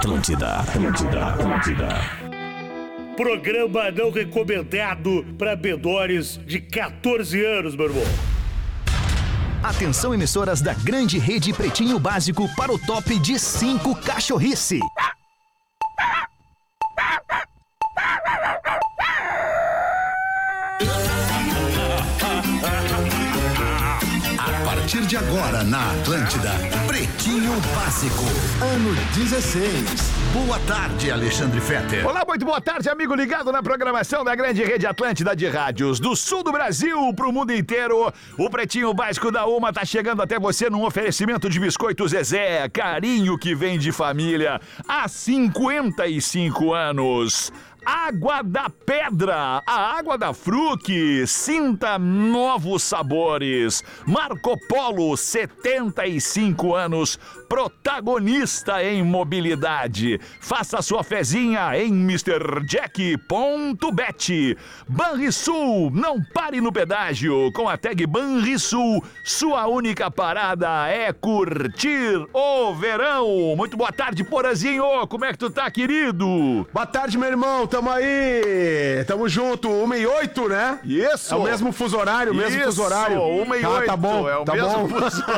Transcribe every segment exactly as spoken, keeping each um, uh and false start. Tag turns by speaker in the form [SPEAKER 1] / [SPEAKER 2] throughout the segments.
[SPEAKER 1] Atlântida, Atlântida, Atlântida.
[SPEAKER 2] Programa não recomendado para menores de quatorze anos, meu irmão.
[SPEAKER 1] Atenção, emissoras da grande rede Pretinho Básico para o top de cinco cachorrice.
[SPEAKER 3] A partir de agora na Atlântida, Pretinho Básico, ano dezesseis. Boa tarde, Alexandre Fetter.
[SPEAKER 4] Olá, muito boa tarde, amigo ligado na programação da grande rede Atlântida de rádios do sul do Brasil pro mundo inteiro. O Pretinho Básico da Uma tá chegando até você num oferecimento de biscoito Zezé, carinho que vem de família há cinquenta e cinco anos. Água da Pedra, a água da Fruc, sinta novos sabores. Marco Polo, setenta e cinco anos, protagonista em mobilidade. Faça sua fezinha em mister jack ponto bet. Banrisul, não pare no pedágio. Com a tag Banrisul, sua única parada é curtir o verão. Muito boa tarde, Porazinho. Como é que tu tá, querido?
[SPEAKER 5] Boa tarde, meu irmão. Tamo aí, tamo junto, uma e oito, né?
[SPEAKER 4] Isso!
[SPEAKER 5] É o mesmo fuso horário, o mesmo
[SPEAKER 4] Isso,
[SPEAKER 5] fuso horário.
[SPEAKER 4] uma e oito,
[SPEAKER 5] tá, tá bom,
[SPEAKER 4] é o
[SPEAKER 5] tá
[SPEAKER 4] mesmo
[SPEAKER 5] bom.
[SPEAKER 4] fuso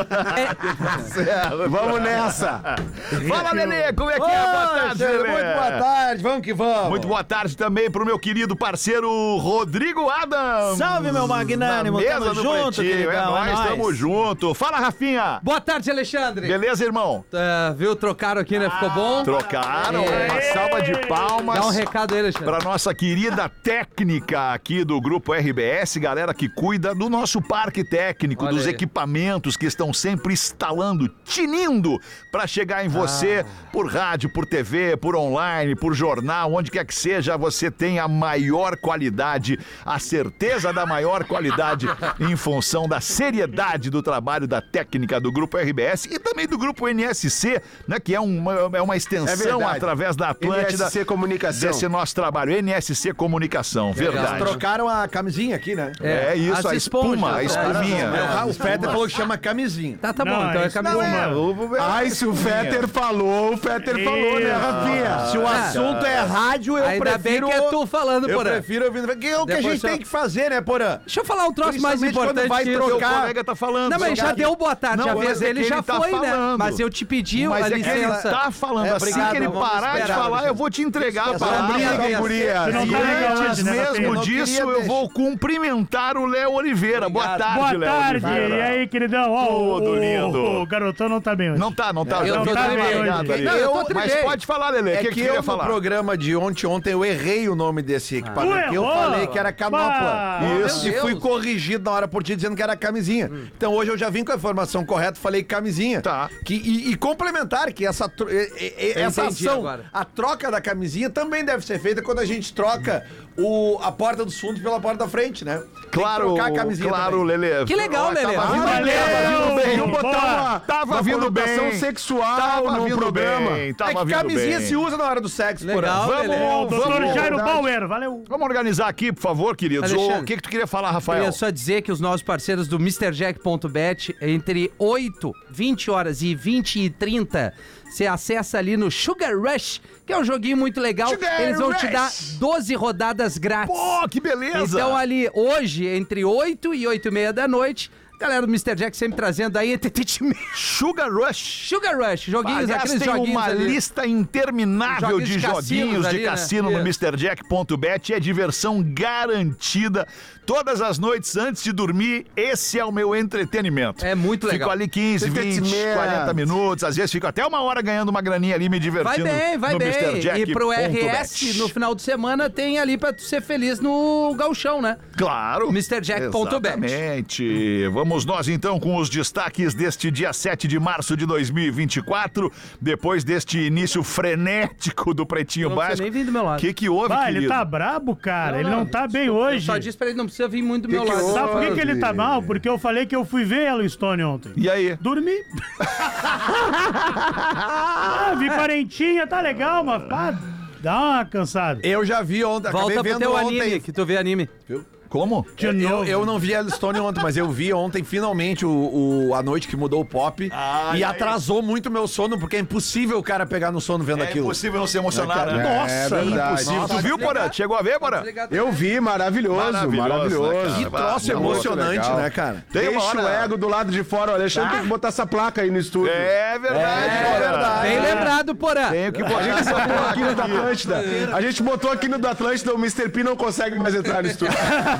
[SPEAKER 4] horário.
[SPEAKER 5] Vamos nessa.
[SPEAKER 4] Fala, Lelê, como é que é? Boa tarde, Lelê.
[SPEAKER 5] Muito boa tarde, vamos que vamos.
[SPEAKER 4] Muito boa tarde também pro meu querido parceiro Rodrigo Adams.
[SPEAKER 6] Salve, meu magnânimo,
[SPEAKER 4] Na mesa
[SPEAKER 6] tamo
[SPEAKER 4] do
[SPEAKER 6] junto,
[SPEAKER 4] Pretinho,
[SPEAKER 6] queridão,
[SPEAKER 4] é
[SPEAKER 6] é
[SPEAKER 4] nóis,
[SPEAKER 6] nóis.
[SPEAKER 4] tamo junto. Fala, Rafinha.
[SPEAKER 6] Boa tarde, Alexandre.
[SPEAKER 4] Beleza, irmão?
[SPEAKER 6] Uh, viu, trocaram aqui, né? Ficou bom?
[SPEAKER 4] Trocaram,
[SPEAKER 6] É.
[SPEAKER 4] uma salva de palmas.
[SPEAKER 6] Dá um recado aí, Alexandre.
[SPEAKER 4] Pra nossa querida técnica aqui do Grupo R B S, galera que cuida do nosso parque técnico,
[SPEAKER 6] Olha
[SPEAKER 4] dos
[SPEAKER 6] aí.
[SPEAKER 4] equipamentos que estão sempre instalando, tinindo pra chegar em você por rádio, por T V, por online, por jornal, onde quer que seja, você tem a maior qualidade, a certeza da maior qualidade em função da seriedade do trabalho da técnica do Grupo R B S e também do Grupo N S C, né, que é uma, é uma
[SPEAKER 5] É
[SPEAKER 4] extensão
[SPEAKER 5] verdade.
[SPEAKER 4] através da Atlântida.
[SPEAKER 5] N S C Comunicação.
[SPEAKER 4] Desse nosso trabalho, N S C Comunicação, verdade.
[SPEAKER 5] Trocaram a camisinha aqui, né?
[SPEAKER 4] É, isso,
[SPEAKER 6] as
[SPEAKER 4] a espuma,
[SPEAKER 6] esponjas,
[SPEAKER 4] a
[SPEAKER 6] é,
[SPEAKER 4] espuminha.
[SPEAKER 5] É, o Fetter falou que chama camisinha.
[SPEAKER 6] Tá, tá bom,
[SPEAKER 2] Não,
[SPEAKER 6] então é
[SPEAKER 2] isso
[SPEAKER 6] caminho.
[SPEAKER 2] não é.
[SPEAKER 5] Ai, se o Fetter falou, o Fetter falou, né, Rafinha? Se o assunto é rádio, eu
[SPEAKER 6] Ainda
[SPEAKER 5] prefiro...
[SPEAKER 6] bem que é tu falando,
[SPEAKER 5] Eu
[SPEAKER 6] Porã.
[SPEAKER 5] prefiro ouvir... Que é o que a
[SPEAKER 6] Depois
[SPEAKER 5] gente
[SPEAKER 6] eu-
[SPEAKER 5] tem que fazer, né, Porã?
[SPEAKER 6] Deixa eu falar um troço mais
[SPEAKER 5] Principalmente quando
[SPEAKER 6] importante
[SPEAKER 5] vai
[SPEAKER 6] que
[SPEAKER 5] trocar.
[SPEAKER 6] isso.
[SPEAKER 4] O colega tá falando.
[SPEAKER 6] Não, mas já
[SPEAKER 4] Obrigado.
[SPEAKER 6] deu boa tarde,
[SPEAKER 4] Não,
[SPEAKER 6] a
[SPEAKER 4] mas
[SPEAKER 6] vez
[SPEAKER 4] é
[SPEAKER 6] dele
[SPEAKER 4] que
[SPEAKER 6] já
[SPEAKER 4] ele tá
[SPEAKER 6] foi, né?
[SPEAKER 4] falando.
[SPEAKER 6] Mas eu te pedi
[SPEAKER 4] Mas
[SPEAKER 6] a
[SPEAKER 4] é que ele
[SPEAKER 6] licença.
[SPEAKER 4] tá falando
[SPEAKER 5] É,
[SPEAKER 4] assim
[SPEAKER 5] obrigado,
[SPEAKER 4] que ele
[SPEAKER 5] vamos
[SPEAKER 4] parar de
[SPEAKER 5] esperar,
[SPEAKER 4] falar, eu vou te entregar a palavra.
[SPEAKER 5] Sombrinha, guria.
[SPEAKER 2] Você não
[SPEAKER 4] E
[SPEAKER 2] tá legal
[SPEAKER 4] antes
[SPEAKER 2] hoje, né,
[SPEAKER 4] mesmo
[SPEAKER 2] Rafinha?
[SPEAKER 5] Não
[SPEAKER 4] disso,
[SPEAKER 5] queria
[SPEAKER 4] eu
[SPEAKER 5] deixar.
[SPEAKER 4] vou cumprimentar o Léo Oliveira. Boa
[SPEAKER 5] Obrigado.
[SPEAKER 4] tarde,
[SPEAKER 2] Boa
[SPEAKER 4] Léo
[SPEAKER 2] tarde,
[SPEAKER 4] Oliveira.
[SPEAKER 2] e aí, queridão? Ó,
[SPEAKER 4] Tudo
[SPEAKER 2] o,
[SPEAKER 4] lindo.
[SPEAKER 2] O, o garotão não tá bem hoje.
[SPEAKER 4] Não tá, não tá.
[SPEAKER 6] Eu
[SPEAKER 4] já
[SPEAKER 6] tô
[SPEAKER 4] tá
[SPEAKER 6] bem
[SPEAKER 4] ligado
[SPEAKER 6] hoje.
[SPEAKER 4] ali.
[SPEAKER 6] Não, eu tô
[SPEAKER 4] Mas
[SPEAKER 6] tribei.
[SPEAKER 4] pode falar, Lelê. O
[SPEAKER 5] É
[SPEAKER 4] que,
[SPEAKER 5] que,
[SPEAKER 4] que tu
[SPEAKER 5] eu,
[SPEAKER 4] ia
[SPEAKER 5] no
[SPEAKER 4] falar?
[SPEAKER 5] programa de ontem, ontem, eu errei o nome desse equipamento.
[SPEAKER 2] Tu
[SPEAKER 5] eu
[SPEAKER 2] errou?
[SPEAKER 5] falei que era canopla.
[SPEAKER 2] Bah,
[SPEAKER 4] Isso.
[SPEAKER 5] E
[SPEAKER 6] meu
[SPEAKER 5] fui
[SPEAKER 6] Deus.
[SPEAKER 5] corrigido na hora por ti dizendo que era camisinha. Então hoje eu já vim com a informação correta, falei camisinha.
[SPEAKER 4] Tá.
[SPEAKER 5] Que, e, e complementar que essa, tro- e- e-
[SPEAKER 6] Eu
[SPEAKER 5] essa
[SPEAKER 6] entendi
[SPEAKER 5] ação,
[SPEAKER 6] agora.
[SPEAKER 5] a troca da camisinha também deve ser feita quando a gente troca o, a porta dos fundos pela porta da frente, né? Tem que
[SPEAKER 4] Claro,
[SPEAKER 5] trocar a camisinha
[SPEAKER 4] claro,
[SPEAKER 5] também.
[SPEAKER 4] Lelê.
[SPEAKER 6] Que legal,
[SPEAKER 4] Ó,
[SPEAKER 6] Lelê.
[SPEAKER 4] Tava vindo
[SPEAKER 2] Valeu,
[SPEAKER 4] bem, tava vindo bem.
[SPEAKER 2] boa.
[SPEAKER 5] botar uma,
[SPEAKER 4] Tava
[SPEAKER 5] uma
[SPEAKER 4] vindo
[SPEAKER 5] conotação
[SPEAKER 4] bem.
[SPEAKER 5] sexual
[SPEAKER 4] Tava
[SPEAKER 5] no
[SPEAKER 4] vindo
[SPEAKER 5] programa.
[SPEAKER 4] bem, tava
[SPEAKER 5] é que
[SPEAKER 4] vindo
[SPEAKER 5] camisinha
[SPEAKER 4] bem.
[SPEAKER 5] se usa na hora do sexo,
[SPEAKER 6] Legal,
[SPEAKER 5] porra.
[SPEAKER 6] Lelê.
[SPEAKER 2] O doutor
[SPEAKER 4] Vamos-
[SPEAKER 2] Jairo
[SPEAKER 5] verdade.
[SPEAKER 2] Bauer, valeu.
[SPEAKER 4] Vamos organizar aqui, por favor, queridos.
[SPEAKER 6] Alexandre.
[SPEAKER 4] O que que tu queria falar, Rafael?
[SPEAKER 6] Queria só dizer que os nossos parceiros do mister jack ponto bet, entre oito, vinte horas e vinte e trinta, você acessa ali no Sugar Rush, que é um joguinho muito legal.
[SPEAKER 4] Sugar
[SPEAKER 6] Eles vão te
[SPEAKER 4] Rush.
[SPEAKER 6] dar doze rodadas grátis.
[SPEAKER 4] Pô, que beleza!
[SPEAKER 6] Então ali, hoje, entre oito e oito e meia da noite, galera do mister Jack sempre trazendo aí entretenimento.
[SPEAKER 4] Sugar Rush.
[SPEAKER 6] Sugar Rush, joguinhos,
[SPEAKER 4] Aliás,
[SPEAKER 6] aqueles
[SPEAKER 4] tem
[SPEAKER 6] joguinhos
[SPEAKER 4] uma
[SPEAKER 6] ali.
[SPEAKER 4] lista interminável
[SPEAKER 6] Joguinhos
[SPEAKER 4] de
[SPEAKER 6] de cassinos
[SPEAKER 4] joguinhos
[SPEAKER 6] ali,
[SPEAKER 4] de
[SPEAKER 6] né?
[SPEAKER 4] cassino no
[SPEAKER 6] Isso.
[SPEAKER 4] mister jack ponto bet. É diversão garantida. Todas as noites antes de dormir, esse é o meu entretenimento.
[SPEAKER 6] É muito legal.
[SPEAKER 4] Fico ali quinze, vinte,
[SPEAKER 5] Entretenimento.
[SPEAKER 4] quarenta minutos. Às vezes fico até uma hora ganhando uma graninha ali, me
[SPEAKER 6] Vai
[SPEAKER 4] divertindo
[SPEAKER 6] bem, vai
[SPEAKER 4] no mister
[SPEAKER 6] bem.
[SPEAKER 4] jack
[SPEAKER 6] E pro
[SPEAKER 4] ponto
[SPEAKER 6] R
[SPEAKER 4] bet.
[SPEAKER 6] S, no final de semana, tem ali pra tu ser feliz no gauchão, né?
[SPEAKER 4] Claro.
[SPEAKER 6] mister jack ponto bet.
[SPEAKER 4] Exatamente. Vamos nós então com os destaques deste dia sete de março de dois mil e vinte e quatro, depois deste início frenético do Pretinho
[SPEAKER 6] Eu não precisa
[SPEAKER 4] Básico.
[SPEAKER 6] nem vir do meu lado.
[SPEAKER 4] O que que houve,
[SPEAKER 2] Vai,
[SPEAKER 4] querido?
[SPEAKER 2] ele tá brabo, cara.
[SPEAKER 6] Não,
[SPEAKER 2] ele
[SPEAKER 6] não.
[SPEAKER 2] não tá bem
[SPEAKER 6] Eu
[SPEAKER 2] hoje.
[SPEAKER 6] só disse pra ele, não precisa vir muito do
[SPEAKER 5] Que
[SPEAKER 6] meu
[SPEAKER 5] que
[SPEAKER 6] lado.
[SPEAKER 5] houve?
[SPEAKER 2] Sabe por que, que ele tá
[SPEAKER 5] Hoje.
[SPEAKER 2] mal? Porque eu falei que eu fui ver Yellowstone ontem.
[SPEAKER 4] E aí?
[SPEAKER 2] Dormi. ah, vi quarentinha, tá legal, mas pá, dá uma cansada.
[SPEAKER 5] Eu já vi ontem,
[SPEAKER 6] Volta
[SPEAKER 5] acabei
[SPEAKER 6] pro
[SPEAKER 5] vendo
[SPEAKER 6] teu
[SPEAKER 5] ontem.
[SPEAKER 6] anime, que tu vê anime.
[SPEAKER 5] Viu?
[SPEAKER 4] Como?
[SPEAKER 2] De
[SPEAKER 5] Eu,
[SPEAKER 2] novo.
[SPEAKER 5] eu não vi Yellowstone ontem, mas eu vi ontem finalmente o, o- a noite que mudou o pop
[SPEAKER 4] Ah,
[SPEAKER 5] e
[SPEAKER 4] e aí?
[SPEAKER 5] atrasou muito o meu sono, porque é impossível o cara pegar no sono vendo
[SPEAKER 4] É
[SPEAKER 5] aquilo.
[SPEAKER 4] impossível não se emocionar, né?
[SPEAKER 7] É,
[SPEAKER 4] Nossa,
[SPEAKER 7] é verdade.
[SPEAKER 4] impossível.
[SPEAKER 6] Nossa,
[SPEAKER 4] Tu viu, Porã? Chegou a ver, Porã?
[SPEAKER 7] Eu vi, maravilhoso,
[SPEAKER 4] Maravilhoso,
[SPEAKER 7] maravilhoso.
[SPEAKER 4] né, cara?
[SPEAKER 5] Que troço
[SPEAKER 7] Muito
[SPEAKER 5] emocionante,
[SPEAKER 7] legal.
[SPEAKER 5] né, cara?
[SPEAKER 4] Tem uma
[SPEAKER 7] Deixa
[SPEAKER 4] hora-
[SPEAKER 7] o ego do lado de fora. O Alexandre tem que botar essa placa aí no estúdio.
[SPEAKER 4] É verdade,
[SPEAKER 5] É
[SPEAKER 4] Porã.
[SPEAKER 5] verdade.
[SPEAKER 6] Bem lembrado, Porã.
[SPEAKER 4] Tenho que
[SPEAKER 7] A
[SPEAKER 4] botar
[SPEAKER 7] gente
[SPEAKER 4] essa
[SPEAKER 7] botou
[SPEAKER 4] placa
[SPEAKER 7] aqui no da
[SPEAKER 4] aqui.
[SPEAKER 7] Atlântida. A gente botou aqui no da Atlântida, o mister P não consegue mais entrar no estúdio.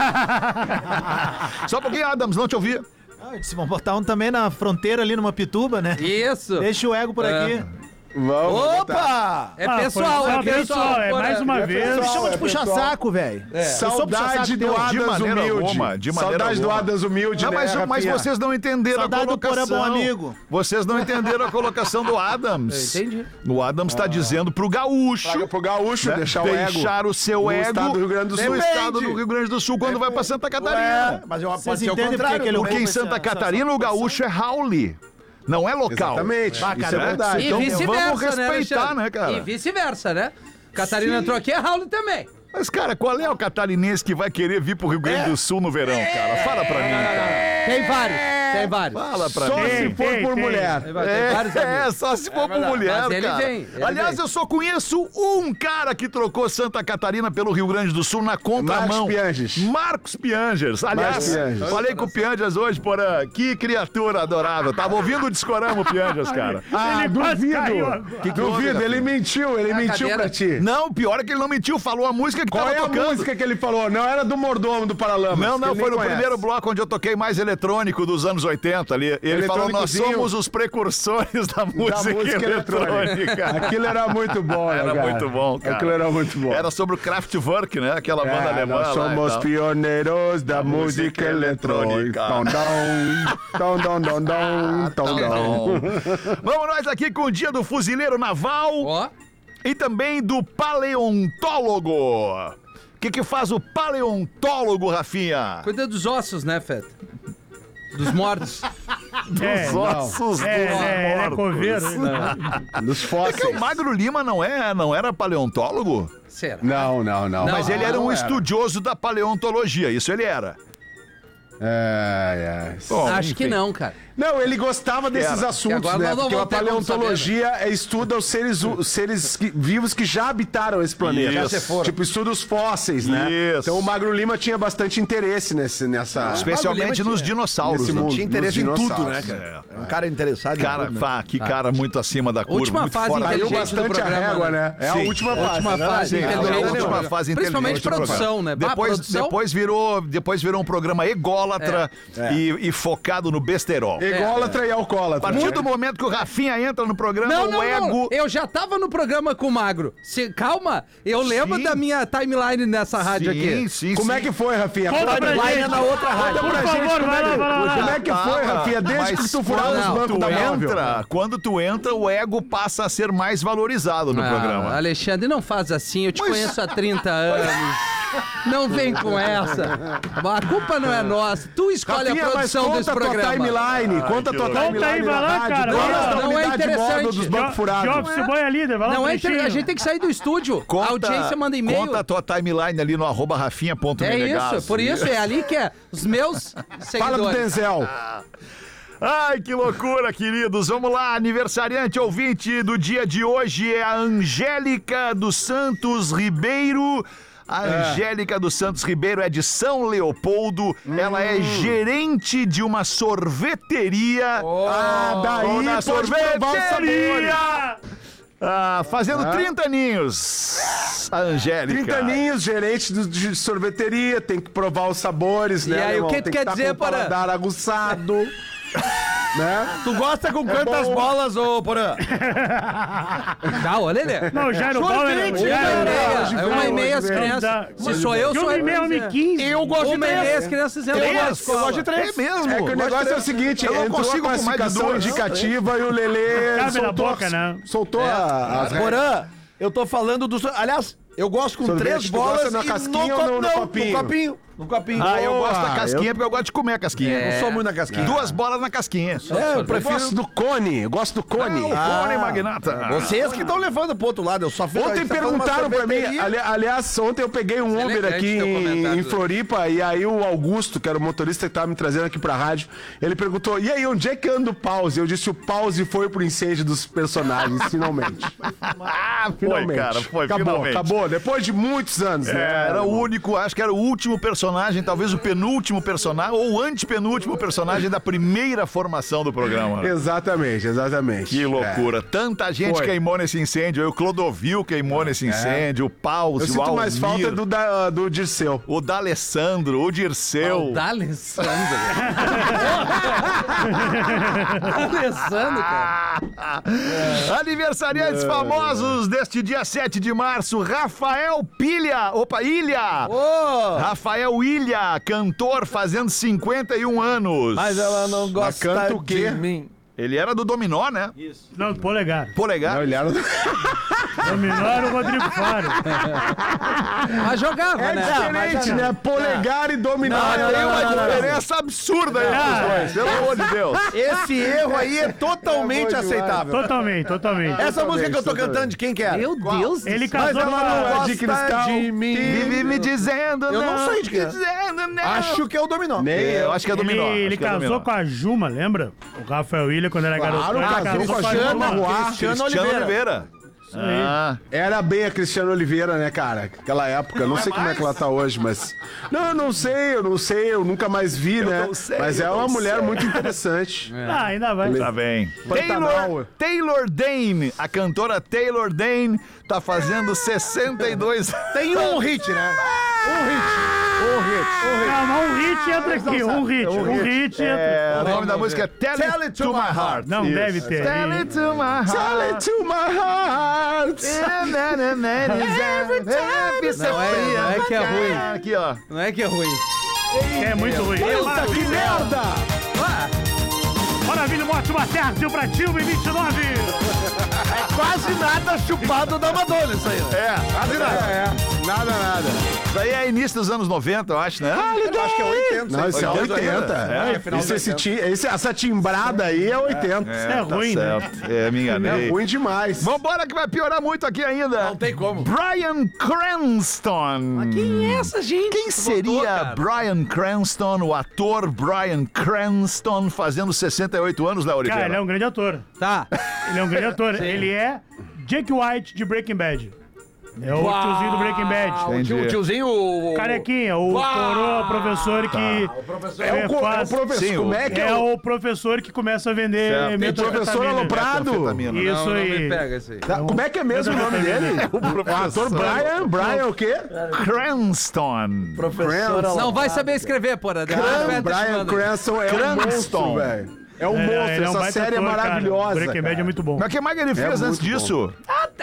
[SPEAKER 4] Só um pouquinho, Adams, não te ouvi.
[SPEAKER 8] Ah, se vão botar um também na fronteira ali numa pituba, né?
[SPEAKER 6] Isso.
[SPEAKER 8] Deixa o ego por aqui.
[SPEAKER 7] Vamos.
[SPEAKER 5] Opa!
[SPEAKER 6] É
[SPEAKER 2] Ah,
[SPEAKER 6] pessoal,
[SPEAKER 2] foi-
[SPEAKER 6] é
[SPEAKER 2] foi
[SPEAKER 6] pessoal.
[SPEAKER 2] é
[SPEAKER 6] Porã.
[SPEAKER 2] mais uma vez.
[SPEAKER 8] Me
[SPEAKER 7] pessoal,
[SPEAKER 8] chama de
[SPEAKER 7] é
[SPEAKER 8] puxar
[SPEAKER 7] pessoal.
[SPEAKER 8] saco, velho. Eu sou puxa-saco
[SPEAKER 7] Saudade do
[SPEAKER 8] teu.
[SPEAKER 4] De
[SPEAKER 7] Adams
[SPEAKER 4] maneira
[SPEAKER 7] humilde.
[SPEAKER 4] alguma, de maneira
[SPEAKER 7] Saudade do
[SPEAKER 4] alguma.
[SPEAKER 7] Adams humilde,
[SPEAKER 4] Não,
[SPEAKER 7] né,
[SPEAKER 4] mas, mas
[SPEAKER 7] Rafinha?
[SPEAKER 4] vocês não entenderam
[SPEAKER 8] Saudade
[SPEAKER 4] a
[SPEAKER 8] do
[SPEAKER 4] colocação.
[SPEAKER 8] Porã, bom amigo.
[SPEAKER 4] Vocês não entenderam a colocação do Adams.
[SPEAKER 6] Eu entendi.
[SPEAKER 4] O Adams está dizendo pro gaúcho
[SPEAKER 7] Paga pro gaúcho,
[SPEAKER 4] né,
[SPEAKER 7] deixar o ego.
[SPEAKER 4] deixar o seu
[SPEAKER 7] no
[SPEAKER 4] ego
[SPEAKER 7] estado do Rio Grande do Sul.
[SPEAKER 4] no
[SPEAKER 7] Depende.
[SPEAKER 4] estado do Rio Grande do Sul quando vai pra Santa
[SPEAKER 5] Ué,
[SPEAKER 4] Catarina.
[SPEAKER 5] mas eu,
[SPEAKER 8] Vocês
[SPEAKER 5] pode ser o
[SPEAKER 8] entendem por que
[SPEAKER 5] contrário.
[SPEAKER 8] que ele
[SPEAKER 4] Porque em
[SPEAKER 8] ouve
[SPEAKER 4] Santa
[SPEAKER 8] essa-
[SPEAKER 4] Catarina
[SPEAKER 8] essa
[SPEAKER 4] o gaúcho é Rauli, não é local.
[SPEAKER 7] Exatamente.
[SPEAKER 8] Ah,
[SPEAKER 7] Isso
[SPEAKER 8] cara,
[SPEAKER 7] é verdade.
[SPEAKER 6] E
[SPEAKER 4] Então
[SPEAKER 6] vice-versa,
[SPEAKER 4] vamos respeitar,
[SPEAKER 6] né, Alexandre?
[SPEAKER 4] né, cara?
[SPEAKER 6] E vice-versa, né? Catarina entrou aqui, é Raul também.
[SPEAKER 4] Mas, cara, qual é o catarinense que vai querer vir pro Rio Grande do Sul no verão, cara? Fala pra mim, cara.
[SPEAKER 6] Tem vários, tem vários.
[SPEAKER 4] Fala pra
[SPEAKER 7] Só
[SPEAKER 4] mim.
[SPEAKER 7] se
[SPEAKER 2] Tem,
[SPEAKER 7] for
[SPEAKER 2] tem,
[SPEAKER 7] por
[SPEAKER 2] tem.
[SPEAKER 7] mulher.
[SPEAKER 6] Tem vários
[SPEAKER 4] É,
[SPEAKER 6] amigos.
[SPEAKER 4] é, só se for por mulher,
[SPEAKER 6] Mas ele
[SPEAKER 4] cara.
[SPEAKER 6] vem, ele
[SPEAKER 4] Aliás,
[SPEAKER 6] vem.
[SPEAKER 4] eu só conheço um cara que trocou Santa Catarina pelo Rio Grande do Sul na contramão.
[SPEAKER 7] Marcos Pianges.
[SPEAKER 4] Marcos Pianges. Aliás,
[SPEAKER 7] Marcos Pianges.
[SPEAKER 4] falei com o Pianges hoje, porra. Que criatura adorável. Tava ouvindo o Discorama, o Pianges, cara.
[SPEAKER 7] Ah,
[SPEAKER 2] Ele quase
[SPEAKER 7] duvido.
[SPEAKER 2] caiu agora.
[SPEAKER 4] Que que houve,
[SPEAKER 7] duvido,
[SPEAKER 4] Rafinha?
[SPEAKER 7] ele mentiu, ele
[SPEAKER 6] É a
[SPEAKER 7] mentiu
[SPEAKER 6] cadeira.
[SPEAKER 7] pra ti.
[SPEAKER 4] Não, o pior é que ele não mentiu, falou a música que
[SPEAKER 7] Qual
[SPEAKER 4] tava
[SPEAKER 7] é a
[SPEAKER 4] tocando.
[SPEAKER 7] música que ele falou? Não era do Mordomo do Paralamas.
[SPEAKER 4] Não,
[SPEAKER 7] que
[SPEAKER 4] não,
[SPEAKER 7] ele
[SPEAKER 4] foi
[SPEAKER 7] nem
[SPEAKER 4] no
[SPEAKER 7] conhece.
[SPEAKER 4] primeiro bloco onde eu toquei mais eletrônico dos anos oitenta ali. Ele falou, nós
[SPEAKER 7] Eletrônicozinho.
[SPEAKER 4] somos os precursores da música,
[SPEAKER 7] Da música
[SPEAKER 4] eletrônica.
[SPEAKER 7] eletrônica. Aquilo era muito bom, né,
[SPEAKER 4] Era
[SPEAKER 7] cara?
[SPEAKER 4] muito bom, cara.
[SPEAKER 7] Aquilo era muito bom.
[SPEAKER 4] Era sobre o Kraftwerk, né? Aquela banda
[SPEAKER 7] É,
[SPEAKER 4] alemã
[SPEAKER 7] nós
[SPEAKER 4] lá e
[SPEAKER 7] somos
[SPEAKER 4] tal.
[SPEAKER 7] pioneiros da música
[SPEAKER 4] música
[SPEAKER 7] eletrônica.
[SPEAKER 4] eletrônica.
[SPEAKER 7] Tom, dom, tom, dom, dom, dom, tom, dom.
[SPEAKER 4] Vamos nós aqui com o dia do fuzileiro naval
[SPEAKER 6] Ó,
[SPEAKER 4] e também do paleontólogo. O que que faz o paleontólogo, Rafinha?
[SPEAKER 6] cuida dos ossos, né, Feta? Dos mortos.
[SPEAKER 2] É,
[SPEAKER 4] Os ossos
[SPEAKER 2] é, é, ele é
[SPEAKER 4] dos mortos.
[SPEAKER 2] coveiro. né?
[SPEAKER 7] Dos
[SPEAKER 4] É que o
[SPEAKER 7] fósseis.
[SPEAKER 4] Magro Lima não, é, não era paleontólogo?
[SPEAKER 6] Será?
[SPEAKER 7] Não, não, não.
[SPEAKER 6] Não,
[SPEAKER 4] Mas ele era
[SPEAKER 7] não
[SPEAKER 4] um estudioso da paleontologia, isso ele era.
[SPEAKER 7] É, é.
[SPEAKER 4] Bom,
[SPEAKER 6] Acho que
[SPEAKER 4] enfim.
[SPEAKER 6] não, cara.
[SPEAKER 7] Não, ele gostava desses
[SPEAKER 4] Era.
[SPEAKER 7] assuntos,
[SPEAKER 6] Que agora
[SPEAKER 7] né?
[SPEAKER 6] nós não
[SPEAKER 7] Porque a
[SPEAKER 6] vamos ter como
[SPEAKER 7] paleontologia é, estuda os seres, os seres que- vivos que já habitaram esse planeta.
[SPEAKER 4] Isso. Já se foram.
[SPEAKER 7] Tipo, estuda os fósseis, né?
[SPEAKER 4] Isso.
[SPEAKER 7] Então o Magro Lima tinha bastante interesse nesse, nessa...
[SPEAKER 4] Especialmente nos dinossauros.
[SPEAKER 7] Nesse
[SPEAKER 4] né?
[SPEAKER 7] mundo.
[SPEAKER 5] Tinha interesse em
[SPEAKER 7] Nos
[SPEAKER 5] tudo,
[SPEAKER 7] dinossauros.
[SPEAKER 5] né, cara? É um cara interessado em
[SPEAKER 4] Cara,
[SPEAKER 5] tudo, né?
[SPEAKER 4] pá, que cara muito acima da curva.
[SPEAKER 6] Última
[SPEAKER 4] muito
[SPEAKER 6] fase
[SPEAKER 4] fora da
[SPEAKER 7] Caiu
[SPEAKER 6] inteligente do
[SPEAKER 7] bastante a
[SPEAKER 6] programa,
[SPEAKER 7] régua,
[SPEAKER 6] né?
[SPEAKER 7] né? É a
[SPEAKER 4] Sim.
[SPEAKER 7] última fase.
[SPEAKER 6] Última
[SPEAKER 7] né?
[SPEAKER 6] fase
[SPEAKER 4] Sim, é a
[SPEAKER 6] inteligente.
[SPEAKER 4] última fase
[SPEAKER 6] Principalmente
[SPEAKER 4] inteligente do
[SPEAKER 6] produção,
[SPEAKER 4] programa.
[SPEAKER 6] né? Bah,
[SPEAKER 4] Depois,
[SPEAKER 6] produção.
[SPEAKER 4] depois, virou, depois virou um programa ególatra E, e focado no besterol.
[SPEAKER 7] Ególatra e
[SPEAKER 4] A
[SPEAKER 7] alcoólatra.
[SPEAKER 4] partir do momento que o Rafinha entra no programa,
[SPEAKER 6] Não,
[SPEAKER 4] o
[SPEAKER 6] não,
[SPEAKER 4] ego...
[SPEAKER 6] não. Eu já tava no programa com o Magro. Se- calma, eu lembro
[SPEAKER 4] Sim.
[SPEAKER 6] da minha timeline nessa rádio
[SPEAKER 4] Sim,
[SPEAKER 6] aqui.
[SPEAKER 4] sim,
[SPEAKER 7] Como
[SPEAKER 4] sim.
[SPEAKER 7] é que foi, Rafinha?
[SPEAKER 2] Conta pra
[SPEAKER 7] Vai
[SPEAKER 2] gente.
[SPEAKER 7] na outra rádio.
[SPEAKER 2] Por
[SPEAKER 7] Conta pra
[SPEAKER 2] favor,
[SPEAKER 7] gente como
[SPEAKER 2] vai
[SPEAKER 7] é
[SPEAKER 2] lá,
[SPEAKER 7] que-
[SPEAKER 2] vai lá, vai lá.
[SPEAKER 7] Como é que foi, Rafinha? Desde
[SPEAKER 4] Mas
[SPEAKER 7] que tu furava os
[SPEAKER 4] quando
[SPEAKER 7] bancos
[SPEAKER 4] tu
[SPEAKER 7] da móvel.
[SPEAKER 4] entra, quando tu entra, o ego passa a ser mais valorizado no
[SPEAKER 6] Ah,
[SPEAKER 4] programa.
[SPEAKER 6] Alexandre, não faz assim. Eu te
[SPEAKER 4] Mas-
[SPEAKER 6] conheço há trinta anos. Não vem com essa. A culpa não é nossa. Tu escolhe
[SPEAKER 7] Rafinha,
[SPEAKER 6] a
[SPEAKER 7] mas
[SPEAKER 6] produção
[SPEAKER 7] conta
[SPEAKER 6] desse
[SPEAKER 7] a tua
[SPEAKER 6] programa.
[SPEAKER 7] timeline, conta a tua
[SPEAKER 4] que
[SPEAKER 7] timeline
[SPEAKER 2] louco. Conta aí,
[SPEAKER 7] na
[SPEAKER 2] vai lá,
[SPEAKER 7] rádio,
[SPEAKER 2] cara.
[SPEAKER 7] desde
[SPEAKER 2] Não,
[SPEAKER 7] a
[SPEAKER 6] não é
[SPEAKER 7] unidade
[SPEAKER 6] interessante.
[SPEAKER 7] móvel dos bancos furados.
[SPEAKER 2] Joga esse boi ali, vai lá
[SPEAKER 6] Não
[SPEAKER 2] um
[SPEAKER 6] é inter...
[SPEAKER 2] trechinho.
[SPEAKER 6] A gente tem que sair do estúdio.
[SPEAKER 4] Conta,
[SPEAKER 6] a audiência manda e-mail.
[SPEAKER 4] Conta a tua timeline ali no arroba rafinha ponto
[SPEAKER 6] É
[SPEAKER 4] menegas.
[SPEAKER 6] isso, por isso é ali que é os meus
[SPEAKER 7] Fala do
[SPEAKER 6] seguidores.
[SPEAKER 7] Denzel.
[SPEAKER 4] Ai, que loucura, queridos. Vamos lá, aniversariante ouvinte do dia de hoje é a Angélica dos Santos Ribeiro. A Angélica dos Santos Ribeiro é de São Leopoldo. Ela é gerente de uma sorveteria.
[SPEAKER 7] Ah, daí
[SPEAKER 4] Dona
[SPEAKER 7] pode provar os sabores.
[SPEAKER 4] Ah, fazendo trinta aninhos. A Angélica.
[SPEAKER 7] trinta aninhos, gerente do- de sorveteria, tem que provar os sabores,
[SPEAKER 6] E
[SPEAKER 7] né?
[SPEAKER 6] aí, o
[SPEAKER 7] irmão?
[SPEAKER 6] que tu
[SPEAKER 7] Tem
[SPEAKER 6] quer
[SPEAKER 7] tá
[SPEAKER 6] dizer,
[SPEAKER 7] com o
[SPEAKER 6] Porã?
[SPEAKER 7] paladar aguçado. Né?
[SPEAKER 5] Tu gosta com quantas
[SPEAKER 7] bom.
[SPEAKER 5] bolas, ô Porã?
[SPEAKER 6] Tá, olha, Lelê.
[SPEAKER 2] Não, já no pau, né?
[SPEAKER 6] Uma e meia, é uma e meia as
[SPEAKER 2] Não
[SPEAKER 6] crianças.
[SPEAKER 2] dá.
[SPEAKER 6] Se sou eu,
[SPEAKER 2] De
[SPEAKER 6] sou
[SPEAKER 2] uma e
[SPEAKER 6] eu.
[SPEAKER 2] meia, uma e quinze.
[SPEAKER 5] Eu gosto de
[SPEAKER 6] Uma e meia as
[SPEAKER 5] três.
[SPEAKER 6] crianças dizendo
[SPEAKER 5] Eu
[SPEAKER 6] na
[SPEAKER 5] gosto,
[SPEAKER 6] escola.
[SPEAKER 5] eu gosto de três.
[SPEAKER 4] É mesmo?
[SPEAKER 7] É que o negócio é o seguinte,
[SPEAKER 4] Eu não
[SPEAKER 7] entrou
[SPEAKER 4] consigo
[SPEAKER 7] a
[SPEAKER 4] com mais de
[SPEAKER 7] classificação
[SPEAKER 4] duas.
[SPEAKER 7] indicativa e o Lelê
[SPEAKER 2] Cabe na
[SPEAKER 7] soltou,
[SPEAKER 2] boca, né?
[SPEAKER 7] soltou a- as regras.
[SPEAKER 5] Porã, eu tô falando do... Aliás, eu gosto com
[SPEAKER 7] Sorvete,
[SPEAKER 5] três
[SPEAKER 7] tu
[SPEAKER 5] bolas
[SPEAKER 7] gosta na
[SPEAKER 5] e
[SPEAKER 7] casquinha
[SPEAKER 5] no,
[SPEAKER 7] ou
[SPEAKER 5] co-
[SPEAKER 7] no- no
[SPEAKER 5] não,
[SPEAKER 7] copinho?
[SPEAKER 5] no copinho. No copinho.
[SPEAKER 4] Ah, eu
[SPEAKER 7] Boa,
[SPEAKER 4] gosto da casquinha
[SPEAKER 7] eu-
[SPEAKER 4] porque eu gosto de comer a casquinha.
[SPEAKER 6] É.
[SPEAKER 5] Não sou muito na casquinha.
[SPEAKER 4] Duas bolas na casquinha.
[SPEAKER 5] É, eu
[SPEAKER 7] Eu
[SPEAKER 5] prefiro...
[SPEAKER 7] gosto do cone, eu gosto do cone.
[SPEAKER 4] Ah, o cone magnata.
[SPEAKER 5] Vocês que estão levando pro outro lado, eu só fiz... a
[SPEAKER 7] Ontem
[SPEAKER 5] gente tá falando uma
[SPEAKER 7] perguntaram pra mim,
[SPEAKER 5] sorveteria.
[SPEAKER 7] ali- aliás, ontem eu peguei um Uber
[SPEAKER 6] Elegante
[SPEAKER 7] aqui
[SPEAKER 6] teu
[SPEAKER 7] em,
[SPEAKER 6] comentário.
[SPEAKER 7] em Floripa e aí o Augusto, que era o motorista que tava me trazendo aqui pra rádio, ele perguntou, e aí, onde é que anda o pause? Eu disse, o pause foi pro incêndio dos personagens, finalmente.
[SPEAKER 4] Ah, foi,
[SPEAKER 7] Finalmente.
[SPEAKER 4] cara, foi,
[SPEAKER 7] acabou,
[SPEAKER 4] finalmente.
[SPEAKER 7] acabou, depois de muitos anos,
[SPEAKER 4] É,
[SPEAKER 7] né?
[SPEAKER 4] era o único, acho que era o último personagem, talvez o penúltimo personagem, ou o antepenúltimo personagem da primeira formação do programa. né?
[SPEAKER 7] Exatamente, exatamente.
[SPEAKER 4] Que loucura. Tanta gente
[SPEAKER 7] Foi.
[SPEAKER 4] queimou nesse incêndio. O Clodovil queimou nesse incêndio. O Pause,
[SPEAKER 7] Eu
[SPEAKER 4] o
[SPEAKER 7] sinto
[SPEAKER 4] Almir,
[SPEAKER 7] mais falta do, da, do Dirceu.
[SPEAKER 4] o D'Alessandro, o Dirceu.
[SPEAKER 6] O D'Alessandro. D'Alessandro, cara.
[SPEAKER 4] Aniversariantes famosos deste dia sete de março, Rafael Pilha, opa, Ilha,
[SPEAKER 5] Ô,
[SPEAKER 4] Rafael Ilha, cantor fazendo cinquenta e um anos.
[SPEAKER 5] mas ela não gosta
[SPEAKER 7] canta o quê?
[SPEAKER 5] de mim.
[SPEAKER 4] Ele era do Dominó, né?
[SPEAKER 2] Não, polegar.
[SPEAKER 4] Polegar.
[SPEAKER 7] Não, ele era...
[SPEAKER 2] Dominó era o Rodrigo Faro.
[SPEAKER 6] Mas jogava,
[SPEAKER 7] É
[SPEAKER 6] né?
[SPEAKER 7] diferente, né? Polegar e dominar.
[SPEAKER 4] Não, tem uma diferença absurda aí entre os dois, pelo amor de Deus.
[SPEAKER 5] Esse erro aí é totalmente aceitável.
[SPEAKER 2] Totalmente, totalmente.
[SPEAKER 5] Essa música que eu tô
[SPEAKER 7] totalmente.
[SPEAKER 5] cantando, de quem que era?
[SPEAKER 6] Meu Deus.
[SPEAKER 2] Ele
[SPEAKER 5] Mas
[SPEAKER 2] casou
[SPEAKER 5] ela não
[SPEAKER 2] numa...
[SPEAKER 5] gosta
[SPEAKER 7] de cristal.
[SPEAKER 5] de mim.
[SPEAKER 4] Vive me dizendo
[SPEAKER 5] Eu não
[SPEAKER 4] não,
[SPEAKER 5] sei de quem é.
[SPEAKER 4] dizendo não.
[SPEAKER 5] Acho que é o Dominó.
[SPEAKER 7] Nem
[SPEAKER 4] É, eu
[SPEAKER 7] eu.
[SPEAKER 4] acho que é
[SPEAKER 2] Ele,
[SPEAKER 4] Dominó. acho
[SPEAKER 2] ele
[SPEAKER 4] que é
[SPEAKER 2] casou
[SPEAKER 4] Dominó.
[SPEAKER 2] com a Juma, lembra? O Rafael William, quando era garoto.
[SPEAKER 7] Claro,
[SPEAKER 2] ele
[SPEAKER 7] casou com a Juma Roar.
[SPEAKER 5] Cristiano
[SPEAKER 4] Cristiano
[SPEAKER 5] Oliveira.
[SPEAKER 4] Oliveira. Ah,
[SPEAKER 7] Era bem a Cristiano Oliveira, né, cara? Aquela época. Eu não sei como é que ela tá hoje, mas... Não, eu não sei, eu não sei. Eu nunca mais vi, né?
[SPEAKER 4] não sei,
[SPEAKER 7] Mas
[SPEAKER 4] eu
[SPEAKER 7] é uma
[SPEAKER 4] não
[SPEAKER 7] mulher
[SPEAKER 4] sei.
[SPEAKER 7] muito interessante.
[SPEAKER 2] Ah, ainda vai.
[SPEAKER 4] tá bem.
[SPEAKER 7] Pantanal.
[SPEAKER 4] Taylor, Taylor Dayne, a cantora Taylor Dayne, tá fazendo sessenta e dois.
[SPEAKER 5] Tem um hit, né? Um hit. Um hit. Um hit.
[SPEAKER 2] Calma, um hit entra aqui. Um hit. Um hit
[SPEAKER 4] É,
[SPEAKER 2] entra.
[SPEAKER 4] o nome da música é Tell,
[SPEAKER 5] Tell It to My Heart.
[SPEAKER 2] Não
[SPEAKER 4] Isso.
[SPEAKER 2] deve ter.
[SPEAKER 4] Tell it to my
[SPEAKER 7] Tell
[SPEAKER 4] heart.
[SPEAKER 7] it to my heart.
[SPEAKER 4] Every time
[SPEAKER 6] Não é, não é que é ruim.
[SPEAKER 4] Aqui, ó.
[SPEAKER 6] Não é que é ruim.
[SPEAKER 2] É muito ruim.
[SPEAKER 7] Puta que merda!
[SPEAKER 2] Maravilha, uma ótima tarde pra Tilma vinte e nove.
[SPEAKER 5] Quase nada chupado da Madonna, isso aí.
[SPEAKER 4] É, quase nada.
[SPEAKER 7] É, nada, nada.
[SPEAKER 4] Isso aí é início dos anos noventa, eu acho, né?
[SPEAKER 5] Eu acho que é oitenta.
[SPEAKER 7] Não, esse é
[SPEAKER 4] oitenta
[SPEAKER 7] oitenta.
[SPEAKER 4] ainda.
[SPEAKER 5] É, final
[SPEAKER 7] Esse,
[SPEAKER 5] dos
[SPEAKER 7] esse, ti- esse- essa timbrada aí é oitenta.
[SPEAKER 2] Isso é
[SPEAKER 4] tá
[SPEAKER 2] ruim, né?
[SPEAKER 4] certo. É, me enganei.
[SPEAKER 7] É ruim demais.
[SPEAKER 4] Vambora que vai piorar muito aqui ainda.
[SPEAKER 5] Não tem como.
[SPEAKER 4] Brian Cranston.
[SPEAKER 6] Quem é essa gente?
[SPEAKER 4] Quem
[SPEAKER 6] que
[SPEAKER 4] seria
[SPEAKER 6] botou, cara?
[SPEAKER 4] Brian Cranston, o ator Brian Cranston, fazendo sessenta e oito anos, Léo Oliveira?
[SPEAKER 2] Cara, ele é um grande ator.
[SPEAKER 6] Tá.
[SPEAKER 2] Ele é um grande ator. Ele é Jake White de Breaking Bad. É o tiozinho do Breaking Bad.
[SPEAKER 5] O tio- o tiozinho, o... o-
[SPEAKER 2] Carequinha, o coroa professor que
[SPEAKER 5] professor.
[SPEAKER 7] É o, co- é o
[SPEAKER 2] faz-
[SPEAKER 7] professor.
[SPEAKER 4] Sim,
[SPEAKER 7] como
[SPEAKER 4] o-
[SPEAKER 7] é que
[SPEAKER 2] é
[SPEAKER 7] é o...
[SPEAKER 2] o professor que começa a vender
[SPEAKER 4] Certo.
[SPEAKER 7] Tem professor
[SPEAKER 2] metanfetamina.
[SPEAKER 7] aloprado?
[SPEAKER 4] Metanfetamina.
[SPEAKER 2] Isso
[SPEAKER 6] Não, não me
[SPEAKER 2] aí.
[SPEAKER 6] pega isso aí.
[SPEAKER 7] Tá, como é que é mesmo o nome dele? O ator Brian? Brian o quê?
[SPEAKER 4] Cranston.
[SPEAKER 5] Professor
[SPEAKER 6] Não vai saber escrever, porra.
[SPEAKER 7] Cran, Brian Cranston é um
[SPEAKER 4] Cranston.
[SPEAKER 7] monstro, velho. É um
[SPEAKER 2] É,
[SPEAKER 7] monstro,
[SPEAKER 2] ele é um
[SPEAKER 7] essa
[SPEAKER 2] baita
[SPEAKER 7] série é
[SPEAKER 2] ator, cara.
[SPEAKER 7] maravilhosa.
[SPEAKER 2] Breaking Bad é
[SPEAKER 7] cara.
[SPEAKER 2] muito bom.
[SPEAKER 4] Mas o que mais que ele fez
[SPEAKER 7] É
[SPEAKER 4] antes
[SPEAKER 7] muito
[SPEAKER 4] disso?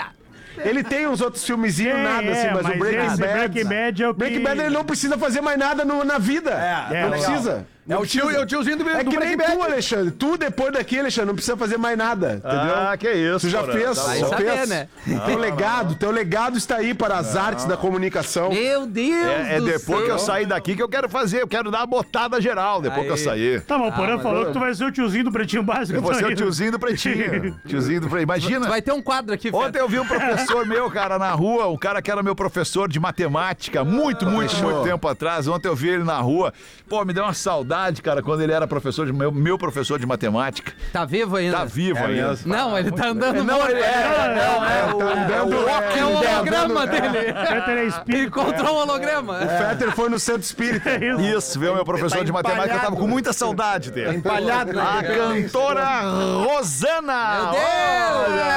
[SPEAKER 7] Ele tem uns outros filmezinhos,
[SPEAKER 2] É,
[SPEAKER 7] nada assim,
[SPEAKER 2] é,
[SPEAKER 7] mas,
[SPEAKER 2] mas
[SPEAKER 7] o Breaking
[SPEAKER 2] esse
[SPEAKER 7] Bad...
[SPEAKER 2] Breaking Bad é o que-
[SPEAKER 7] Breaking Bad ele não precisa fazer mais nada no- na vida.
[SPEAKER 5] É,
[SPEAKER 7] não
[SPEAKER 2] é
[SPEAKER 7] precisa.
[SPEAKER 5] É o tio, é o tiozinho do,
[SPEAKER 7] É
[SPEAKER 5] do
[SPEAKER 7] que nem
[SPEAKER 5] Breaking
[SPEAKER 7] tu,
[SPEAKER 5] Bad.
[SPEAKER 7] Alexandre. Tu, depois daqui, Alexandre, não precisa fazer mais nada, entendeu?
[SPEAKER 4] Ah, que isso.
[SPEAKER 7] Tu já
[SPEAKER 4] Porã.
[SPEAKER 7] fez,
[SPEAKER 4] Tá
[SPEAKER 6] Vai
[SPEAKER 7] já
[SPEAKER 4] bom.
[SPEAKER 6] saber,
[SPEAKER 7] fez.
[SPEAKER 6] né?
[SPEAKER 7] Teu legado, teu legado está aí para as artes da comunicação.
[SPEAKER 6] Meu Deus
[SPEAKER 4] É, é
[SPEAKER 6] do
[SPEAKER 4] depois
[SPEAKER 6] céu.
[SPEAKER 4] que eu sair daqui que eu quero fazer. Eu quero dar uma botada geral depois que eu
[SPEAKER 6] Aí.
[SPEAKER 4] sair.
[SPEAKER 2] Tá, mas o Porã
[SPEAKER 6] mas
[SPEAKER 2] falou
[SPEAKER 6] eu-
[SPEAKER 2] que tu vai ser o tiozinho do Pretinho Básico.
[SPEAKER 4] Eu vou ser
[SPEAKER 2] tá
[SPEAKER 4] o
[SPEAKER 2] aí.
[SPEAKER 4] tiozinho do Pretinho. Tiozinho do Pretinho. Imagina.
[SPEAKER 6] Vai ter um quadro aqui, Feta.
[SPEAKER 4] Ontem eu vi um professor meu, cara, na rua, um cara que era meu professor de matemática, muito, muito,
[SPEAKER 7] Fechou.
[SPEAKER 4] muito tempo atrás. Ontem eu vi ele na rua. Pô, me deu uma saudade, cara, quando ele era professor de meu, meu professor de matemática.
[SPEAKER 6] Tá vivo ainda?
[SPEAKER 4] Tá vivo ainda.
[SPEAKER 7] mesmo.
[SPEAKER 6] Não, ele tá andando
[SPEAKER 4] Não,
[SPEAKER 6] morto.
[SPEAKER 4] ele é, não, é, o, é o
[SPEAKER 6] É o holograma dele.
[SPEAKER 2] Peter é
[SPEAKER 6] Ele
[SPEAKER 2] espírito.
[SPEAKER 6] encontrou um holograma.
[SPEAKER 7] O Fetter foi no centro espírita.
[SPEAKER 2] É isso.
[SPEAKER 4] Isso, viu, meu professor
[SPEAKER 5] Tá
[SPEAKER 4] de matemática, eu tava com muita saudade dele.
[SPEAKER 5] Empalhado na
[SPEAKER 4] A cantora Rosana!
[SPEAKER 6] Meu Deus!
[SPEAKER 4] Olha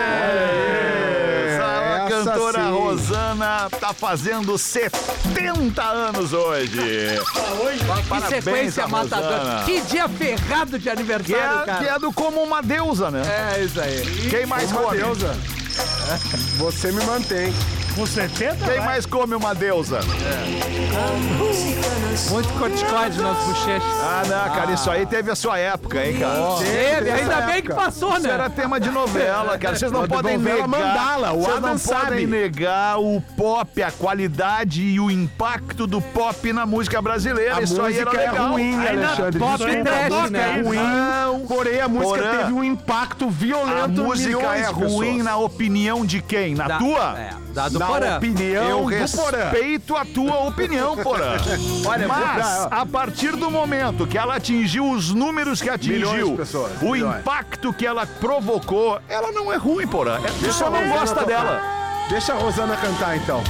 [SPEAKER 4] aí! A
[SPEAKER 7] Essa
[SPEAKER 4] cantora
[SPEAKER 7] sim.
[SPEAKER 4] Rosana tá fazendo setenta anos hoje.
[SPEAKER 6] Que
[SPEAKER 4] Parabéns
[SPEAKER 6] sequência
[SPEAKER 4] a Rosana.
[SPEAKER 6] matadora. Que dia ferrado de
[SPEAKER 4] Que
[SPEAKER 6] aniversário,
[SPEAKER 4] é,
[SPEAKER 6] cara.
[SPEAKER 4] que é do Como Uma Deusa, né?
[SPEAKER 6] É isso aí.
[SPEAKER 4] Quem mais
[SPEAKER 7] Uma
[SPEAKER 4] come?
[SPEAKER 7] deusa. Você me mantém.
[SPEAKER 2] Com setenta,
[SPEAKER 4] Quem
[SPEAKER 2] vai.
[SPEAKER 4] mais come uma deusa?
[SPEAKER 6] Muito corticoide nas bochechas.
[SPEAKER 4] Ah, não, cara, isso aí teve a sua época, hein, cara?
[SPEAKER 6] Teve, ainda bem que passou,
[SPEAKER 4] Isso
[SPEAKER 6] né?
[SPEAKER 4] era tema de novela, cara. Vocês não
[SPEAKER 7] Uma
[SPEAKER 4] podem
[SPEAKER 7] novela
[SPEAKER 4] negar.
[SPEAKER 7] Mandala, o
[SPEAKER 4] Vocês
[SPEAKER 7] Adam
[SPEAKER 4] não
[SPEAKER 7] sabe.
[SPEAKER 4] podem negar o pop, a qualidade e o impacto do pop na música brasileira.
[SPEAKER 7] A
[SPEAKER 4] Isso aí era
[SPEAKER 7] música é
[SPEAKER 4] legal.
[SPEAKER 7] ruim,
[SPEAKER 2] Ainda
[SPEAKER 7] Alexandre.
[SPEAKER 2] pop
[SPEAKER 7] Desculpa,
[SPEAKER 6] trash,
[SPEAKER 7] a música
[SPEAKER 6] né?
[SPEAKER 7] é ruim.
[SPEAKER 4] Não.
[SPEAKER 7] Porém, a música
[SPEAKER 4] Porã.
[SPEAKER 7] teve um impacto violento
[SPEAKER 4] A
[SPEAKER 7] em
[SPEAKER 4] música
[SPEAKER 7] milhões
[SPEAKER 4] é
[SPEAKER 7] de pessoas.
[SPEAKER 4] ruim na opinião de quem? Na
[SPEAKER 6] Da-
[SPEAKER 4] tua?
[SPEAKER 6] É, da do
[SPEAKER 7] Na
[SPEAKER 6] Porã.
[SPEAKER 7] opinião
[SPEAKER 4] Eu
[SPEAKER 7] do Porã.
[SPEAKER 4] respeito a tua opinião, Porã.
[SPEAKER 7] Olha,
[SPEAKER 4] Mas,
[SPEAKER 7] vou-
[SPEAKER 4] a partir do momento que ela atingiu os números que
[SPEAKER 7] Milhões
[SPEAKER 4] atingiu,
[SPEAKER 7] de pessoas,
[SPEAKER 4] o
[SPEAKER 7] milhões.
[SPEAKER 4] impacto que ela provocou, ela não é ruim, Porã. É, tu
[SPEAKER 7] Deixa
[SPEAKER 4] só
[SPEAKER 7] a
[SPEAKER 4] não
[SPEAKER 7] Rosana
[SPEAKER 4] gosta
[SPEAKER 7] tocar.
[SPEAKER 4] dela.
[SPEAKER 7] Deixa a Rosana cantar, então.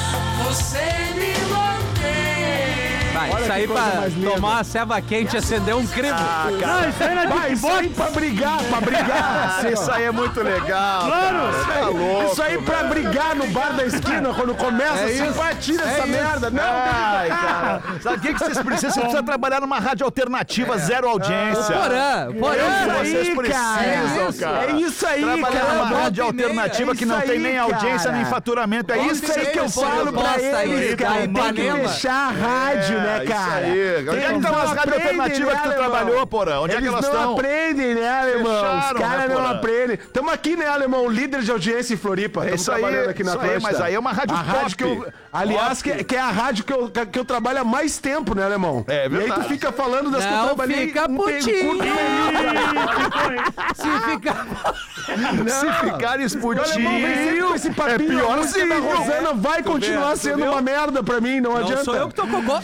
[SPEAKER 6] Vai,
[SPEAKER 7] Olha
[SPEAKER 6] isso
[SPEAKER 7] que
[SPEAKER 6] aí
[SPEAKER 7] coisa
[SPEAKER 6] pra
[SPEAKER 7] mais linda.
[SPEAKER 6] tomar uma ceva quente e acender um crivo.
[SPEAKER 4] Ah, cara.
[SPEAKER 2] Não, isso aí era
[SPEAKER 7] Vai, isso aí pra brigar, pra brigar.
[SPEAKER 4] Ah, isso aí é muito legal.
[SPEAKER 2] Claro.
[SPEAKER 4] Cara. Tá louco.
[SPEAKER 7] Isso aí pra brigar no bar da esquina, quando começa,
[SPEAKER 4] É
[SPEAKER 7] se
[SPEAKER 4] isso.
[SPEAKER 7] vai, tira essa merda. Não,
[SPEAKER 4] Ai, cara. Sabe o que, que vocês precisam? Vocês precisam trabalhar numa rádio alternativa, zero audiência.
[SPEAKER 6] Porã, Porã.
[SPEAKER 4] É
[SPEAKER 7] isso
[SPEAKER 4] vocês
[SPEAKER 7] aí,
[SPEAKER 4] precisam,
[SPEAKER 6] isso.
[SPEAKER 4] cara.
[SPEAKER 7] É isso aí,
[SPEAKER 4] Trabalhar
[SPEAKER 7] cara.
[SPEAKER 4] numa
[SPEAKER 6] volta
[SPEAKER 4] rádio
[SPEAKER 6] e meia.
[SPEAKER 4] alternativa
[SPEAKER 7] É
[SPEAKER 4] que não
[SPEAKER 7] isso
[SPEAKER 4] tem
[SPEAKER 7] aí,
[SPEAKER 4] nem audiência
[SPEAKER 7] cara.
[SPEAKER 4] nem faturamento. É
[SPEAKER 6] Volta
[SPEAKER 4] isso
[SPEAKER 6] e
[SPEAKER 4] que vocês
[SPEAKER 6] meia,
[SPEAKER 7] que eu
[SPEAKER 6] Esse
[SPEAKER 7] falo pra
[SPEAKER 6] bosta aí,
[SPEAKER 7] eles,
[SPEAKER 6] cara,
[SPEAKER 7] cara. Tem que
[SPEAKER 6] Ipanema.
[SPEAKER 7] fechar a rádio, né,
[SPEAKER 4] isso
[SPEAKER 7] cara?
[SPEAKER 4] aí. Onde é que
[SPEAKER 7] Eles
[SPEAKER 4] estão
[SPEAKER 7] não
[SPEAKER 4] as rádios
[SPEAKER 7] aprendem,
[SPEAKER 4] alternativas que tu
[SPEAKER 7] né, alemão?
[SPEAKER 4] trabalhou, Porã? Onde é que
[SPEAKER 7] Eles
[SPEAKER 4] elas
[SPEAKER 7] não
[SPEAKER 4] estão?
[SPEAKER 7] aprendem, né, alemão? Os
[SPEAKER 4] Fecharam,
[SPEAKER 7] caras
[SPEAKER 4] né,
[SPEAKER 7] não
[SPEAKER 4] Porã?
[SPEAKER 7] aprendem. Estamos aqui, né, alemão? Líder de audiência em Floripa.
[SPEAKER 4] É
[SPEAKER 7] Estamos
[SPEAKER 4] isso aí,
[SPEAKER 7] trabalhando aqui na
[SPEAKER 4] isso aí,
[SPEAKER 7] Atlântida.
[SPEAKER 4] mas aí é uma rádio
[SPEAKER 7] a rádio
[SPEAKER 4] top.
[SPEAKER 7] que eu, aliás, que, que é a rádio que eu, que eu trabalho há mais tempo, né, alemão?
[SPEAKER 4] É
[SPEAKER 7] E aí
[SPEAKER 4] verdade.
[SPEAKER 7] tu fica falando das que eu
[SPEAKER 6] Não
[SPEAKER 7] trabalhei
[SPEAKER 6] fica
[SPEAKER 7] um pe-
[SPEAKER 6] putinho.
[SPEAKER 7] curto período.
[SPEAKER 6] Se ficar...
[SPEAKER 4] Se ficar
[SPEAKER 7] O alemão vem sempre
[SPEAKER 4] esputinho,
[SPEAKER 7] com esse papinho.
[SPEAKER 4] é pior
[SPEAKER 7] a música
[SPEAKER 4] sim,
[SPEAKER 7] da
[SPEAKER 4] viu?
[SPEAKER 7] Rosana vai continuar sendo uma merda pra mim, não,
[SPEAKER 6] Não
[SPEAKER 7] adianta.
[SPEAKER 6] sou eu que tô cocô.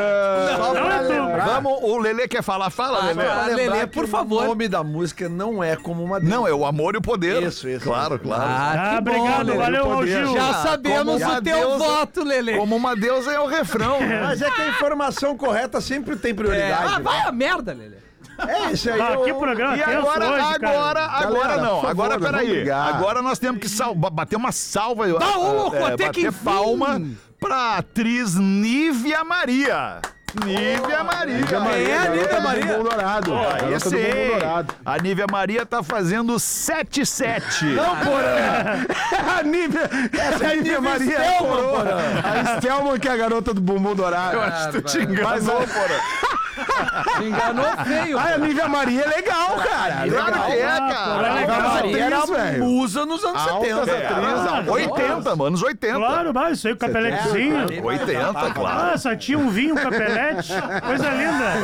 [SPEAKER 4] Só
[SPEAKER 2] Não
[SPEAKER 4] pra
[SPEAKER 2] é tu.
[SPEAKER 4] lembrar. Vamos, o Lelê quer falar? Fala,
[SPEAKER 6] Ah,
[SPEAKER 4] Lelê.
[SPEAKER 6] vai.
[SPEAKER 5] Lembrar
[SPEAKER 6] Lelê,
[SPEAKER 5] que
[SPEAKER 6] por favor.
[SPEAKER 5] O nome da música não é como uma
[SPEAKER 4] Não, é o amor e o poder.
[SPEAKER 5] Isso, isso.
[SPEAKER 4] Claro, claro.
[SPEAKER 6] Ah,
[SPEAKER 2] Ah,
[SPEAKER 6] que bom,
[SPEAKER 2] obrigado,
[SPEAKER 6] Lelê.
[SPEAKER 2] valeu, Raul Gil.
[SPEAKER 6] Já
[SPEAKER 4] Ah,
[SPEAKER 6] sabemos
[SPEAKER 4] como uma
[SPEAKER 6] o teu
[SPEAKER 4] deusa-
[SPEAKER 6] voto, Lelê.
[SPEAKER 4] Como uma deusa é o refrão.
[SPEAKER 5] Mas é que a informação correta sempre tem
[SPEAKER 6] É,
[SPEAKER 5] prioridade.
[SPEAKER 6] ah, vai a merda, Lelê.
[SPEAKER 5] É, isso aí.
[SPEAKER 2] Ah,
[SPEAKER 5] eu-
[SPEAKER 2] que programa
[SPEAKER 4] E
[SPEAKER 2] tenso
[SPEAKER 4] agora,
[SPEAKER 2] hoje, cara.
[SPEAKER 4] agora, agora
[SPEAKER 7] Galera,
[SPEAKER 4] não.
[SPEAKER 7] por favor,
[SPEAKER 4] Agora,
[SPEAKER 7] não vamos
[SPEAKER 4] peraí.
[SPEAKER 7] brigar.
[SPEAKER 4] Agora nós temos que sal- ba- bater uma salva.
[SPEAKER 6] Tá, ô, louco,
[SPEAKER 4] é,
[SPEAKER 6] até que
[SPEAKER 4] bater
[SPEAKER 6] enfim.
[SPEAKER 4] palma pra atriz Nívia Maria. Nívia Maria.
[SPEAKER 7] Nívia Maria,
[SPEAKER 6] é a
[SPEAKER 7] garota
[SPEAKER 6] Nívia
[SPEAKER 7] do
[SPEAKER 6] Maria?
[SPEAKER 7] bumbum dourado. Garota
[SPEAKER 4] Esse
[SPEAKER 7] do bumbum
[SPEAKER 4] aí.
[SPEAKER 7] dourado.
[SPEAKER 4] A Nívia Maria tá fazendo sete sete.
[SPEAKER 7] Não, porra! A Nívia, essa é a Nívia Maria é a coroa. A Stelman que é a garota do bumbum dourado.
[SPEAKER 4] Eu acho que tu te enganou,
[SPEAKER 7] Mas, ó,
[SPEAKER 4] porra.
[SPEAKER 6] Se enganou feio.
[SPEAKER 7] Ah, a Nívia Maria é legal, cara.
[SPEAKER 4] Claro que é,
[SPEAKER 2] Ah,
[SPEAKER 4] cara.
[SPEAKER 2] é legal.
[SPEAKER 5] Ela
[SPEAKER 7] atriz,
[SPEAKER 5] era
[SPEAKER 7] velho.
[SPEAKER 5] musa nos anos
[SPEAKER 7] Altas
[SPEAKER 5] setenta.
[SPEAKER 7] atrizes,
[SPEAKER 2] Ah,
[SPEAKER 4] oitenta, mano, anos oitenta.
[SPEAKER 2] Claro, mas isso aí, o capeletezinho.
[SPEAKER 4] oitenta, claro.
[SPEAKER 2] Ah, só tinha um vinho, um capelete. Coisa linda.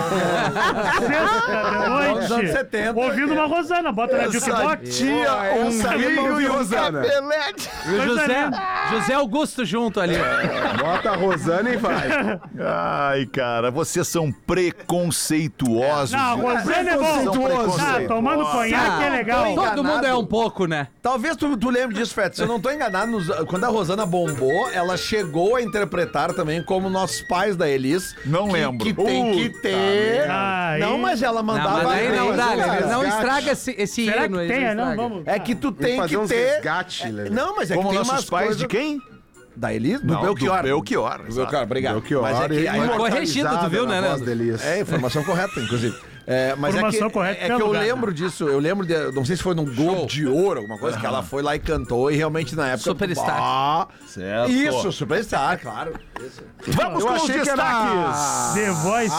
[SPEAKER 2] Sexta de
[SPEAKER 5] Nos anos
[SPEAKER 2] noite.
[SPEAKER 5] setenta.
[SPEAKER 2] Ouvindo uma Rosana, bota na
[SPEAKER 4] Essa
[SPEAKER 2] jukebox.
[SPEAKER 4] tia, um
[SPEAKER 7] essa aí eu não
[SPEAKER 4] vinho
[SPEAKER 7] ouvi,
[SPEAKER 4] e um
[SPEAKER 7] Rosana.
[SPEAKER 4] capelete.
[SPEAKER 6] E o
[SPEAKER 2] Coisa
[SPEAKER 6] José,
[SPEAKER 2] linda.
[SPEAKER 6] José Augusto junto ali.
[SPEAKER 7] Bota a Rosana e vai.
[SPEAKER 4] Ai, cara, vocês são preconceituosos.
[SPEAKER 2] Não, Rosana é bom.
[SPEAKER 7] Preconceituoso.
[SPEAKER 2] Ah, tomando conhaque é legal.
[SPEAKER 6] Todo mundo é um pouco, né?
[SPEAKER 5] Talvez tu, tu lembre disso, Fete. Se eu não tô enganado, nos- quando a Rosana bombou, ela chegou a interpretar também como nossos pais da Elis.
[SPEAKER 4] Não
[SPEAKER 5] que,
[SPEAKER 4] lembro.
[SPEAKER 5] Que tem que
[SPEAKER 4] Puta
[SPEAKER 5] ter.
[SPEAKER 2] Aí.
[SPEAKER 5] Não, mas ela
[SPEAKER 6] Não,
[SPEAKER 5] mandava.
[SPEAKER 6] mas aí não
[SPEAKER 5] bem,
[SPEAKER 6] dá,
[SPEAKER 5] mas,
[SPEAKER 6] Lelê.
[SPEAKER 5] cara,
[SPEAKER 6] Não
[SPEAKER 7] resgate.
[SPEAKER 6] estraga esse, esse
[SPEAKER 2] Será
[SPEAKER 6] hino
[SPEAKER 2] que
[SPEAKER 6] aí.
[SPEAKER 2] tem?
[SPEAKER 6] não
[SPEAKER 2] Não,
[SPEAKER 6] estraga.
[SPEAKER 2] vamos.
[SPEAKER 5] É que tu
[SPEAKER 7] Tem
[SPEAKER 5] tem
[SPEAKER 7] fazer
[SPEAKER 5] que
[SPEAKER 7] uns
[SPEAKER 5] ter.
[SPEAKER 7] resgate, Lelê.
[SPEAKER 5] Não, mas é
[SPEAKER 4] Como
[SPEAKER 5] que tem
[SPEAKER 4] nossos
[SPEAKER 5] umas
[SPEAKER 4] pais
[SPEAKER 5] coisas.
[SPEAKER 4] de quem?
[SPEAKER 5] Da Elis? Do
[SPEAKER 4] Não,
[SPEAKER 5] Belchior.
[SPEAKER 4] do Belchior,
[SPEAKER 5] Do Belchior, obrigado.
[SPEAKER 7] Belchior,
[SPEAKER 5] Mas é que
[SPEAKER 7] e-
[SPEAKER 5] aí-
[SPEAKER 6] Foi corrigido, tu viu, né,
[SPEAKER 7] na voz
[SPEAKER 6] Nando?
[SPEAKER 7] deles.
[SPEAKER 5] É, informação correta, inclusive. É, mas
[SPEAKER 2] Informação
[SPEAKER 5] é que,
[SPEAKER 2] correta
[SPEAKER 5] é
[SPEAKER 2] em
[SPEAKER 5] que eu
[SPEAKER 2] lugar,
[SPEAKER 5] lembro disso, eu lembro, de, não sei se foi num Globo de Ouro, alguma coisa, que ela foi lá e cantou, e realmente na época...
[SPEAKER 6] Superstar.
[SPEAKER 5] Ah,
[SPEAKER 4] Certo.
[SPEAKER 5] isso, Superstar, claro. Isso.
[SPEAKER 4] Vamos
[SPEAKER 7] Eu
[SPEAKER 4] com os
[SPEAKER 7] achei que era-
[SPEAKER 4] destaques.
[SPEAKER 2] The Voice.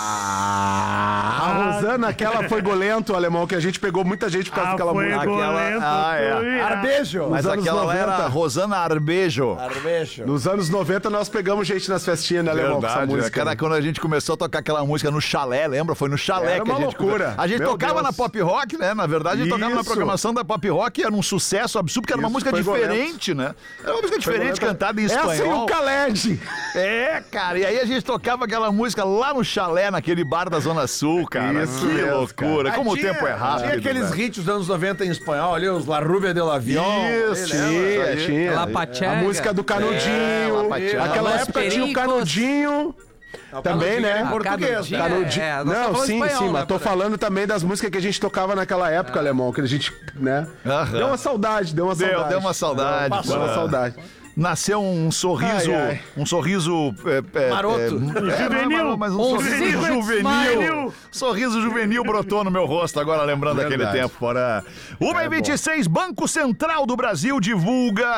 [SPEAKER 7] Ah, a Rosana, aquela foi golento, alemão, que a gente pegou muita gente por causa
[SPEAKER 2] Ah,
[SPEAKER 7] daquela
[SPEAKER 2] foi
[SPEAKER 7] música.
[SPEAKER 2] golento.
[SPEAKER 4] Ah, é.
[SPEAKER 2] tu irá.
[SPEAKER 5] Arbejo.
[SPEAKER 4] Mas
[SPEAKER 7] Nos anos
[SPEAKER 4] aquela lá
[SPEAKER 7] noventa.
[SPEAKER 4] era Rosana Arbejo.
[SPEAKER 5] Arbejo.
[SPEAKER 7] Nos anos noventa nós pegamos gente nas festinhas, né, alemão, com essa
[SPEAKER 4] Verdade, né?
[SPEAKER 7] música.
[SPEAKER 4] Cara, quando a gente começou a tocar aquela música no chalé, lembra? Foi no chalé
[SPEAKER 7] Era
[SPEAKER 4] que a
[SPEAKER 7] uma
[SPEAKER 4] gente...
[SPEAKER 7] loucura.
[SPEAKER 4] A gente
[SPEAKER 7] Meu
[SPEAKER 4] tocava
[SPEAKER 7] Deus.
[SPEAKER 4] na Pop Rock, né? Na verdade, a gente tocava na
[SPEAKER 7] Isso.
[SPEAKER 4] programação da Pop Rock, era um sucesso absurdo, porque era uma
[SPEAKER 7] Isso,
[SPEAKER 4] música
[SPEAKER 7] foi
[SPEAKER 4] diferente, né? Era uma música diferente, cantada em
[SPEAKER 7] Essa e o
[SPEAKER 4] espanhol.
[SPEAKER 7] Khaled.
[SPEAKER 4] É, cara, e aí a gente tocava aquela música lá no chalé, naquele bar da Zona Sul, cara.
[SPEAKER 7] Isso
[SPEAKER 4] que
[SPEAKER 7] mesmo,
[SPEAKER 4] loucura.
[SPEAKER 5] Ah,
[SPEAKER 4] Como
[SPEAKER 5] tinha-
[SPEAKER 4] o tempo é rápido.
[SPEAKER 5] Tinha aqueles
[SPEAKER 4] né?
[SPEAKER 5] hits dos anos noventa em espanhol ali, os La Rubia de l'Avion.
[SPEAKER 4] Isso,
[SPEAKER 5] ele lembra?
[SPEAKER 7] Tinha, tinha.
[SPEAKER 6] La Pachanga.
[SPEAKER 7] A música do
[SPEAKER 4] É,
[SPEAKER 7] Canudinho.
[SPEAKER 4] La Pachanga.
[SPEAKER 7] Aquela
[SPEAKER 6] Los
[SPEAKER 7] época tinha o
[SPEAKER 6] Pericos.
[SPEAKER 7] Canudinho. Também, né?
[SPEAKER 5] em português,
[SPEAKER 6] Canudinho,
[SPEAKER 7] Canudinho.
[SPEAKER 6] é, nós estamos
[SPEAKER 7] Não,
[SPEAKER 6] falando
[SPEAKER 7] sim,
[SPEAKER 6] espanhol,
[SPEAKER 7] sim,
[SPEAKER 6] né,
[SPEAKER 7] mas tô
[SPEAKER 6] Porã?
[SPEAKER 7] falando também das músicas que a gente tocava naquela época, alemão, que a gente, né?
[SPEAKER 4] Aham.
[SPEAKER 7] Deu uma saudade, deu uma
[SPEAKER 4] Deu,
[SPEAKER 7] saudade.
[SPEAKER 4] deu uma saudade.
[SPEAKER 7] Passou
[SPEAKER 4] Porã.
[SPEAKER 7] uma saudade.
[SPEAKER 4] Nasceu um sorriso,
[SPEAKER 7] Ai, ai.
[SPEAKER 4] um sorriso é, é,
[SPEAKER 5] Maroto.
[SPEAKER 4] é,
[SPEAKER 2] Juvenil.
[SPEAKER 4] mas um,
[SPEAKER 6] Um
[SPEAKER 4] sorriso
[SPEAKER 6] secret
[SPEAKER 4] juvenil.
[SPEAKER 2] smile.
[SPEAKER 4] Sorriso juvenil brotou no meu rosto agora, lembrando
[SPEAKER 7] Verdade.
[SPEAKER 4] aquele tempo. Fora. uma e vinte e seis, Banco Central do Brasil divulga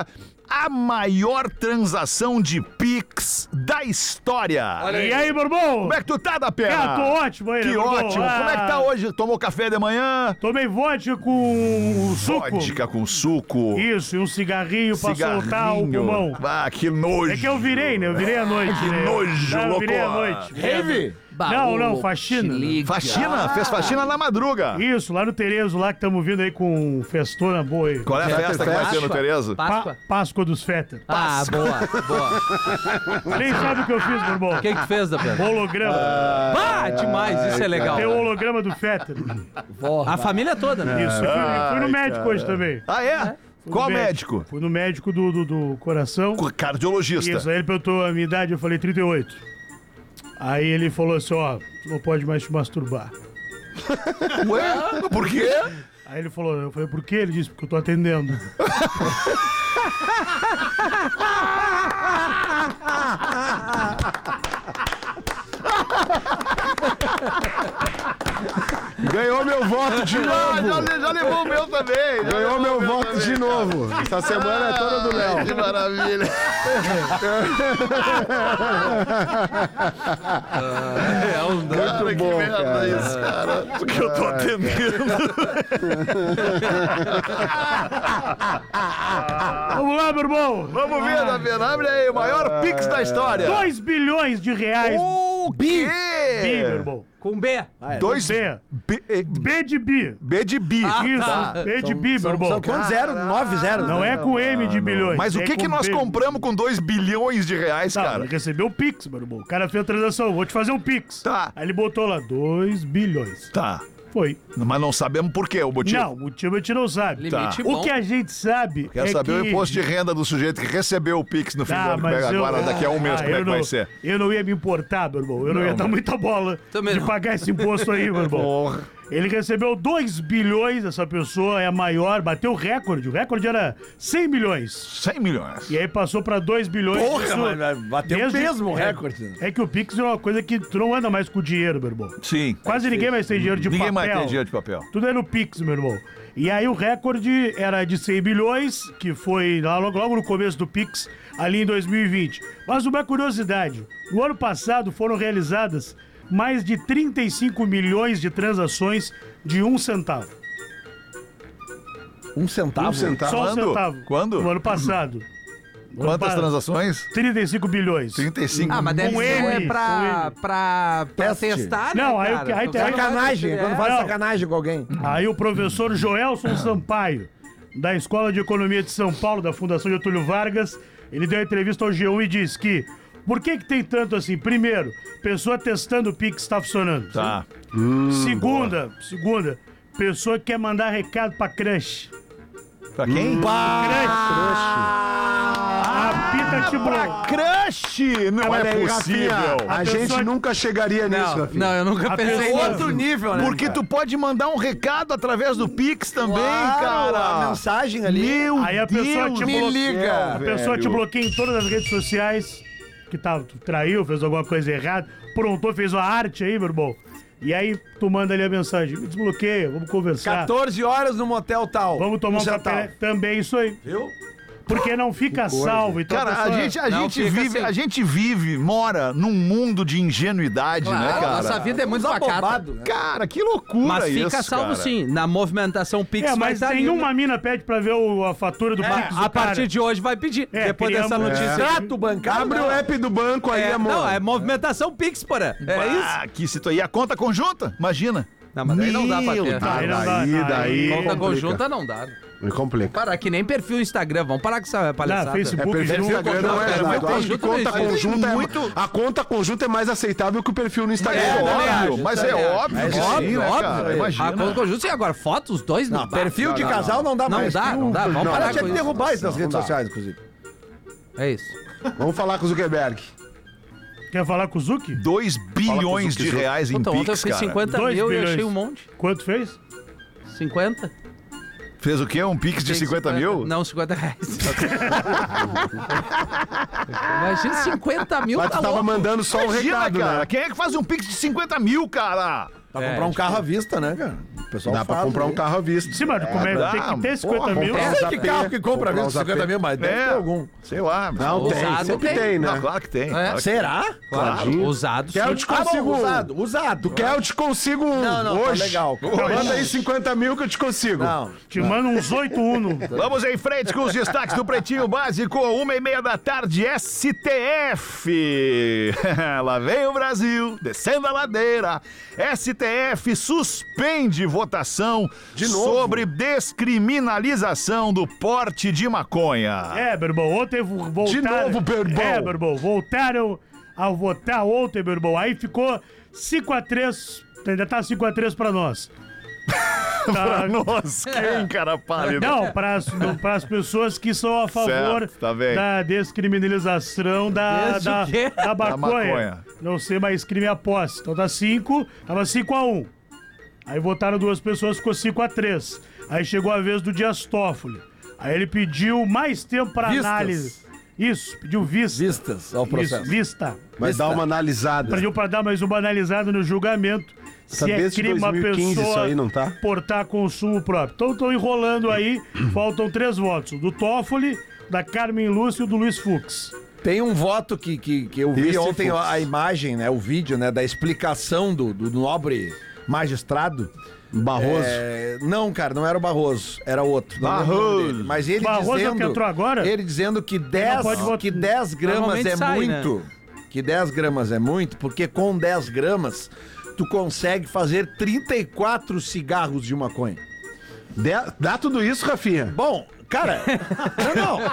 [SPEAKER 4] a maior transação de Pix da história.
[SPEAKER 2] E aí, meu irmão?
[SPEAKER 4] Como é que tu tá, da pena?
[SPEAKER 2] Ah, tô ótimo aí,
[SPEAKER 4] Que
[SPEAKER 2] né, meu irmão?
[SPEAKER 4] ótimo.
[SPEAKER 2] Ah.
[SPEAKER 4] Como é que tá hoje? Tomou café de manhã?
[SPEAKER 2] Tomei vodka com suco.
[SPEAKER 4] Vodka com suco.
[SPEAKER 2] Isso, e um cigarrinho pra
[SPEAKER 4] Cigarrinho.
[SPEAKER 2] soltar o pulmão.
[SPEAKER 4] Ah, que nojo.
[SPEAKER 2] É que eu virei, né? Eu virei à noite,
[SPEAKER 4] Que
[SPEAKER 2] né?
[SPEAKER 4] nojo,
[SPEAKER 2] Não, eu
[SPEAKER 4] louco.
[SPEAKER 2] virei à noite.
[SPEAKER 5] Rave?
[SPEAKER 2] Não, não, faxina.
[SPEAKER 4] Faxina? Fez faxina na madruga.
[SPEAKER 2] Isso, lá no Terezo, lá que estamos vindo aí com festona boa aí.
[SPEAKER 4] Qual é a festa que vai ter no
[SPEAKER 6] Páscoa.
[SPEAKER 4] Terezo?
[SPEAKER 6] Páscoa?
[SPEAKER 2] Pa- Páscoa dos Fetter.
[SPEAKER 6] Ah, boa, boa.
[SPEAKER 2] Nem sabe o que eu fiz, meu irmão.
[SPEAKER 6] O que que tu fez, da pena?
[SPEAKER 2] Holograma.
[SPEAKER 6] Ah, demais, isso é legal.
[SPEAKER 2] Tem o holograma do Fetter.
[SPEAKER 6] A família toda, né?
[SPEAKER 2] Isso, eu fui, eu fui no médico hoje também.
[SPEAKER 4] Ah, é?
[SPEAKER 2] Fui
[SPEAKER 4] Qual
[SPEAKER 2] no
[SPEAKER 4] médico?
[SPEAKER 2] Fui no médico do, do, do coração.
[SPEAKER 4] Cardiologista.
[SPEAKER 2] Isso, aí ele perguntou a minha idade, eu falei trinta e oito. Aí ele falou assim, ó, tu não pode mais te masturbar.
[SPEAKER 4] Ué? Por quê?
[SPEAKER 2] Aí ele falou, eu falei, por quê? Ele disse, porque eu tô atendendo.
[SPEAKER 7] Ganhou meu voto de
[SPEAKER 4] Ah,
[SPEAKER 7] novo.
[SPEAKER 4] já, já levou o meu também. já
[SPEAKER 7] Ganhou
[SPEAKER 4] levou
[SPEAKER 7] meu
[SPEAKER 4] o
[SPEAKER 7] voto
[SPEAKER 4] também,
[SPEAKER 7] de
[SPEAKER 4] cara.
[SPEAKER 7] novo. Essa semana é toda do Léo.
[SPEAKER 4] Que maravilha.
[SPEAKER 6] É um
[SPEAKER 4] Cara, que
[SPEAKER 7] bom,
[SPEAKER 4] merda
[SPEAKER 7] cara.
[SPEAKER 4] isso, cara. Porque eu tô atendendo.
[SPEAKER 2] Vamos lá, meu irmão.
[SPEAKER 4] Vamos ver, Davi. Abre aí, o maior Pix da história.
[SPEAKER 2] dois bilhões de reais.
[SPEAKER 4] O
[SPEAKER 2] Bi, meu
[SPEAKER 4] quê?
[SPEAKER 2] irmão.
[SPEAKER 6] Com B.
[SPEAKER 4] Dois
[SPEAKER 2] B.
[SPEAKER 4] B, eh,
[SPEAKER 2] B de bi.
[SPEAKER 4] B de bi.
[SPEAKER 2] Isso, B de bi, meu irmão.
[SPEAKER 5] São quantos zero? Nove zeros?
[SPEAKER 2] Não é com M de bilhões.
[SPEAKER 4] Mas o
[SPEAKER 2] é
[SPEAKER 4] que que
[SPEAKER 2] com
[SPEAKER 4] nós
[SPEAKER 2] B.
[SPEAKER 4] compramos com dois bilhões de reais,
[SPEAKER 2] Não,
[SPEAKER 4] cara?
[SPEAKER 2] ele recebeu o Pix, meu irmão. O cara fez a transação, vou te fazer um Pix.
[SPEAKER 4] Tá.
[SPEAKER 2] Aí ele botou lá dois bilhões.
[SPEAKER 4] Tá.
[SPEAKER 2] Foi.
[SPEAKER 4] Mas não sabemos por quê, o motivo.
[SPEAKER 2] Não, o motivo a gente não sabe.
[SPEAKER 6] Limite
[SPEAKER 2] O
[SPEAKER 6] bom.
[SPEAKER 2] que a gente sabe
[SPEAKER 4] Quero
[SPEAKER 2] é
[SPEAKER 4] saber
[SPEAKER 2] que...
[SPEAKER 4] o imposto de renda do sujeito que recebeu o Pix no fim do
[SPEAKER 2] Tá,
[SPEAKER 4] ano. Como é que
[SPEAKER 2] mas eu-
[SPEAKER 4] agora, daqui a um mês,
[SPEAKER 2] Ah,
[SPEAKER 4] como é
[SPEAKER 2] eu
[SPEAKER 4] que vai
[SPEAKER 2] não-
[SPEAKER 4] ser?
[SPEAKER 2] Eu não ia me importar, meu irmão. Eu não, ia dar muita bola
[SPEAKER 6] Também
[SPEAKER 2] de
[SPEAKER 6] não.
[SPEAKER 2] pagar esse imposto aí, meu irmão.
[SPEAKER 4] Porra.
[SPEAKER 2] Ele recebeu dois bilhões, essa pessoa é a maior, bateu o recorde. O recorde era cem milhões.
[SPEAKER 4] cem milhões.
[SPEAKER 2] E aí passou pra dois bilhões.
[SPEAKER 5] Porra,
[SPEAKER 2] Isso
[SPEAKER 5] mas bateu
[SPEAKER 2] desde-
[SPEAKER 5] mesmo o
[SPEAKER 2] é-
[SPEAKER 5] recorde.
[SPEAKER 2] É que o Pix é uma coisa que tu não anda mais com dinheiro, meu irmão.
[SPEAKER 4] Sim.
[SPEAKER 2] Quase ninguém mais tem dinheiro de
[SPEAKER 4] Ninguém
[SPEAKER 2] papel.
[SPEAKER 4] mais tem dinheiro de papel.
[SPEAKER 2] Tudo é no Pix, meu irmão. E aí o recorde era de cem bilhões, que foi lá logo, logo no começo do Pix, ali em dois mil e vinte. Mas uma curiosidade, no ano passado foram realizadas mais de trinta e cinco milhões de transações de um centavo.
[SPEAKER 5] Um centavo?
[SPEAKER 7] Um centavo.
[SPEAKER 2] Só um
[SPEAKER 4] Quando?
[SPEAKER 2] centavo.
[SPEAKER 4] Quando?
[SPEAKER 2] No ano passado. No ano
[SPEAKER 4] Quantas
[SPEAKER 2] pa-
[SPEAKER 4] transações?
[SPEAKER 2] trinta e cinco bilhões.
[SPEAKER 4] trinta e cinco.
[SPEAKER 6] Ah, mas deve
[SPEAKER 2] Com
[SPEAKER 6] ser
[SPEAKER 2] M,
[SPEAKER 6] pra,
[SPEAKER 2] com
[SPEAKER 6] pra, pra
[SPEAKER 5] Teste.
[SPEAKER 6] testar, né,
[SPEAKER 2] Não, aí o
[SPEAKER 6] cara?
[SPEAKER 2] que- aí
[SPEAKER 6] Tu
[SPEAKER 2] tem-
[SPEAKER 6] vai-
[SPEAKER 5] Sacanagem,
[SPEAKER 6] É.
[SPEAKER 5] quando faz
[SPEAKER 2] Não.
[SPEAKER 5] sacanagem com alguém.
[SPEAKER 2] Aí o professor Joelson Sampaio, da Escola de Economia de São Paulo, da Fundação Getúlio Vargas, ele deu uma entrevista ao G um e disse que por que que tem tanto assim? Primeiro, pessoa testando o Pix está funcionando.
[SPEAKER 4] Tá.
[SPEAKER 2] Segunda, segunda, pessoa que quer mandar recado pra crush.
[SPEAKER 4] Pra quem?
[SPEAKER 2] Crush. A Pita te bloqueia.
[SPEAKER 4] Crush! Não
[SPEAKER 7] Olha
[SPEAKER 4] é
[SPEAKER 7] aí,
[SPEAKER 4] possível.
[SPEAKER 7] Rafinha, a,
[SPEAKER 2] A
[SPEAKER 7] gente
[SPEAKER 2] pessoa-
[SPEAKER 7] nunca chegaria nisso,
[SPEAKER 6] Não,
[SPEAKER 7] Rafinha.
[SPEAKER 6] não, eu nunca
[SPEAKER 2] A
[SPEAKER 6] pensei
[SPEAKER 2] pessoa-
[SPEAKER 6] nisso.
[SPEAKER 5] Outro nível, né?
[SPEAKER 4] Porque tu pode mandar um recado através do Pix também,
[SPEAKER 5] Claro,
[SPEAKER 4] cara.
[SPEAKER 5] a mensagem ali.
[SPEAKER 4] Meu
[SPEAKER 2] Aí a pessoa
[SPEAKER 4] Deus
[SPEAKER 2] te
[SPEAKER 4] do
[SPEAKER 2] bloqueia.
[SPEAKER 4] céu,
[SPEAKER 2] A pessoa te
[SPEAKER 4] velho.
[SPEAKER 2] bloqueia em todas as redes sociais. Que tá, tu traiu, fez alguma coisa errada, prontou, fez uma arte aí, meu irmão. E aí tu manda ali a mensagem, me desbloqueia, vamos conversar.
[SPEAKER 5] quatorze horas no motel tal.
[SPEAKER 2] Vamos tomar um
[SPEAKER 5] Um
[SPEAKER 2] café.
[SPEAKER 5] centavo.
[SPEAKER 2] Também isso aí.
[SPEAKER 5] Viu?
[SPEAKER 2] Porque não fica salvo. Então
[SPEAKER 4] Cara, a
[SPEAKER 2] pessoa-
[SPEAKER 4] gente, a
[SPEAKER 6] Não,
[SPEAKER 4] gente
[SPEAKER 6] fica
[SPEAKER 4] vive,
[SPEAKER 6] assim.
[SPEAKER 4] a gente vive, mora num mundo de ingenuidade, né,
[SPEAKER 6] Claro,
[SPEAKER 4] cara?
[SPEAKER 6] nossa vida é muito
[SPEAKER 5] Uns
[SPEAKER 6] pacata.
[SPEAKER 5] abobados, né?
[SPEAKER 4] Cara, que loucura
[SPEAKER 6] Mas fica
[SPEAKER 4] isso,
[SPEAKER 6] salvo
[SPEAKER 4] cara.
[SPEAKER 6] sim. Na movimentação Pix
[SPEAKER 2] É,
[SPEAKER 6] vai
[SPEAKER 2] mas
[SPEAKER 6] estar ali,
[SPEAKER 2] nenhuma
[SPEAKER 6] né?
[SPEAKER 2] mina pede pra ver o- a fatura do Pix do
[SPEAKER 6] A partir
[SPEAKER 2] cara.
[SPEAKER 6] de hoje vai pedir.
[SPEAKER 2] É,
[SPEAKER 6] depois dessa
[SPEAKER 2] criamos-
[SPEAKER 6] notícia.
[SPEAKER 5] Extrato bancário.
[SPEAKER 7] Abre o app do banco aí,
[SPEAKER 6] É,
[SPEAKER 7] amor.
[SPEAKER 6] não, é movimentação Pix, porra. É isso?
[SPEAKER 4] Ah, que situa... E a conta conjunta? Imagina.
[SPEAKER 6] Não, mas aí não dá pra
[SPEAKER 4] Meu
[SPEAKER 6] ter.
[SPEAKER 4] Deus.
[SPEAKER 2] Aí não dá,
[SPEAKER 7] Daí,
[SPEAKER 2] não,
[SPEAKER 7] daí.
[SPEAKER 2] aí-
[SPEAKER 6] Conta
[SPEAKER 7] complica.
[SPEAKER 6] conjunta não dá.
[SPEAKER 7] Me complica.
[SPEAKER 6] Parar que nem perfil Instagram. Vamos parar com essa palhaçada.
[SPEAKER 2] Não,
[SPEAKER 7] É,
[SPEAKER 2] Facebook
[SPEAKER 7] perfil
[SPEAKER 2] junto.
[SPEAKER 7] Instagram não é,
[SPEAKER 6] conjunto,
[SPEAKER 7] mas
[SPEAKER 6] conjunto
[SPEAKER 7] eu acho que
[SPEAKER 6] não
[SPEAKER 7] conta
[SPEAKER 6] existe.
[SPEAKER 7] conjunta é
[SPEAKER 4] Muito-
[SPEAKER 7] A conta conjunta é mais aceitável que o perfil no Instagram.
[SPEAKER 4] É,
[SPEAKER 6] também
[SPEAKER 4] óbvio,
[SPEAKER 6] acho,
[SPEAKER 4] mas é
[SPEAKER 6] também acho.
[SPEAKER 4] óbvio
[SPEAKER 6] É
[SPEAKER 4] que sim,
[SPEAKER 6] óbvio,
[SPEAKER 4] né,
[SPEAKER 6] óbvio.
[SPEAKER 4] cara?
[SPEAKER 6] A
[SPEAKER 4] Imagina.
[SPEAKER 6] conta conjunta, e agora fotos, os dois não,
[SPEAKER 5] Não,
[SPEAKER 6] dá.
[SPEAKER 5] perfil de
[SPEAKER 7] não,
[SPEAKER 5] casal não dá
[SPEAKER 6] Não
[SPEAKER 5] mais.
[SPEAKER 6] dá, não dá. Vamos
[SPEAKER 7] Não,
[SPEAKER 6] parar
[SPEAKER 5] Ela tinha
[SPEAKER 6] com
[SPEAKER 5] que
[SPEAKER 6] isso.
[SPEAKER 5] derrubar isso nas redes
[SPEAKER 7] dá.
[SPEAKER 5] sociais, inclusive.
[SPEAKER 6] É isso.
[SPEAKER 7] Vamos falar com o Zuckerberg.
[SPEAKER 2] Quer falar com o Zuki?
[SPEAKER 4] dois bilhões
[SPEAKER 7] Zuki,
[SPEAKER 4] de
[SPEAKER 7] Zuki.
[SPEAKER 4] reais em
[SPEAKER 6] Puta, ontem eu
[SPEAKER 4] Pix,
[SPEAKER 6] fiz
[SPEAKER 4] cara.
[SPEAKER 6] cinquenta
[SPEAKER 2] Dois
[SPEAKER 6] mil e
[SPEAKER 2] bilhões.
[SPEAKER 6] achei um monte.
[SPEAKER 2] Quanto fez?
[SPEAKER 6] cinquenta?
[SPEAKER 4] Fez o quê? Um Pix de cinquenta mil?
[SPEAKER 6] Não, cinquenta reais. Imagina cinquenta mil,
[SPEAKER 7] Mas
[SPEAKER 6] tá
[SPEAKER 7] tu tava
[SPEAKER 6] louco.
[SPEAKER 7] mandando só um
[SPEAKER 4] Imagina,
[SPEAKER 7] recado,
[SPEAKER 4] cara.
[SPEAKER 7] né?
[SPEAKER 4] Quem é que faz um Pix de cinquenta mil, cara?
[SPEAKER 5] Pra
[SPEAKER 6] É,
[SPEAKER 5] comprar um
[SPEAKER 6] difícil.
[SPEAKER 5] carro à vista, né, cara? O pessoal
[SPEAKER 7] Dá pra
[SPEAKER 5] fala,
[SPEAKER 7] comprar um
[SPEAKER 5] né?
[SPEAKER 7] carro à vista.
[SPEAKER 2] Sim, mas como é,
[SPEAKER 4] dá,
[SPEAKER 2] tem que ter cinquenta
[SPEAKER 4] porra,
[SPEAKER 2] mil.
[SPEAKER 5] Não
[SPEAKER 7] comprar
[SPEAKER 5] sei
[SPEAKER 7] uns
[SPEAKER 5] que
[SPEAKER 7] A P,
[SPEAKER 5] carro que compra
[SPEAKER 7] comprar
[SPEAKER 5] mesmo
[SPEAKER 7] uns A P.
[SPEAKER 5] cinquenta mil, mas deve
[SPEAKER 4] É,
[SPEAKER 5] ter algum.
[SPEAKER 4] sei lá.
[SPEAKER 7] Não, tem,
[SPEAKER 6] Usado
[SPEAKER 7] sempre
[SPEAKER 6] tem.
[SPEAKER 7] tem, né?
[SPEAKER 4] Não, claro que tem.
[SPEAKER 6] É.
[SPEAKER 4] Claro que
[SPEAKER 5] Será?
[SPEAKER 6] Claro, usado
[SPEAKER 7] Quer eu
[SPEAKER 6] sim.
[SPEAKER 7] te
[SPEAKER 5] Ah, bom,
[SPEAKER 7] consigo um?
[SPEAKER 5] usado, usado.
[SPEAKER 7] Tu quer eu te consigo um
[SPEAKER 5] Não, não, tá
[SPEAKER 7] hoje?
[SPEAKER 5] legal.
[SPEAKER 7] Manda aí cinquenta mil que eu te consigo.
[SPEAKER 5] Não.
[SPEAKER 2] Te manda uns oito Uno.
[SPEAKER 4] Vamos em frente com os destaques do Pretinho Básico, uma e meia da tarde, S T F. Lá vem o Brasil, descendo a ladeira. S T F suspende votação
[SPEAKER 7] De novo?
[SPEAKER 4] sobre descriminalização do porte de maconha.
[SPEAKER 2] É, meu irmão, ontem vo- voltaram...
[SPEAKER 7] De novo, meu irmão.
[SPEAKER 2] É, meu irmão, voltaram a votar ontem, meu irmão. Aí ficou cinco a três, ainda tá cinco a três pra nós. Tá-
[SPEAKER 4] Nossa, quem, cara pálido?
[SPEAKER 2] Não, para as pessoas que são a favor
[SPEAKER 4] Certo, tá bem.
[SPEAKER 2] da descriminalização da,
[SPEAKER 6] Desde
[SPEAKER 2] da,
[SPEAKER 6] o quê?
[SPEAKER 2] da maconha.
[SPEAKER 4] maconha.
[SPEAKER 2] Não ser mais crime a posse. Então tá cinco, tava cinco a um. Aí votaram duas pessoas, ficou cinco a três. Aí chegou a vez do Dias Toffoli. Aí ele pediu mais tempo para
[SPEAKER 5] Vistas.
[SPEAKER 2] análise. Isso, pediu vista.
[SPEAKER 5] Vistas ao processo.
[SPEAKER 2] Isso, vista.
[SPEAKER 7] Mas dá uma analisada.
[SPEAKER 2] Pediu para dar mais uma analisada no julgamento.
[SPEAKER 7] Tá
[SPEAKER 2] Se é
[SPEAKER 7] desde
[SPEAKER 2] crime uma
[SPEAKER 7] dois mil e quinze
[SPEAKER 2] pessoa
[SPEAKER 7] isso aí, não tá?
[SPEAKER 2] portar consumo próprio. Então estão enrolando aí, faltam três votos. O do Toffoli, da Carmen Lúcia e o do Luiz Fux.
[SPEAKER 5] Tem um voto que, que, que eu vi
[SPEAKER 7] Esse
[SPEAKER 5] ontem,
[SPEAKER 7] Fux.
[SPEAKER 5] a imagem, né, o vídeo, né, da explicação do, do nobre magistrado.
[SPEAKER 7] Barroso.
[SPEAKER 5] É, não, cara, não era o Barroso, era outro. não lembro o nome
[SPEAKER 4] Barroso.
[SPEAKER 5] dele. Mas ele
[SPEAKER 2] Barroso é o
[SPEAKER 5] dizendo,
[SPEAKER 2] que entrou agora?
[SPEAKER 5] ele dizendo que dez,
[SPEAKER 2] pode votar.
[SPEAKER 5] que dez gramas
[SPEAKER 6] Normalmente
[SPEAKER 5] é
[SPEAKER 6] sai,
[SPEAKER 5] muito. Que dez gramas é muito, porque com dez gramas tu consegue fazer trinta e quatro cigarros de maconha.
[SPEAKER 7] Dá, dá tudo isso, Rafinha?
[SPEAKER 5] Bom, cara, não, não.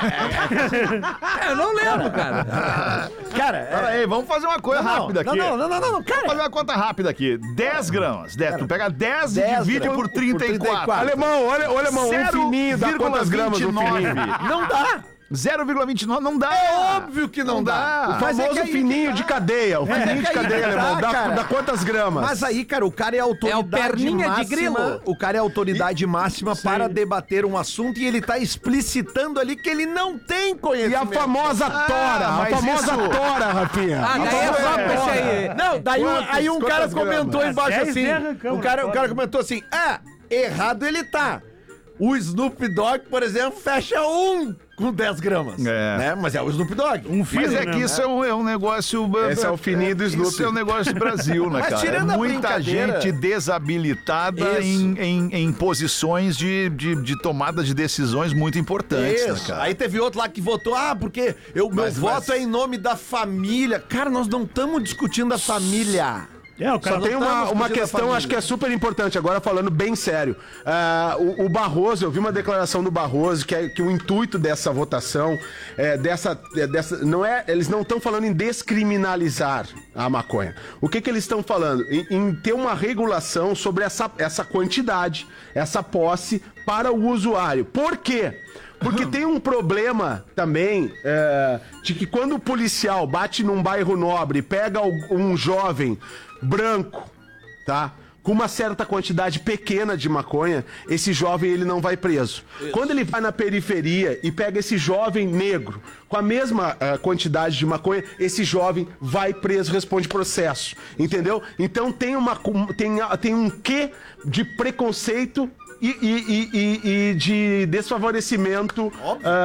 [SPEAKER 6] Eu não lembro, cara.
[SPEAKER 5] Cara,
[SPEAKER 4] Pera aí, vamos fazer uma coisa
[SPEAKER 5] não,
[SPEAKER 4] rápida
[SPEAKER 5] não,
[SPEAKER 4] aqui.
[SPEAKER 5] não, não, não, não,
[SPEAKER 4] Vamos
[SPEAKER 5] cara.
[SPEAKER 4] fazer uma conta rápida aqui. dez gramas. dez, tu pega dez e
[SPEAKER 5] dez
[SPEAKER 4] divide
[SPEAKER 5] gramas
[SPEAKER 4] por
[SPEAKER 5] por
[SPEAKER 4] trinta e quatro.
[SPEAKER 5] trinta e quatro.
[SPEAKER 7] Alemão, olha, olha, alemão, um fininho, dá quantas gramas um fininho?
[SPEAKER 5] Não dá.
[SPEAKER 4] zero vírgula vinte e nove não dá.
[SPEAKER 5] É óbvio que não,
[SPEAKER 4] Não
[SPEAKER 5] dá.
[SPEAKER 4] dá.
[SPEAKER 7] O
[SPEAKER 5] Mas é
[SPEAKER 7] famoso
[SPEAKER 5] que aí
[SPEAKER 7] fininho
[SPEAKER 5] que
[SPEAKER 7] de
[SPEAKER 5] tá.
[SPEAKER 7] cadeia. O
[SPEAKER 5] É
[SPEAKER 7] fininho
[SPEAKER 5] que
[SPEAKER 7] de
[SPEAKER 5] aí
[SPEAKER 7] cadeia,
[SPEAKER 5] que
[SPEAKER 7] alemão.
[SPEAKER 5] tá,
[SPEAKER 7] Dá,
[SPEAKER 5] cara.
[SPEAKER 7] dá quantas gramas?
[SPEAKER 5] Mas aí, cara, o cara é autoridade
[SPEAKER 6] perninha de
[SPEAKER 5] máxima.
[SPEAKER 6] grilo.
[SPEAKER 5] O cara é autoridade máxima para debater um assunto e ele tá explicitando ali que ele não tem
[SPEAKER 7] E
[SPEAKER 5] conhecimento.
[SPEAKER 7] a famosa tora, a
[SPEAKER 4] mas
[SPEAKER 7] famosa
[SPEAKER 4] isso-
[SPEAKER 7] tora, Rafinha.
[SPEAKER 6] Ah,
[SPEAKER 7] A
[SPEAKER 6] daí é
[SPEAKER 7] famosa
[SPEAKER 6] só pra esse
[SPEAKER 7] tora.
[SPEAKER 6] aí.
[SPEAKER 5] Não, daí um,
[SPEAKER 7] Quantos-
[SPEAKER 5] aí um cara
[SPEAKER 7] quantas gramas?
[SPEAKER 5] comentou embaixo
[SPEAKER 2] dez
[SPEAKER 5] assim.
[SPEAKER 2] e arrancamos
[SPEAKER 5] O cara,
[SPEAKER 2] na
[SPEAKER 5] o cara comentou assim: ah, errado ele tá. O Snoop Dogg, por exemplo, fecha um com dez gramas.
[SPEAKER 4] É.
[SPEAKER 5] Né? Mas é o Snoop Dogg.
[SPEAKER 2] Um fio,
[SPEAKER 4] Mas é
[SPEAKER 2] né?
[SPEAKER 4] que isso é um, é um negócio.
[SPEAKER 7] Esse é o fininho do Snoopy.
[SPEAKER 4] Isso é um negócio do Brasil, né,
[SPEAKER 5] Mas
[SPEAKER 4] cara?
[SPEAKER 5] tirando
[SPEAKER 4] É
[SPEAKER 5] a
[SPEAKER 4] muita
[SPEAKER 5] brincadeira-
[SPEAKER 4] gente desabilitada
[SPEAKER 5] Isso.
[SPEAKER 4] em, em, em posições de, de, de tomada de decisões muito importantes, né,
[SPEAKER 5] Isso.
[SPEAKER 4] cara?
[SPEAKER 5] Aí teve outro lá que votou, ah, porque eu, meu
[SPEAKER 7] Mas-
[SPEAKER 5] voto
[SPEAKER 7] mas-
[SPEAKER 5] é em nome da família. Cara, nós não estamos discutindo a família.
[SPEAKER 2] É, o cara
[SPEAKER 7] Só tem uma,
[SPEAKER 5] estamos
[SPEAKER 7] uma
[SPEAKER 5] discutindo a
[SPEAKER 7] questão,
[SPEAKER 5] família.
[SPEAKER 7] acho que é super importante, agora falando bem sério. Ah, o, o Barroso, eu vi uma declaração do Barroso que, é, que o intuito dessa votação, é, dessa, é, dessa. Não é. Eles não estão falando em descriminalizar a maconha. O que, que eles estão falando? Em, em ter uma regulação sobre essa, essa quantidade, essa posse para o usuário. Por quê? Porque tem um problema também é, de que quando o policial bate num bairro nobre e pega um jovem branco, tá? Com uma certa quantidade pequena de maconha, esse jovem ele não vai preso. Quando ele vai na periferia e pega esse jovem negro com a mesma eh, quantidade de maconha, esse jovem vai preso, responde processo, entendeu? Então tem uma tem, tem um quê de preconceito e, e- e- e- e de desfavorecimento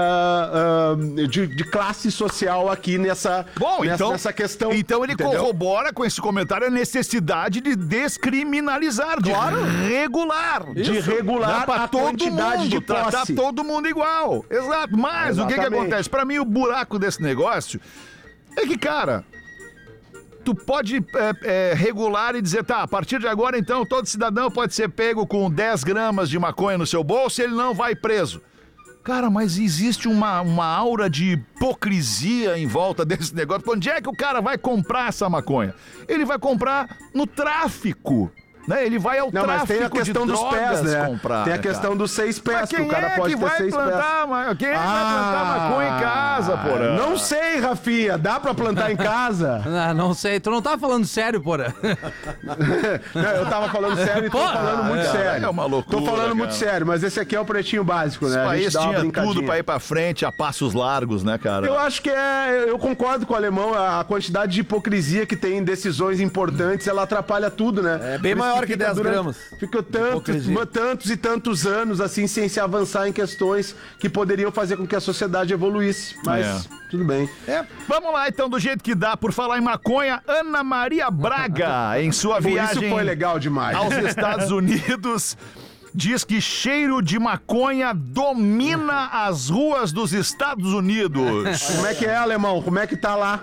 [SPEAKER 7] ah, ah, de, de classe social aqui nessa,
[SPEAKER 4] Bom,
[SPEAKER 7] nessa,
[SPEAKER 4] então,
[SPEAKER 7] nessa questão.
[SPEAKER 4] então ele
[SPEAKER 7] entendeu?
[SPEAKER 4] corrobora com esse comentário a necessidade de descriminalizar, de regular.
[SPEAKER 7] De regular
[SPEAKER 4] pra
[SPEAKER 7] a
[SPEAKER 4] todo
[SPEAKER 7] quantidade
[SPEAKER 4] mundo,
[SPEAKER 7] de
[SPEAKER 4] tratar
[SPEAKER 7] posse.
[SPEAKER 4] todo mundo igual. Exato. Mas o que que
[SPEAKER 7] Exatamente.
[SPEAKER 4] acontece? Pra mim, o buraco desse negócio é que, cara, tu pode é, é, regular e dizer, tá, a partir de agora, então, todo cidadão pode ser pego com dez gramas de maconha no seu bolso e ele não vai preso. Cara, mas existe uma, uma aura de hipocrisia em volta desse negócio. Onde é que o cara vai comprar essa maconha? Ele vai comprar no tráfico. Né? Ele vai ao
[SPEAKER 7] Não, mas
[SPEAKER 4] tráfico
[SPEAKER 7] tem a questão
[SPEAKER 4] de
[SPEAKER 7] dos
[SPEAKER 4] drogas
[SPEAKER 7] pés, né?
[SPEAKER 4] comprar.
[SPEAKER 7] tem a
[SPEAKER 4] né,
[SPEAKER 7] questão
[SPEAKER 4] cara?
[SPEAKER 7] dos seis pés,
[SPEAKER 4] Mas
[SPEAKER 7] que
[SPEAKER 4] quem
[SPEAKER 7] o cara
[SPEAKER 4] é
[SPEAKER 7] pode
[SPEAKER 4] que
[SPEAKER 7] ter
[SPEAKER 4] vai
[SPEAKER 7] seis
[SPEAKER 4] plantar,
[SPEAKER 7] pés.
[SPEAKER 4] ma- Quem é que vai plantar maconha em casa, porra?
[SPEAKER 7] Não sei, Rafinha. Dá pra plantar em casa?
[SPEAKER 6] Ah, não sei, tu não tá falando sério, porra.
[SPEAKER 7] Não, eu tava falando sério e tô
[SPEAKER 6] Pô,
[SPEAKER 7] falando muito
[SPEAKER 4] é,
[SPEAKER 7] sério.
[SPEAKER 4] é uma loucura,
[SPEAKER 7] Tô falando muito
[SPEAKER 4] cara.
[SPEAKER 7] sério, mas esse aqui é o pretinho básico, né?
[SPEAKER 4] Esse
[SPEAKER 7] A gente
[SPEAKER 4] país
[SPEAKER 7] dá uma
[SPEAKER 4] tinha
[SPEAKER 7] brincadinha.
[SPEAKER 4] tudo pra ir pra frente a passos largos, né, cara?
[SPEAKER 7] Eu acho que é. Eu concordo com o alemão, a quantidade de hipocrisia que tem em decisões importantes, ela atrapalha tudo, né?
[SPEAKER 5] É bem maior maior que
[SPEAKER 7] fica
[SPEAKER 5] dez
[SPEAKER 7] durante-
[SPEAKER 5] gramas.
[SPEAKER 7] Fica tantos,
[SPEAKER 5] Hipocrisia.
[SPEAKER 7] tantos e tantos anos, assim, sem se avançar em questões que poderiam fazer com que a sociedade evoluísse. Mas
[SPEAKER 4] É.
[SPEAKER 7] tudo bem.
[SPEAKER 4] Vamos lá, então, do jeito que dá. Por falar em maconha, Ana Maria Braga, em sua
[SPEAKER 7] Pô,
[SPEAKER 4] viagem
[SPEAKER 7] isso foi legal demais.
[SPEAKER 4] aos Estados Unidos, diz que cheiro de maconha domina as ruas dos Estados Unidos.
[SPEAKER 7] Como é que é, alemão? Como é que tá lá?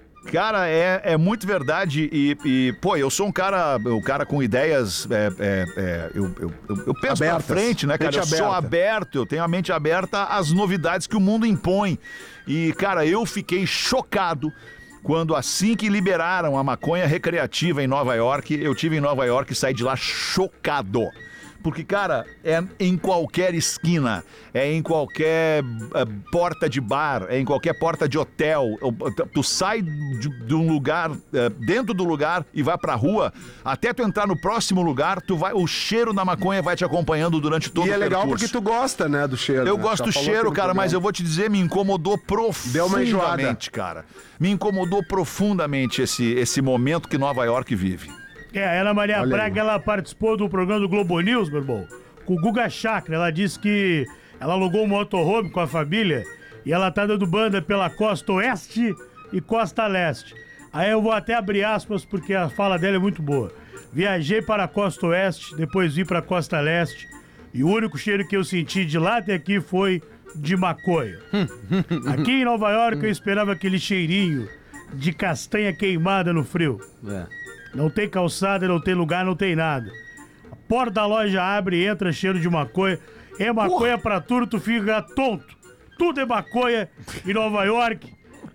[SPEAKER 4] Cara, é, é muito verdade e, e, pô, eu sou um cara, um cara com ideias, é, é, é, eu, eu, eu, eu penso
[SPEAKER 7] Abertas.
[SPEAKER 4] pra frente, né, cara?
[SPEAKER 7] Mente
[SPEAKER 4] Eu sou
[SPEAKER 7] aberta.
[SPEAKER 4] aberto, eu tenho a mente aberta às novidades que o mundo impõe. E, cara, eu fiquei chocado quando assim que liberaram a maconha recreativa em Nova York, eu tive em Nova York e saí de lá chocado. Porque, cara, é em qualquer esquina, é em qualquer eh, porta de bar, é em qualquer porta de hotel. Tu sai de, de um lugar, eh, dentro do lugar e vai pra rua, até tu entrar no próximo lugar, tu vai, o cheiro da maconha vai te acompanhando durante todo
[SPEAKER 7] E
[SPEAKER 4] o
[SPEAKER 7] é legal
[SPEAKER 4] percurso.
[SPEAKER 7] porque tu gosta, né, do cheiro.
[SPEAKER 4] Eu
[SPEAKER 7] né?
[SPEAKER 4] gosto
[SPEAKER 7] Já
[SPEAKER 4] do
[SPEAKER 7] falou
[SPEAKER 4] cheiro,
[SPEAKER 7] aqui no
[SPEAKER 4] cara, mas
[SPEAKER 7] programa.
[SPEAKER 4] eu vou te dizer, me incomodou
[SPEAKER 7] Deu uma enjoada.
[SPEAKER 4] profundamente, cara. Me incomodou profundamente esse, esse momento que Nova York vive.
[SPEAKER 2] É, a Ana Maria
[SPEAKER 7] Olha
[SPEAKER 2] Braga,
[SPEAKER 7] aí.
[SPEAKER 2] ela participou do programa do Globo News, meu irmão, com o Guga Chakra. Ela disse que ela alugou um motorhome com a família e ela tá dando banda pela costa oeste e costa leste. Aí eu vou até abrir aspas porque a fala dela é muito boa. Viajei para a costa oeste, depois vim para a costa leste e o único cheiro que eu senti de lá até aqui foi de maconha. Aqui em Nova York eu esperava aquele cheirinho de castanha queimada no frio.
[SPEAKER 6] É.
[SPEAKER 2] Não tem calçada, não tem lugar, não tem nada. A porta da loja abre e entra cheiro de maconha. É maconha pra tudo, tu fica tonto. Tudo é maconha em Nova York.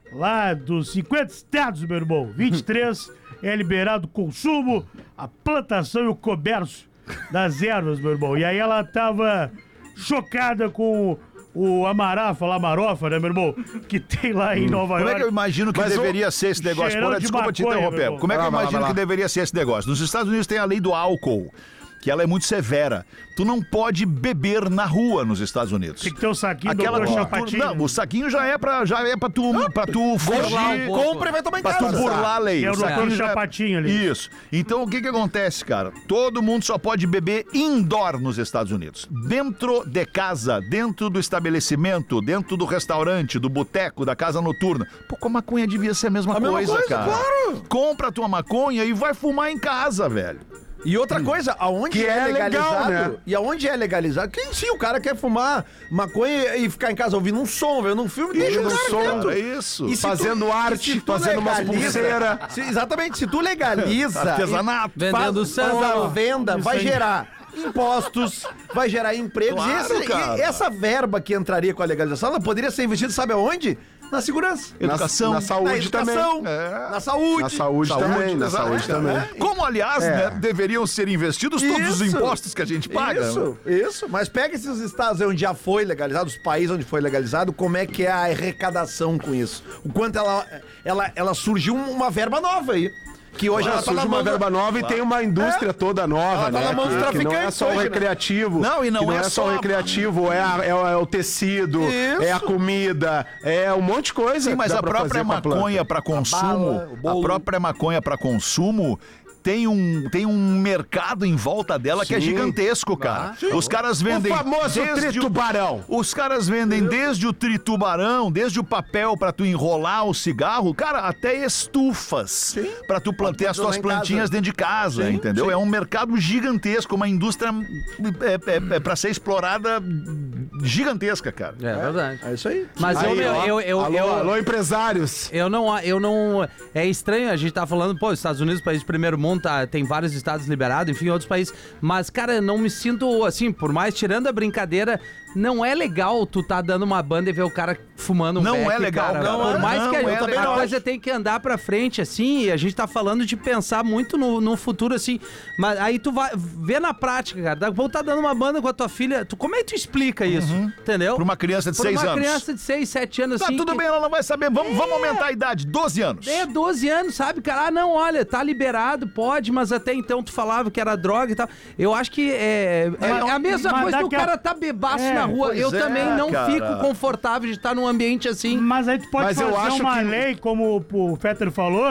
[SPEAKER 2] Lá dos cinquenta estados, meu irmão, vinte e três é liberado o consumo, a plantação e o comércio das ervas, meu irmão. E aí ela tava chocada com o amarafa, lá, marofa, né, meu irmão? Que tem lá em Nova
[SPEAKER 4] Como é
[SPEAKER 2] York.
[SPEAKER 4] que eu imagino que
[SPEAKER 7] Mas o-
[SPEAKER 4] deveria ser esse negócio?
[SPEAKER 2] cheirão
[SPEAKER 4] Porra,
[SPEAKER 2] de
[SPEAKER 4] desculpa te
[SPEAKER 2] maconha,
[SPEAKER 4] interromper.
[SPEAKER 2] meu irmão.
[SPEAKER 4] Como é que
[SPEAKER 7] Vai
[SPEAKER 4] eu
[SPEAKER 7] lá, vai lá,
[SPEAKER 4] imagino
[SPEAKER 7] vai
[SPEAKER 4] que
[SPEAKER 7] lá.
[SPEAKER 4] deveria ser esse negócio? Nos Estados Unidos tem a lei do álcool, que ela é muito severa. Tu não pode beber na rua nos Estados Unidos.
[SPEAKER 2] Tem que ter o saquinho
[SPEAKER 4] Aquela
[SPEAKER 2] do
[SPEAKER 4] cultura-
[SPEAKER 2] Chapatinho.
[SPEAKER 4] Não, o saquinho já é pra, já é pra tu, pra tu fugir.
[SPEAKER 5] Compra e vai tomar em
[SPEAKER 4] Pra tu
[SPEAKER 5] casa.
[SPEAKER 4] burlar a lei.
[SPEAKER 2] Que é o doutor
[SPEAKER 4] saquinho já
[SPEAKER 2] Chapatinho ali.
[SPEAKER 4] Isso. Então o que que acontece, cara? Todo mundo só pode beber indoor nos Estados Unidos. Dentro de casa, dentro do estabelecimento, dentro do restaurante, do boteco, da casa noturna. Pô, com a maconha devia ser a mesma,
[SPEAKER 5] A mesma
[SPEAKER 4] coisa,
[SPEAKER 5] coisa,
[SPEAKER 4] cara.
[SPEAKER 5] claro.
[SPEAKER 4] Compra a tua maconha e vai fumar em casa, velho.
[SPEAKER 5] E outra coisa, aonde
[SPEAKER 7] Que
[SPEAKER 5] é,
[SPEAKER 7] é legal,
[SPEAKER 5] legalizado,
[SPEAKER 7] né?
[SPEAKER 5] e aonde é legalizado, quem sim, o cara quer fumar maconha e ficar em casa ouvindo um som, vendo um filme, deixa o
[SPEAKER 7] no
[SPEAKER 5] cara
[SPEAKER 7] som,
[SPEAKER 5] quieto.
[SPEAKER 4] é isso.
[SPEAKER 5] E se
[SPEAKER 7] Fazendo
[SPEAKER 5] tu-
[SPEAKER 7] arte,
[SPEAKER 5] e se tu
[SPEAKER 7] fazendo umas
[SPEAKER 5] legaliza-
[SPEAKER 7] pulseira.
[SPEAKER 5] se- exatamente, se tu legaliza...
[SPEAKER 4] Artesanato.
[SPEAKER 5] e
[SPEAKER 6] Vendendo
[SPEAKER 5] faz,
[SPEAKER 6] samba.
[SPEAKER 5] faz a venda, vai
[SPEAKER 2] aí.
[SPEAKER 5] gerar impostos, vai gerar empregos.
[SPEAKER 4] Claro,
[SPEAKER 5] e, esse- e
[SPEAKER 4] cara.
[SPEAKER 5] essa verba que entraria com a legalização, ela poderia ser investida, sabe aonde? Na segurança.
[SPEAKER 7] Na-
[SPEAKER 4] Educação.
[SPEAKER 7] Na, saúde
[SPEAKER 5] na educação,
[SPEAKER 7] também.
[SPEAKER 4] É.
[SPEAKER 5] na saúde.
[SPEAKER 7] Na saúde, também, na
[SPEAKER 4] exato.
[SPEAKER 7] saúde também.
[SPEAKER 4] Como, aliás,
[SPEAKER 7] É.
[SPEAKER 4] né, deveriam ser investidos todos os
[SPEAKER 5] Isso.
[SPEAKER 4] impostos que a gente paga.
[SPEAKER 5] Isso, isso. Mas pega esses estados aí onde já foi legalizado, os países onde foi legalizado, como é que é a arrecadação com isso? O quanto ela, ela, ela surgiu uma verba nova aí. Que hoje ela tá
[SPEAKER 7] surge
[SPEAKER 5] na
[SPEAKER 7] uma
[SPEAKER 5] mão da-
[SPEAKER 7] verba nova e tem uma indústria toda nova,
[SPEAKER 5] Ela tá
[SPEAKER 7] né?
[SPEAKER 5] na mão dos
[SPEAKER 7] que, que não é
[SPEAKER 5] traficantes
[SPEAKER 7] só o
[SPEAKER 5] hoje, né?
[SPEAKER 7] recreativo.
[SPEAKER 4] Não, e não
[SPEAKER 7] que não
[SPEAKER 4] é
[SPEAKER 7] é,
[SPEAKER 4] só
[SPEAKER 7] só o
[SPEAKER 4] a-
[SPEAKER 7] recreativo, é, a- é o- é o tecido,
[SPEAKER 5] Isso.
[SPEAKER 7] é a comida, é um monte de coisa.
[SPEAKER 4] Sim, mas
[SPEAKER 7] que dá
[SPEAKER 4] a
[SPEAKER 7] pra
[SPEAKER 4] própria
[SPEAKER 7] fazer com a planta.
[SPEAKER 4] maconha para consumo,
[SPEAKER 5] bala, o bolo.
[SPEAKER 4] a própria maconha para consumo tem um, tem um mercado em volta dela que é
[SPEAKER 7] Sim.
[SPEAKER 4] gigantesco, cara. Os caras
[SPEAKER 7] O
[SPEAKER 4] vendem
[SPEAKER 7] famoso
[SPEAKER 4] desde o-
[SPEAKER 7] tritubarão.
[SPEAKER 4] Os caras vendem desde o tritubarão, desde o papel pra tu enrolar o cigarro, cara, até estufas pra tu plantar as tuas
[SPEAKER 5] usar em casa.
[SPEAKER 4] plantinhas dentro de casa,
[SPEAKER 5] Sim,
[SPEAKER 4] entendeu?
[SPEAKER 5] sim.
[SPEAKER 4] É um mercado gigantesco, uma indústria é, é, é pra ser explorada gigantesca, cara.
[SPEAKER 6] É verdade.
[SPEAKER 5] É isso aí.
[SPEAKER 6] Mas eu,
[SPEAKER 7] Aí,
[SPEAKER 6] eu,
[SPEAKER 7] ó.
[SPEAKER 6] eu, eu,
[SPEAKER 7] alô,
[SPEAKER 6] eu-
[SPEAKER 7] alô, empresários.
[SPEAKER 6] Eu não, eu não. É estranho, a gente tá falando, pô, Estados Unidos, país de primeiro mundo, tá, tem vários estados liberados, enfim, outros países. Mas, cara, eu não me sinto assim, por mais tirando a brincadeira, não é legal tu tá dando uma banda e ver o cara fumando um
[SPEAKER 4] Não
[SPEAKER 6] beck,
[SPEAKER 4] é legal,
[SPEAKER 6] cara.
[SPEAKER 4] não
[SPEAKER 6] Por
[SPEAKER 4] é,
[SPEAKER 6] mais
[SPEAKER 4] não
[SPEAKER 6] que a,
[SPEAKER 4] é
[SPEAKER 6] a
[SPEAKER 4] legal.
[SPEAKER 6] coisa tem que andar pra frente, assim, e a gente tá falando de pensar muito no, no futuro, assim. Mas aí tu vai ver na prática, cara. Daqui a pouco tá dando uma banda com a tua filha. Tu, como é que tu explica isso? Entendeu?
[SPEAKER 4] Pra uma criança de
[SPEAKER 6] Por
[SPEAKER 4] seis
[SPEAKER 6] uma
[SPEAKER 4] anos.
[SPEAKER 6] criança de seis, sete anos,
[SPEAKER 4] Tá
[SPEAKER 6] assim.
[SPEAKER 4] tudo
[SPEAKER 6] que-
[SPEAKER 4] bem, ela não vai saber. Vamos, vamos aumentar a idade, doze anos.
[SPEAKER 6] É, doze anos, sabe, cara? Ah, não, olha, tá liberado, pode, mas até então tu falava que era droga e tal. Eu acho que é, é,
[SPEAKER 2] Mas-
[SPEAKER 6] a mesma
[SPEAKER 2] mas
[SPEAKER 6] coisa que o
[SPEAKER 2] daqui a-
[SPEAKER 6] cara tá bebaço
[SPEAKER 2] É,
[SPEAKER 6] na rua.
[SPEAKER 4] pois
[SPEAKER 6] Eu
[SPEAKER 4] é,
[SPEAKER 6] também não
[SPEAKER 4] cara.
[SPEAKER 6] fico confortável de estar num ambiente assim.
[SPEAKER 2] Mas aí tu pode
[SPEAKER 7] Mas eu
[SPEAKER 2] fazer
[SPEAKER 7] acho
[SPEAKER 2] uma
[SPEAKER 7] que-
[SPEAKER 2] lei, como o Fetter falou,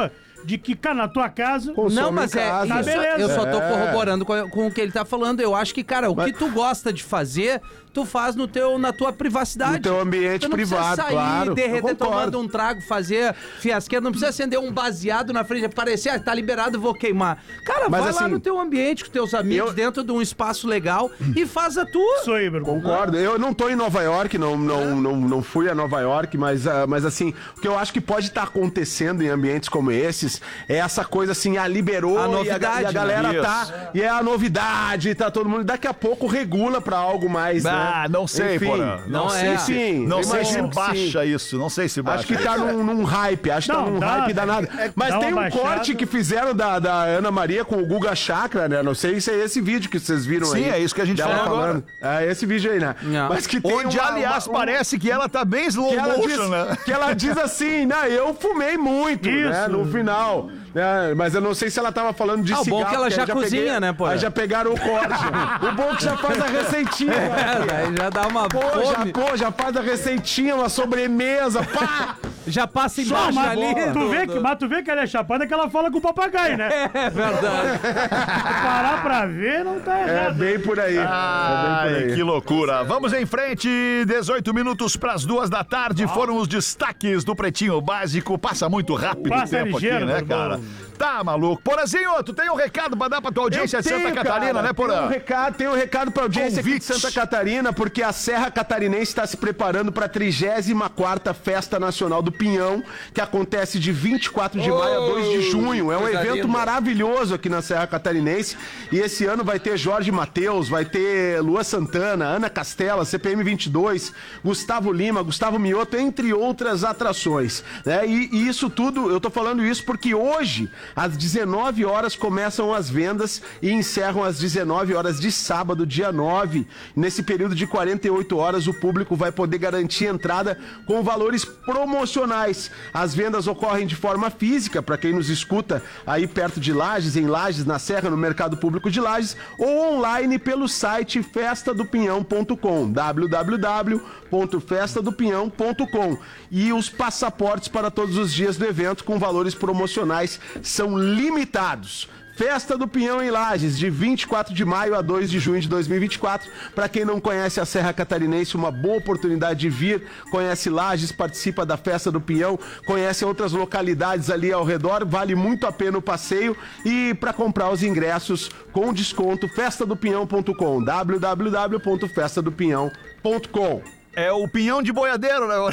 [SPEAKER 2] de que, cara, na tua casa...
[SPEAKER 7] Consome
[SPEAKER 6] Não, mas
[SPEAKER 7] em
[SPEAKER 6] é
[SPEAKER 7] casa.
[SPEAKER 2] Tá,
[SPEAKER 6] isso.
[SPEAKER 2] beleza.
[SPEAKER 6] Eu só tô
[SPEAKER 7] É.
[SPEAKER 6] corroborando com, com o que ele tá falando. Eu acho que, cara, o que tu gosta de fazer, tu faz no teu, na tua privacidade.
[SPEAKER 7] No teu ambiente
[SPEAKER 6] tu não
[SPEAKER 7] privado,
[SPEAKER 6] precisa sair,
[SPEAKER 7] claro.
[SPEAKER 6] derreter
[SPEAKER 7] Eu concordo.
[SPEAKER 6] tomando um trago, fazer fiasqueira, não precisa acender um baseado na frente, parecer, ah, tá liberado, vou queimar. Cara,
[SPEAKER 7] Mas,
[SPEAKER 6] vai lá
[SPEAKER 7] assim,
[SPEAKER 6] no teu ambiente, com teus amigos,
[SPEAKER 7] eu-
[SPEAKER 6] dentro de um espaço legal e faz a tua.
[SPEAKER 2] Isso aí, meu irmão.
[SPEAKER 7] Concordo. Eu não tô em Nova York, não, não, não, não fui a Nova York, mas, ah, mas assim, o que eu acho que pode estar acontecendo em ambientes como esses é essa coisa assim, a liberou
[SPEAKER 6] A
[SPEAKER 7] e, a,
[SPEAKER 6] novidade,
[SPEAKER 7] e a galera
[SPEAKER 4] né?
[SPEAKER 7] tá. E é a novidade, tá todo mundo. Daqui a pouco regula pra algo mais.
[SPEAKER 4] Ah,
[SPEAKER 7] né?
[SPEAKER 4] não sei,
[SPEAKER 7] Enfim,
[SPEAKER 4] Porã.
[SPEAKER 6] não
[SPEAKER 7] sei
[SPEAKER 6] é.
[SPEAKER 7] se- Sim,
[SPEAKER 4] Não
[SPEAKER 7] eu
[SPEAKER 4] sei se
[SPEAKER 7] imagino que
[SPEAKER 4] baixa
[SPEAKER 7] sim.
[SPEAKER 4] isso, não sei se baixa.
[SPEAKER 7] Acho que tá num, num hype, acho que tá
[SPEAKER 2] Não,
[SPEAKER 7] num
[SPEAKER 2] dá,
[SPEAKER 7] hype danado.
[SPEAKER 2] é- é-
[SPEAKER 7] Mas
[SPEAKER 2] dá
[SPEAKER 7] tem um
[SPEAKER 2] uma baixada.
[SPEAKER 7] corte que fizeram da, da Ana Maria com o Guga Chakra, né? Não sei se é esse vídeo que vocês viram
[SPEAKER 4] Sim,
[SPEAKER 7] aí.
[SPEAKER 4] é isso que a gente
[SPEAKER 7] dela
[SPEAKER 4] falou
[SPEAKER 7] falando. É esse vídeo aí, né?
[SPEAKER 6] Não.
[SPEAKER 7] Mas que tem
[SPEAKER 4] Onde,
[SPEAKER 7] uma-
[SPEAKER 4] aliás,
[SPEAKER 7] uma- um-
[SPEAKER 4] parece que ela tá bem slow
[SPEAKER 7] que ela, diz,
[SPEAKER 4] motion, né?
[SPEAKER 7] que ela diz assim, né? Eu fumei muito, né?
[SPEAKER 2] Isso.
[SPEAKER 7] No final. Né? Mas eu não sei se ela tava falando de
[SPEAKER 6] Ah, o bom
[SPEAKER 7] cigarro.
[SPEAKER 6] que ela
[SPEAKER 7] porque
[SPEAKER 6] já
[SPEAKER 7] aí
[SPEAKER 6] cozinha,
[SPEAKER 7] peguei-
[SPEAKER 6] né, pô?
[SPEAKER 7] Aí já pegaram o corte. O bom que já faz a receitinha.
[SPEAKER 6] É,
[SPEAKER 7] né?
[SPEAKER 6] daí já dá uma
[SPEAKER 7] Pô, já,
[SPEAKER 6] fome.
[SPEAKER 7] pô, já faz a receitinha, uma sobremesa, pá!
[SPEAKER 6] Já passa
[SPEAKER 2] Só,
[SPEAKER 6] embaixo
[SPEAKER 2] mas,
[SPEAKER 6] ali.
[SPEAKER 2] tu
[SPEAKER 6] do-
[SPEAKER 2] vê
[SPEAKER 6] do-
[SPEAKER 2] que, mas tu vê que ela é chapada que ela fala com o papagaio, né?
[SPEAKER 6] É verdade.
[SPEAKER 2] Se parar pra ver, não tá
[SPEAKER 7] É
[SPEAKER 2] errado.
[SPEAKER 7] bem por aí. é bem por
[SPEAKER 4] Ai,
[SPEAKER 7] aí.
[SPEAKER 4] que loucura. Vamos em frente, dezoito minutos para as duas da tarde. Foram os destaques do Pretinho Básico. Passa muito rápido
[SPEAKER 2] Passa
[SPEAKER 4] o tempo
[SPEAKER 2] ligeiro,
[SPEAKER 4] aqui, né,
[SPEAKER 2] meu
[SPEAKER 4] cara?
[SPEAKER 2] irmão.
[SPEAKER 4] Tá maluco. Porazinho, tu tem um recado pra dar pra tua audiência
[SPEAKER 7] Eu
[SPEAKER 4] de Santa
[SPEAKER 7] tenho,
[SPEAKER 4] Catarina,
[SPEAKER 7] cara,
[SPEAKER 4] né,
[SPEAKER 7] Tem um
[SPEAKER 4] Porã?
[SPEAKER 7] recado, tem um recado pra audiência aqui de
[SPEAKER 4] Convite.
[SPEAKER 7] Santa Catarina, porque a Serra Catarinense está se preparando para a trigésima quarta Festa Nacional do Pinhão, que acontece de vinte e quatro de maio a dois de junho. É um
[SPEAKER 6] coisa
[SPEAKER 7] evento
[SPEAKER 6] linda.
[SPEAKER 7] maravilhoso aqui na Serra Catarinense. E esse ano vai ter Jorge Mateus, vai ter Lua Santana, Ana Castela, C P M vinte e dois, Gustavo Lima, Gustavo Mioto, entre outras atrações. Né? E, e isso tudo, eu tô falando isso porque hoje, às dezenove horas, começam as vendas e encerram às dezenove horas de sábado, dia nove. Nesse período de quarenta e oito horas, o público vai poder garantir entrada com valores promocionais. As vendas ocorrem de forma física, para quem nos escuta aí perto de Lages, em Lages, na Serra, no Mercado Público de Lages, ou online pelo site festa do pinhão ponto com, w w w ponto festa do pinhão ponto com. E os passaportes para todos os dias do evento com valores promocionais são limitados. Festa do Pinhão em Lages, de vinte e quatro de maio a dois de junho de dois mil e vinte e quatro. Para quem não conhece a Serra Catarinense, uma boa oportunidade de vir. Conhece Lages, participa da Festa do Pinhão, conhece outras localidades ali ao redor. Vale muito a pena o passeio. E para comprar os ingressos com desconto, festa do pinhão ponto com, w w w ponto festa do pinhão ponto com.
[SPEAKER 4] É o pinhão de boiadeiro, né?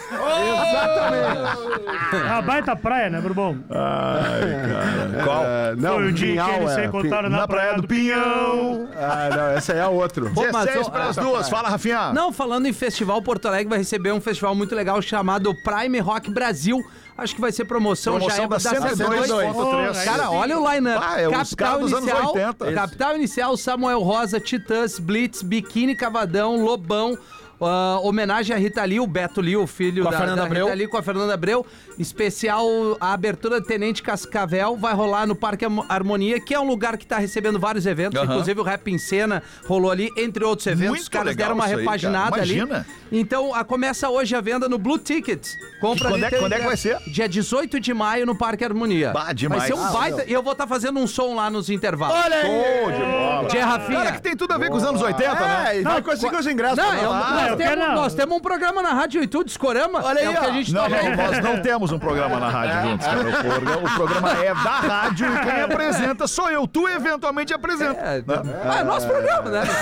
[SPEAKER 7] Exatamente.
[SPEAKER 2] É uma baita praia, né, meu irmão?
[SPEAKER 4] Qual?
[SPEAKER 7] Ah, não,
[SPEAKER 2] Foi o dia
[SPEAKER 7] Pinhal,
[SPEAKER 2] que eles se
[SPEAKER 7] é,
[SPEAKER 2] encontraram na,
[SPEAKER 4] Na Praia do Pinhão.
[SPEAKER 7] Ah, não, essa aí é a outra.
[SPEAKER 6] Pô, mas,
[SPEAKER 4] dezesseis
[SPEAKER 6] ó,
[SPEAKER 4] para as duas. Fala, Rafinha.
[SPEAKER 6] Não, falando em festival, Porto Alegre vai receber um festival muito legal chamado Prime Rock Brasil. Acho que vai ser promoção,
[SPEAKER 4] Promoção
[SPEAKER 6] já
[SPEAKER 4] da
[SPEAKER 6] é
[SPEAKER 4] cento e dois ponto três.
[SPEAKER 6] Cara, olha o line-up.
[SPEAKER 4] Ah, é os
[SPEAKER 6] Capital
[SPEAKER 4] caras dos anos
[SPEAKER 6] Inicial,
[SPEAKER 4] oitenta.
[SPEAKER 6] Capital Inicial, Samuel Rosa, Titãs, Blitz, Biquíni Cavadão, Lobão. Uh, homenagem a Rita Lee, o Beto Lee, o filho
[SPEAKER 8] Com a
[SPEAKER 6] da,
[SPEAKER 8] Fernanda
[SPEAKER 6] da
[SPEAKER 8] Abreu.
[SPEAKER 6] Rita Lee, com a Fernanda Abreu. Especial, a abertura do Tenente Cascavel vai rolar no Parque Am- Harmonia, que é um lugar que tá recebendo vários eventos.
[SPEAKER 4] Aham.
[SPEAKER 6] Inclusive o Rap em Cena rolou ali, entre outros eventos.
[SPEAKER 4] Muito
[SPEAKER 6] Os caras
[SPEAKER 4] legal
[SPEAKER 6] deram uma
[SPEAKER 4] isso aí,
[SPEAKER 6] repaginada
[SPEAKER 4] cara.
[SPEAKER 6] ali.
[SPEAKER 4] Imagina.
[SPEAKER 6] Então, a, começa hoje a venda no Blue Ticket. Compra
[SPEAKER 4] Quando
[SPEAKER 6] ali,
[SPEAKER 4] é-
[SPEAKER 6] tem-
[SPEAKER 4] quando é que vai ser?
[SPEAKER 6] Dia dezoito de maio no Parque Harmonia.
[SPEAKER 4] Bah, demais.
[SPEAKER 6] Vai ser um
[SPEAKER 4] Ah,
[SPEAKER 6] baita. E eu vou estar fazendo um som lá nos intervalos.
[SPEAKER 5] Olha aí!
[SPEAKER 4] Show de bola.
[SPEAKER 6] Dia, Rafinha.
[SPEAKER 4] Cara, que tem tudo a ver com os anos oitenta, né?
[SPEAKER 5] É, e vai conseguir os ingressos.
[SPEAKER 6] Não,
[SPEAKER 5] pra
[SPEAKER 6] é um-
[SPEAKER 5] nós.
[SPEAKER 6] nós,
[SPEAKER 2] eu
[SPEAKER 6] temos,
[SPEAKER 2] quero não.
[SPEAKER 6] nós temos um programa na Rádio Itu, Discorama.
[SPEAKER 5] Olha aí,
[SPEAKER 6] é o que
[SPEAKER 5] ó.
[SPEAKER 6] a gente
[SPEAKER 4] Não,
[SPEAKER 6] tá
[SPEAKER 4] não, nós não temos um programa na rádio juntos, cara. O programa, o programa é da rádio e quem apresenta sou eu. Tu eventualmente apresenta.
[SPEAKER 6] É, ah, é nosso programa, né?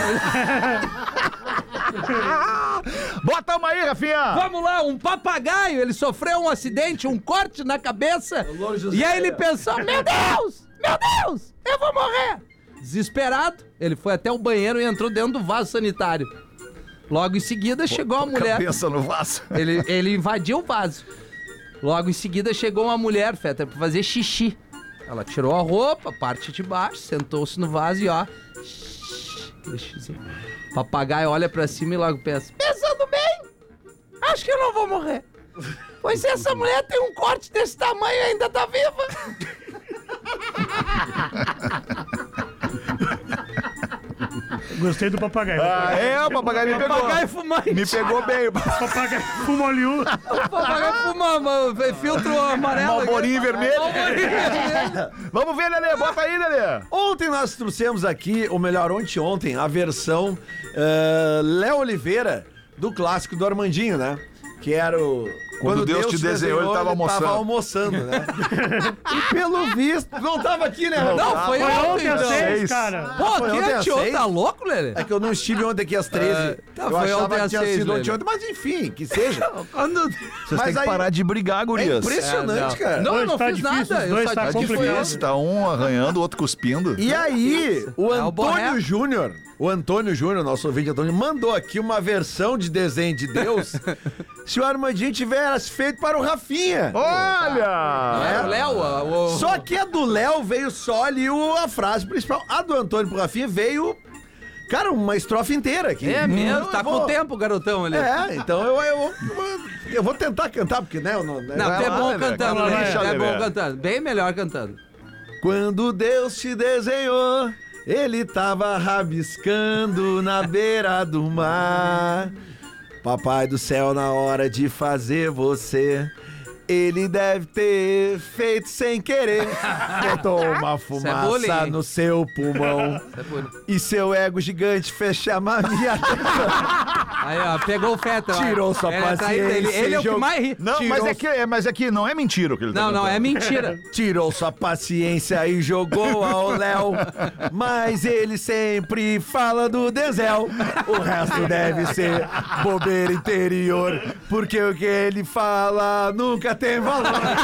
[SPEAKER 4] Bota uma aí, Rafinha.
[SPEAKER 6] Vamos lá, um papagaio, ele sofreu um acidente, um corte na cabeça. E aí ele pensou, meu Deus, meu Deus, eu vou morrer. Desesperado, ele foi até o banheiro e entrou dentro do vaso sanitário. Logo em seguida chegou a mulher.
[SPEAKER 4] Cabeça no vaso.
[SPEAKER 6] Ele, ele invadiu o vaso. Logo em seguida chegou uma mulher, Feta, pra fazer xixi. Ela tirou a roupa, parte de baixo, sentou-se no vaso e ó. Aquele xizinho. O papagaio olha pra cima e logo pensa: pensando bem, acho que eu não vou morrer. Pois essa mulher tem um corte desse tamanho e ainda tá viva.
[SPEAKER 2] Gostei do papagaio.
[SPEAKER 4] Ah, é, o papagaio me pegou.
[SPEAKER 6] Papagaio fumante.
[SPEAKER 4] Me pegou bem.
[SPEAKER 2] Papagaio fumoliu.
[SPEAKER 6] Papagaio fumando, filtro amarelo.
[SPEAKER 4] Malborinho vermelho. Vamos ver, Lelê. Bota aí, Lelê.
[SPEAKER 5] Ontem nós trouxemos aqui, ou melhor, ontem ontem, a versão uh, Léo Oliveira do clássico do Armandinho, né? Que era o...
[SPEAKER 4] Quando Deus te desenhou, ele tava almoçando.
[SPEAKER 5] Tava almoçando, né? E pelo visto... Não tava aqui, né?
[SPEAKER 6] Não, foi,
[SPEAKER 2] Foi
[SPEAKER 6] ontem,
[SPEAKER 2] ontem às
[SPEAKER 6] então.
[SPEAKER 2] seis, cara.
[SPEAKER 6] Pô,
[SPEAKER 5] Foi
[SPEAKER 6] que
[SPEAKER 5] ontem às
[SPEAKER 6] anteontem,
[SPEAKER 5] seis?
[SPEAKER 6] tá louco, Lelê?
[SPEAKER 5] É que eu não estive ontem aqui às treze.
[SPEAKER 6] tá,
[SPEAKER 5] eu
[SPEAKER 6] foi
[SPEAKER 5] achava
[SPEAKER 6] ontem
[SPEAKER 5] que
[SPEAKER 6] às
[SPEAKER 5] tinha
[SPEAKER 6] seis,
[SPEAKER 5] sido
[SPEAKER 6] Lelê.
[SPEAKER 5] ontem, ontem, mas enfim, que seja.
[SPEAKER 6] Quando...
[SPEAKER 4] Vocês
[SPEAKER 5] Mas
[SPEAKER 4] têm que
[SPEAKER 5] aí-
[SPEAKER 4] parar de brigar,
[SPEAKER 5] É
[SPEAKER 4] gurias.
[SPEAKER 5] impressionante,
[SPEAKER 6] É,
[SPEAKER 5] cara.
[SPEAKER 6] Não, eu
[SPEAKER 2] Hoje
[SPEAKER 6] não
[SPEAKER 2] tá
[SPEAKER 6] fiz
[SPEAKER 2] difícil,
[SPEAKER 6] nada.
[SPEAKER 2] os
[SPEAKER 6] Eu
[SPEAKER 2] dois
[SPEAKER 6] só
[SPEAKER 2] tá
[SPEAKER 6] disse que foi
[SPEAKER 2] complicado.
[SPEAKER 6] ontem.
[SPEAKER 4] Tá um arranhando, o outro cuspindo.
[SPEAKER 5] E aí, o
[SPEAKER 6] É o Borré.
[SPEAKER 5] Antônio Júnior, o Antônio Júnior, nosso ouvinte Antônio, mandou aqui uma versão de desenho de Deus se o Armandinho tivesse feito para o Rafinha.
[SPEAKER 4] Olha!
[SPEAKER 6] É, o Léo, o...
[SPEAKER 5] Só que a do Léo veio só ali o- a frase principal. A do Antônio pro Rafinha veio, cara, uma estrofe inteira aqui.
[SPEAKER 6] É mesmo,
[SPEAKER 5] Eu
[SPEAKER 6] tá
[SPEAKER 5] vou-
[SPEAKER 6] com o tempo, garotão ali.
[SPEAKER 5] É, então eu, eu, eu vou tentar cantar, porque, né? Eu não, né?
[SPEAKER 6] Não,
[SPEAKER 4] Vai
[SPEAKER 6] tu é
[SPEAKER 4] lá,
[SPEAKER 6] bom
[SPEAKER 4] Lelê,
[SPEAKER 6] cantando,
[SPEAKER 2] vai lá,
[SPEAKER 6] Lelê.
[SPEAKER 4] vai.
[SPEAKER 6] É bom
[SPEAKER 4] Lelê.
[SPEAKER 6] cantando. Bem melhor cantando.
[SPEAKER 5] Quando Deus te desenhou, ele tava rabiscando na beira do mar. Papai do céu, na hora de fazer você, ele deve ter feito sem querer. Botou uma fumaça
[SPEAKER 6] bullying.
[SPEAKER 5] no seu pulmão
[SPEAKER 6] É bonito.
[SPEAKER 5] e seu ego gigante fez chamar minha atenção.
[SPEAKER 6] Aí, ó, pegou o Fetter. ó.
[SPEAKER 5] Tirou sua
[SPEAKER 6] Ele é traído, Ele,
[SPEAKER 5] paciência
[SPEAKER 6] ele é o
[SPEAKER 5] e
[SPEAKER 6] que
[SPEAKER 5] jogou-
[SPEAKER 6] mais ri.
[SPEAKER 4] Não,
[SPEAKER 5] Tirou-
[SPEAKER 4] mas é, que, é- mas é que não é mentira o que ele tá
[SPEAKER 6] Não, não,
[SPEAKER 4] cantando.
[SPEAKER 6] é mentira.
[SPEAKER 5] Tirou sua paciência e jogou ao Léo. Mas ele sempre fala do Denzel. O resto deve ser bobeira interior. Porque o que ele fala nunca tem valor.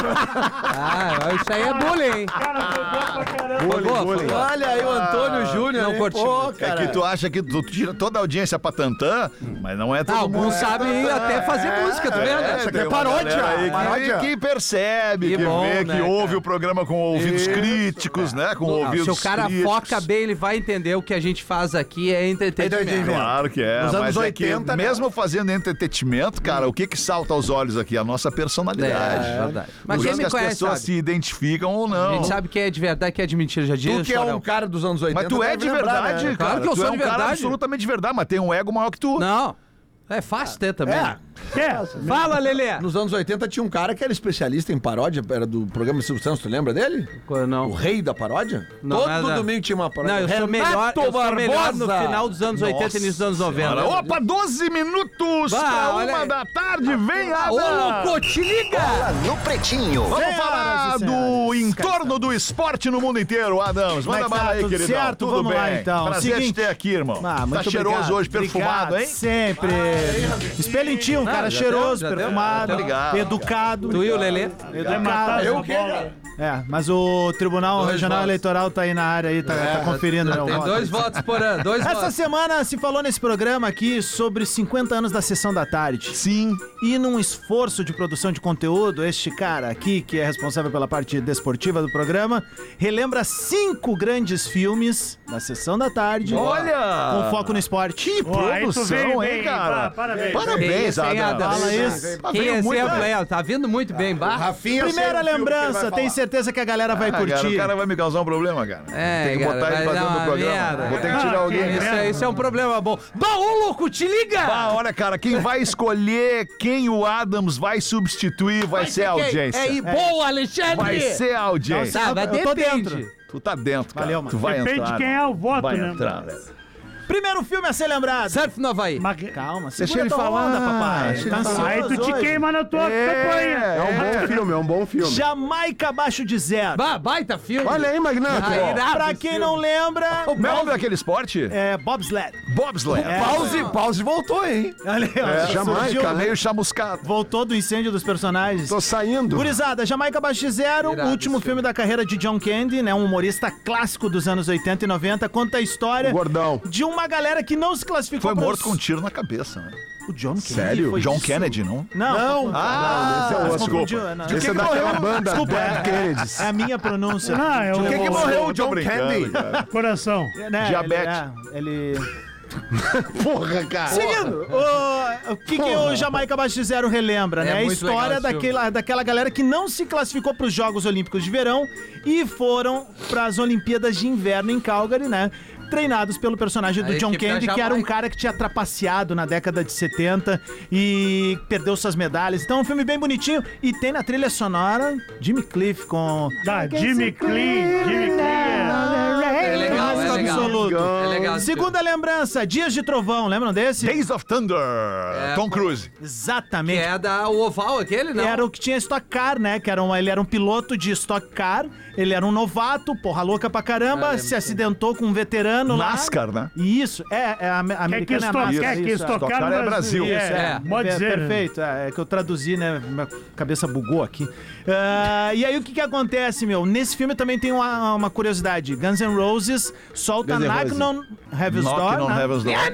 [SPEAKER 6] Ah, isso aí é bullying, hein?
[SPEAKER 2] Cara, foi bom pra caramba.
[SPEAKER 6] Foi boa, foi boa.
[SPEAKER 5] Olha aí o Antônio Júnior.
[SPEAKER 6] não
[SPEAKER 5] hein?
[SPEAKER 6] curti
[SPEAKER 5] Pô,
[SPEAKER 6] muito.
[SPEAKER 4] É
[SPEAKER 5] cara.
[SPEAKER 4] que tu acha que tu tira toda a audiência pra tantã, mas não é todo
[SPEAKER 6] Ah,
[SPEAKER 4] mundo.
[SPEAKER 6] alguns sabem até fazer música, tu vê, né?
[SPEAKER 5] Isso aqui
[SPEAKER 4] tem
[SPEAKER 5] é
[SPEAKER 4] uma
[SPEAKER 5] paródia,
[SPEAKER 4] galera aí que-
[SPEAKER 5] paródia.
[SPEAKER 4] Que, percebe,
[SPEAKER 6] Que
[SPEAKER 4] que,
[SPEAKER 6] bom,
[SPEAKER 4] vê,
[SPEAKER 6] né,
[SPEAKER 4] que ouve
[SPEAKER 6] cara?
[SPEAKER 4] o programa com ouvidos
[SPEAKER 5] Isso.
[SPEAKER 4] críticos, né? Com
[SPEAKER 6] Não,
[SPEAKER 4] ouvidos
[SPEAKER 6] se o cara
[SPEAKER 4] críticos.
[SPEAKER 6] foca bem, ele vai entender o que a gente faz aqui é entretenimento.
[SPEAKER 4] Claro que é,
[SPEAKER 5] Nos
[SPEAKER 4] mas
[SPEAKER 5] anos
[SPEAKER 4] é
[SPEAKER 5] oitenta,
[SPEAKER 4] que,
[SPEAKER 5] né?
[SPEAKER 4] mesmo fazendo entretenimento, cara, o que que salta aos olhos aqui? A nossa personalidade.
[SPEAKER 6] É, verdade. Mas
[SPEAKER 4] Por
[SPEAKER 6] quem
[SPEAKER 4] isso
[SPEAKER 6] me
[SPEAKER 4] que as
[SPEAKER 6] conhece
[SPEAKER 4] pessoas
[SPEAKER 6] sabe.
[SPEAKER 4] se identificam ou
[SPEAKER 6] A
[SPEAKER 4] não.
[SPEAKER 6] gente sabe que é de verdade, que é de mentira, já disse.
[SPEAKER 5] Tu que é um cara dos anos oitenta.
[SPEAKER 4] Mas tu é
[SPEAKER 5] deve
[SPEAKER 4] de
[SPEAKER 5] lembrar,
[SPEAKER 4] verdade,
[SPEAKER 5] né?
[SPEAKER 4] cara.
[SPEAKER 6] Claro que eu
[SPEAKER 4] tu
[SPEAKER 6] sou
[SPEAKER 4] é um
[SPEAKER 6] de
[SPEAKER 4] cara
[SPEAKER 6] verdade.
[SPEAKER 4] absolutamente de verdade, mas tem um ego maior que tu.
[SPEAKER 6] Não. É fácil ter também.
[SPEAKER 5] É.
[SPEAKER 2] Quer?
[SPEAKER 6] Fala, Lelê.
[SPEAKER 5] Nos anos oitenta tinha um cara que era especialista em paródia, era do programa Silvio Santos, tu lembra dele?
[SPEAKER 6] Não.
[SPEAKER 5] O rei da paródia?
[SPEAKER 6] Não,
[SPEAKER 5] Todo
[SPEAKER 6] nada.
[SPEAKER 5] domingo tinha uma paródia.
[SPEAKER 6] Não, eu sou
[SPEAKER 5] Renato
[SPEAKER 6] melhor, eu sou melhor no
[SPEAKER 5] Barbosa.
[SPEAKER 6] final dos anos oitenta e início dos anos noventa.
[SPEAKER 4] Cara, opa, doze minutos
[SPEAKER 6] Bah,
[SPEAKER 4] pra
[SPEAKER 6] olha
[SPEAKER 4] uma
[SPEAKER 6] aí.
[SPEAKER 4] da tarde, vem
[SPEAKER 6] Ô,
[SPEAKER 4] Adam!
[SPEAKER 6] louco, te liga!
[SPEAKER 1] No Pretinho.
[SPEAKER 4] Vamos falar do entorno do esporte no mundo inteiro, Adams. Manda
[SPEAKER 8] Como é que
[SPEAKER 4] bala
[SPEAKER 8] tá?
[SPEAKER 4] aí,
[SPEAKER 8] Tudo
[SPEAKER 4] queridão.
[SPEAKER 8] certo?
[SPEAKER 4] Tudo
[SPEAKER 8] Vamos
[SPEAKER 4] bem?
[SPEAKER 8] lá, então.
[SPEAKER 4] Prazer
[SPEAKER 8] Seguinte-
[SPEAKER 4] te ter aqui, irmão.
[SPEAKER 8] Ah,
[SPEAKER 4] tá
[SPEAKER 8] muito
[SPEAKER 4] cheiroso
[SPEAKER 8] obrigado.
[SPEAKER 4] hoje, perfumado,
[SPEAKER 8] Obrigado.
[SPEAKER 4] hein?
[SPEAKER 8] Sempre. Espelho em ti, um cara
[SPEAKER 6] já
[SPEAKER 8] cheiroso,
[SPEAKER 6] deu, já deu.
[SPEAKER 8] perfumado,
[SPEAKER 4] Tá ligado.
[SPEAKER 8] educado.
[SPEAKER 6] Tu e o Lelê.
[SPEAKER 2] Vai matar
[SPEAKER 5] Eu
[SPEAKER 2] essa
[SPEAKER 5] o quê,
[SPEAKER 2] bola.
[SPEAKER 5] cara?
[SPEAKER 8] É, mas o Tribunal
[SPEAKER 6] Dois
[SPEAKER 8] Regional
[SPEAKER 6] votos.
[SPEAKER 8] Eleitoral tá aí na área aí, tá, tá conferindo meu
[SPEAKER 6] Tem
[SPEAKER 8] voto.
[SPEAKER 6] dois votos por ano, dois
[SPEAKER 8] Essa
[SPEAKER 6] votos.
[SPEAKER 8] semana se falou nesse programa aqui sobre cinquenta anos da Sessão da Tarde.
[SPEAKER 4] Sim.
[SPEAKER 8] E num esforço de produção de conteúdo, este cara aqui, que é responsável pela parte desportiva do programa, relembra cinco grandes filmes da Sessão da Tarde.
[SPEAKER 4] Olha!
[SPEAKER 8] Com foco no esporte. Que
[SPEAKER 2] Ó, aí tu
[SPEAKER 4] Produção,
[SPEAKER 2] veio
[SPEAKER 4] hein,
[SPEAKER 2] bem,
[SPEAKER 4] cara?
[SPEAKER 2] pa- parabéns.
[SPEAKER 4] Parabéns,
[SPEAKER 6] Quem é
[SPEAKER 4] Adam.
[SPEAKER 6] Adam?
[SPEAKER 8] Fala isso.
[SPEAKER 4] Ah,
[SPEAKER 6] Que
[SPEAKER 4] veio muito
[SPEAKER 6] exemplo
[SPEAKER 4] bem.
[SPEAKER 6] é? Tá vindo muito bem, bah.
[SPEAKER 5] Rafinha, eu sei
[SPEAKER 8] Primeira
[SPEAKER 5] o filme que ele
[SPEAKER 8] lembrança,
[SPEAKER 5] vai
[SPEAKER 8] tenho
[SPEAKER 5] falar.
[SPEAKER 8] certeza que a galera vai
[SPEAKER 4] Ah, cara,
[SPEAKER 8] curtir.
[SPEAKER 4] o cara vai me causar um problema, cara.
[SPEAKER 6] É,
[SPEAKER 4] Tem que
[SPEAKER 6] cara,
[SPEAKER 4] botar ele
[SPEAKER 6] vai
[SPEAKER 4] pra
[SPEAKER 6] dar
[SPEAKER 4] dentro do
[SPEAKER 6] uma
[SPEAKER 4] programa.
[SPEAKER 6] merda.
[SPEAKER 4] Vou ter que
[SPEAKER 2] Ah,
[SPEAKER 4] tirar
[SPEAKER 2] que
[SPEAKER 4] alguém.
[SPEAKER 2] merda.
[SPEAKER 6] Isso, é- isso é um problema bom. Bah, ô louco, te liga!
[SPEAKER 4] Ah, olha, cara, quem vai escolher quem o Adams vai substituir vai, ser a audiência.
[SPEAKER 6] É, e boa, Alexandre!
[SPEAKER 4] Vai ser a audiência.
[SPEAKER 6] Tá, mas
[SPEAKER 8] Eu tô
[SPEAKER 6] depende.
[SPEAKER 8] dentro.
[SPEAKER 4] Tu tá dentro, cara.
[SPEAKER 8] Valeu, mano.
[SPEAKER 4] Tu vai
[SPEAKER 2] Depende
[SPEAKER 4] entrar.
[SPEAKER 2] de quem é o voto,
[SPEAKER 4] vai
[SPEAKER 2] né?
[SPEAKER 4] entrar, velho.
[SPEAKER 8] Primeiro filme a ser lembrado.
[SPEAKER 6] Surf no Havaí.
[SPEAKER 2] Mas-
[SPEAKER 8] Calma,
[SPEAKER 4] Deixa
[SPEAKER 8] segura
[SPEAKER 4] ele
[SPEAKER 8] tua
[SPEAKER 4] falar,
[SPEAKER 8] onda, papai.
[SPEAKER 4] deixa ele
[SPEAKER 8] Tá
[SPEAKER 4] falar.
[SPEAKER 2] Aí tu
[SPEAKER 8] ansioso
[SPEAKER 2] te
[SPEAKER 8] hoje.
[SPEAKER 2] queima na tua campanha.
[SPEAKER 7] É um bom filme, é um bom filme.
[SPEAKER 8] Jamaica abaixo de zero.
[SPEAKER 6] Bah, baita filme.
[SPEAKER 7] Olha aí, Magnata.
[SPEAKER 6] Ah, irado
[SPEAKER 8] Pra
[SPEAKER 6] esse
[SPEAKER 8] quem
[SPEAKER 6] filme.
[SPEAKER 8] não lembra,
[SPEAKER 4] Como é o nome daquele esporte?
[SPEAKER 8] é bobsled.
[SPEAKER 4] Bobsled.
[SPEAKER 8] É.
[SPEAKER 5] Pause, pause voltou, hein?
[SPEAKER 8] Olha aí, ó,
[SPEAKER 4] É,
[SPEAKER 8] surgiu,
[SPEAKER 4] Jamaica,
[SPEAKER 8] né?
[SPEAKER 4] meio chamuscado.
[SPEAKER 8] Voltou do incêndio dos personagens.
[SPEAKER 7] Tô saindo.
[SPEAKER 8] Gurizada, Jamaica Abaixo de Zero,
[SPEAKER 6] Irado
[SPEAKER 8] o último
[SPEAKER 6] esse
[SPEAKER 8] filme da carreira de John Candy, né? Um humorista clássico dos anos oitenta e noventa, conta a história
[SPEAKER 7] Gordão.
[SPEAKER 8] de uma galera que não se classificou
[SPEAKER 4] Foi
[SPEAKER 8] pros-
[SPEAKER 4] morto com um tiro na cabeça, né?
[SPEAKER 8] O John Kennedy.
[SPEAKER 7] Sério?
[SPEAKER 8] foi
[SPEAKER 4] John
[SPEAKER 8] isso?
[SPEAKER 4] Kennedy, não?
[SPEAKER 8] Não,
[SPEAKER 5] Não.
[SPEAKER 4] Ah,
[SPEAKER 7] esse é o outro.
[SPEAKER 8] confundiu,
[SPEAKER 4] desculpa.
[SPEAKER 8] é, não.
[SPEAKER 7] Esse é daquela banda
[SPEAKER 8] Desculpa,
[SPEAKER 7] Bad
[SPEAKER 8] é,
[SPEAKER 7] Kennedys.
[SPEAKER 8] é a minha pronúncia.
[SPEAKER 2] Não, é o
[SPEAKER 5] Por que, que morreu o
[SPEAKER 4] tô
[SPEAKER 5] John
[SPEAKER 4] brincando,
[SPEAKER 5] Candy?
[SPEAKER 4] cara.
[SPEAKER 2] coração.
[SPEAKER 8] Né,
[SPEAKER 4] Diabetes.
[SPEAKER 8] Ele, é, ele...
[SPEAKER 7] Porra, cara.
[SPEAKER 8] Seguindo, o, o que, que o Jamaica Abaixo de Zero relembra,
[SPEAKER 6] É
[SPEAKER 8] né? A
[SPEAKER 6] muito
[SPEAKER 8] história
[SPEAKER 6] legal esse
[SPEAKER 8] daquela, daquela galera que não se classificou para os Jogos Olímpicos de Verão e foram para as Olimpíadas de Inverno em Calgary, né? treinados pelo personagem do
[SPEAKER 6] A
[SPEAKER 8] John
[SPEAKER 6] equipe da
[SPEAKER 8] Candy, que era um
[SPEAKER 6] Jamaica.
[SPEAKER 8] cara que tinha trapaceado na década de setenta e perdeu suas medalhas. Então é um filme bem bonitinho e tem na trilha sonora Jimmy Cliff com...
[SPEAKER 2] Da Jimmy Clean, Jimmy Clean.
[SPEAKER 6] É legal, é legal.
[SPEAKER 8] Absoluto.
[SPEAKER 6] É legal.
[SPEAKER 8] Segunda lembrança, Dias de Trovão, lembram desse?
[SPEAKER 4] Days of Thunder, Tom Cruise.
[SPEAKER 6] Que
[SPEAKER 8] Exatamente.
[SPEAKER 6] é da o oval aquele, não?
[SPEAKER 8] Era o que tinha Stock Car, né? Que era um, ele era um piloto de Stock Car. Ele era um novato, porra louca pra caramba,
[SPEAKER 6] Ah,
[SPEAKER 8] se acidentou com um veterano lá.
[SPEAKER 4] NASCAR, né?
[SPEAKER 8] Isso, é, é a, a
[SPEAKER 2] Quer que
[SPEAKER 8] americana é a
[SPEAKER 2] estocar,
[SPEAKER 8] NASCAR.
[SPEAKER 2] quer que
[SPEAKER 8] isso, é.
[SPEAKER 2] estocar
[SPEAKER 4] Stock Car é
[SPEAKER 2] no
[SPEAKER 4] Brasil.
[SPEAKER 8] Isso, é,
[SPEAKER 6] É,
[SPEAKER 2] pode
[SPEAKER 8] é,
[SPEAKER 2] dizer, né?
[SPEAKER 8] perfeito. É, é que eu traduzi, né? Minha cabeça bugou aqui. Ah, e aí o que que acontece, meu? Nesse filme também tem uma, uma curiosidade. Guns N' Roses solta
[SPEAKER 7] Guns N'
[SPEAKER 8] Knock
[SPEAKER 7] Roses.
[SPEAKER 8] on Heaven's Door.
[SPEAKER 4] Knock on
[SPEAKER 8] né?
[SPEAKER 4] Heaven's Door.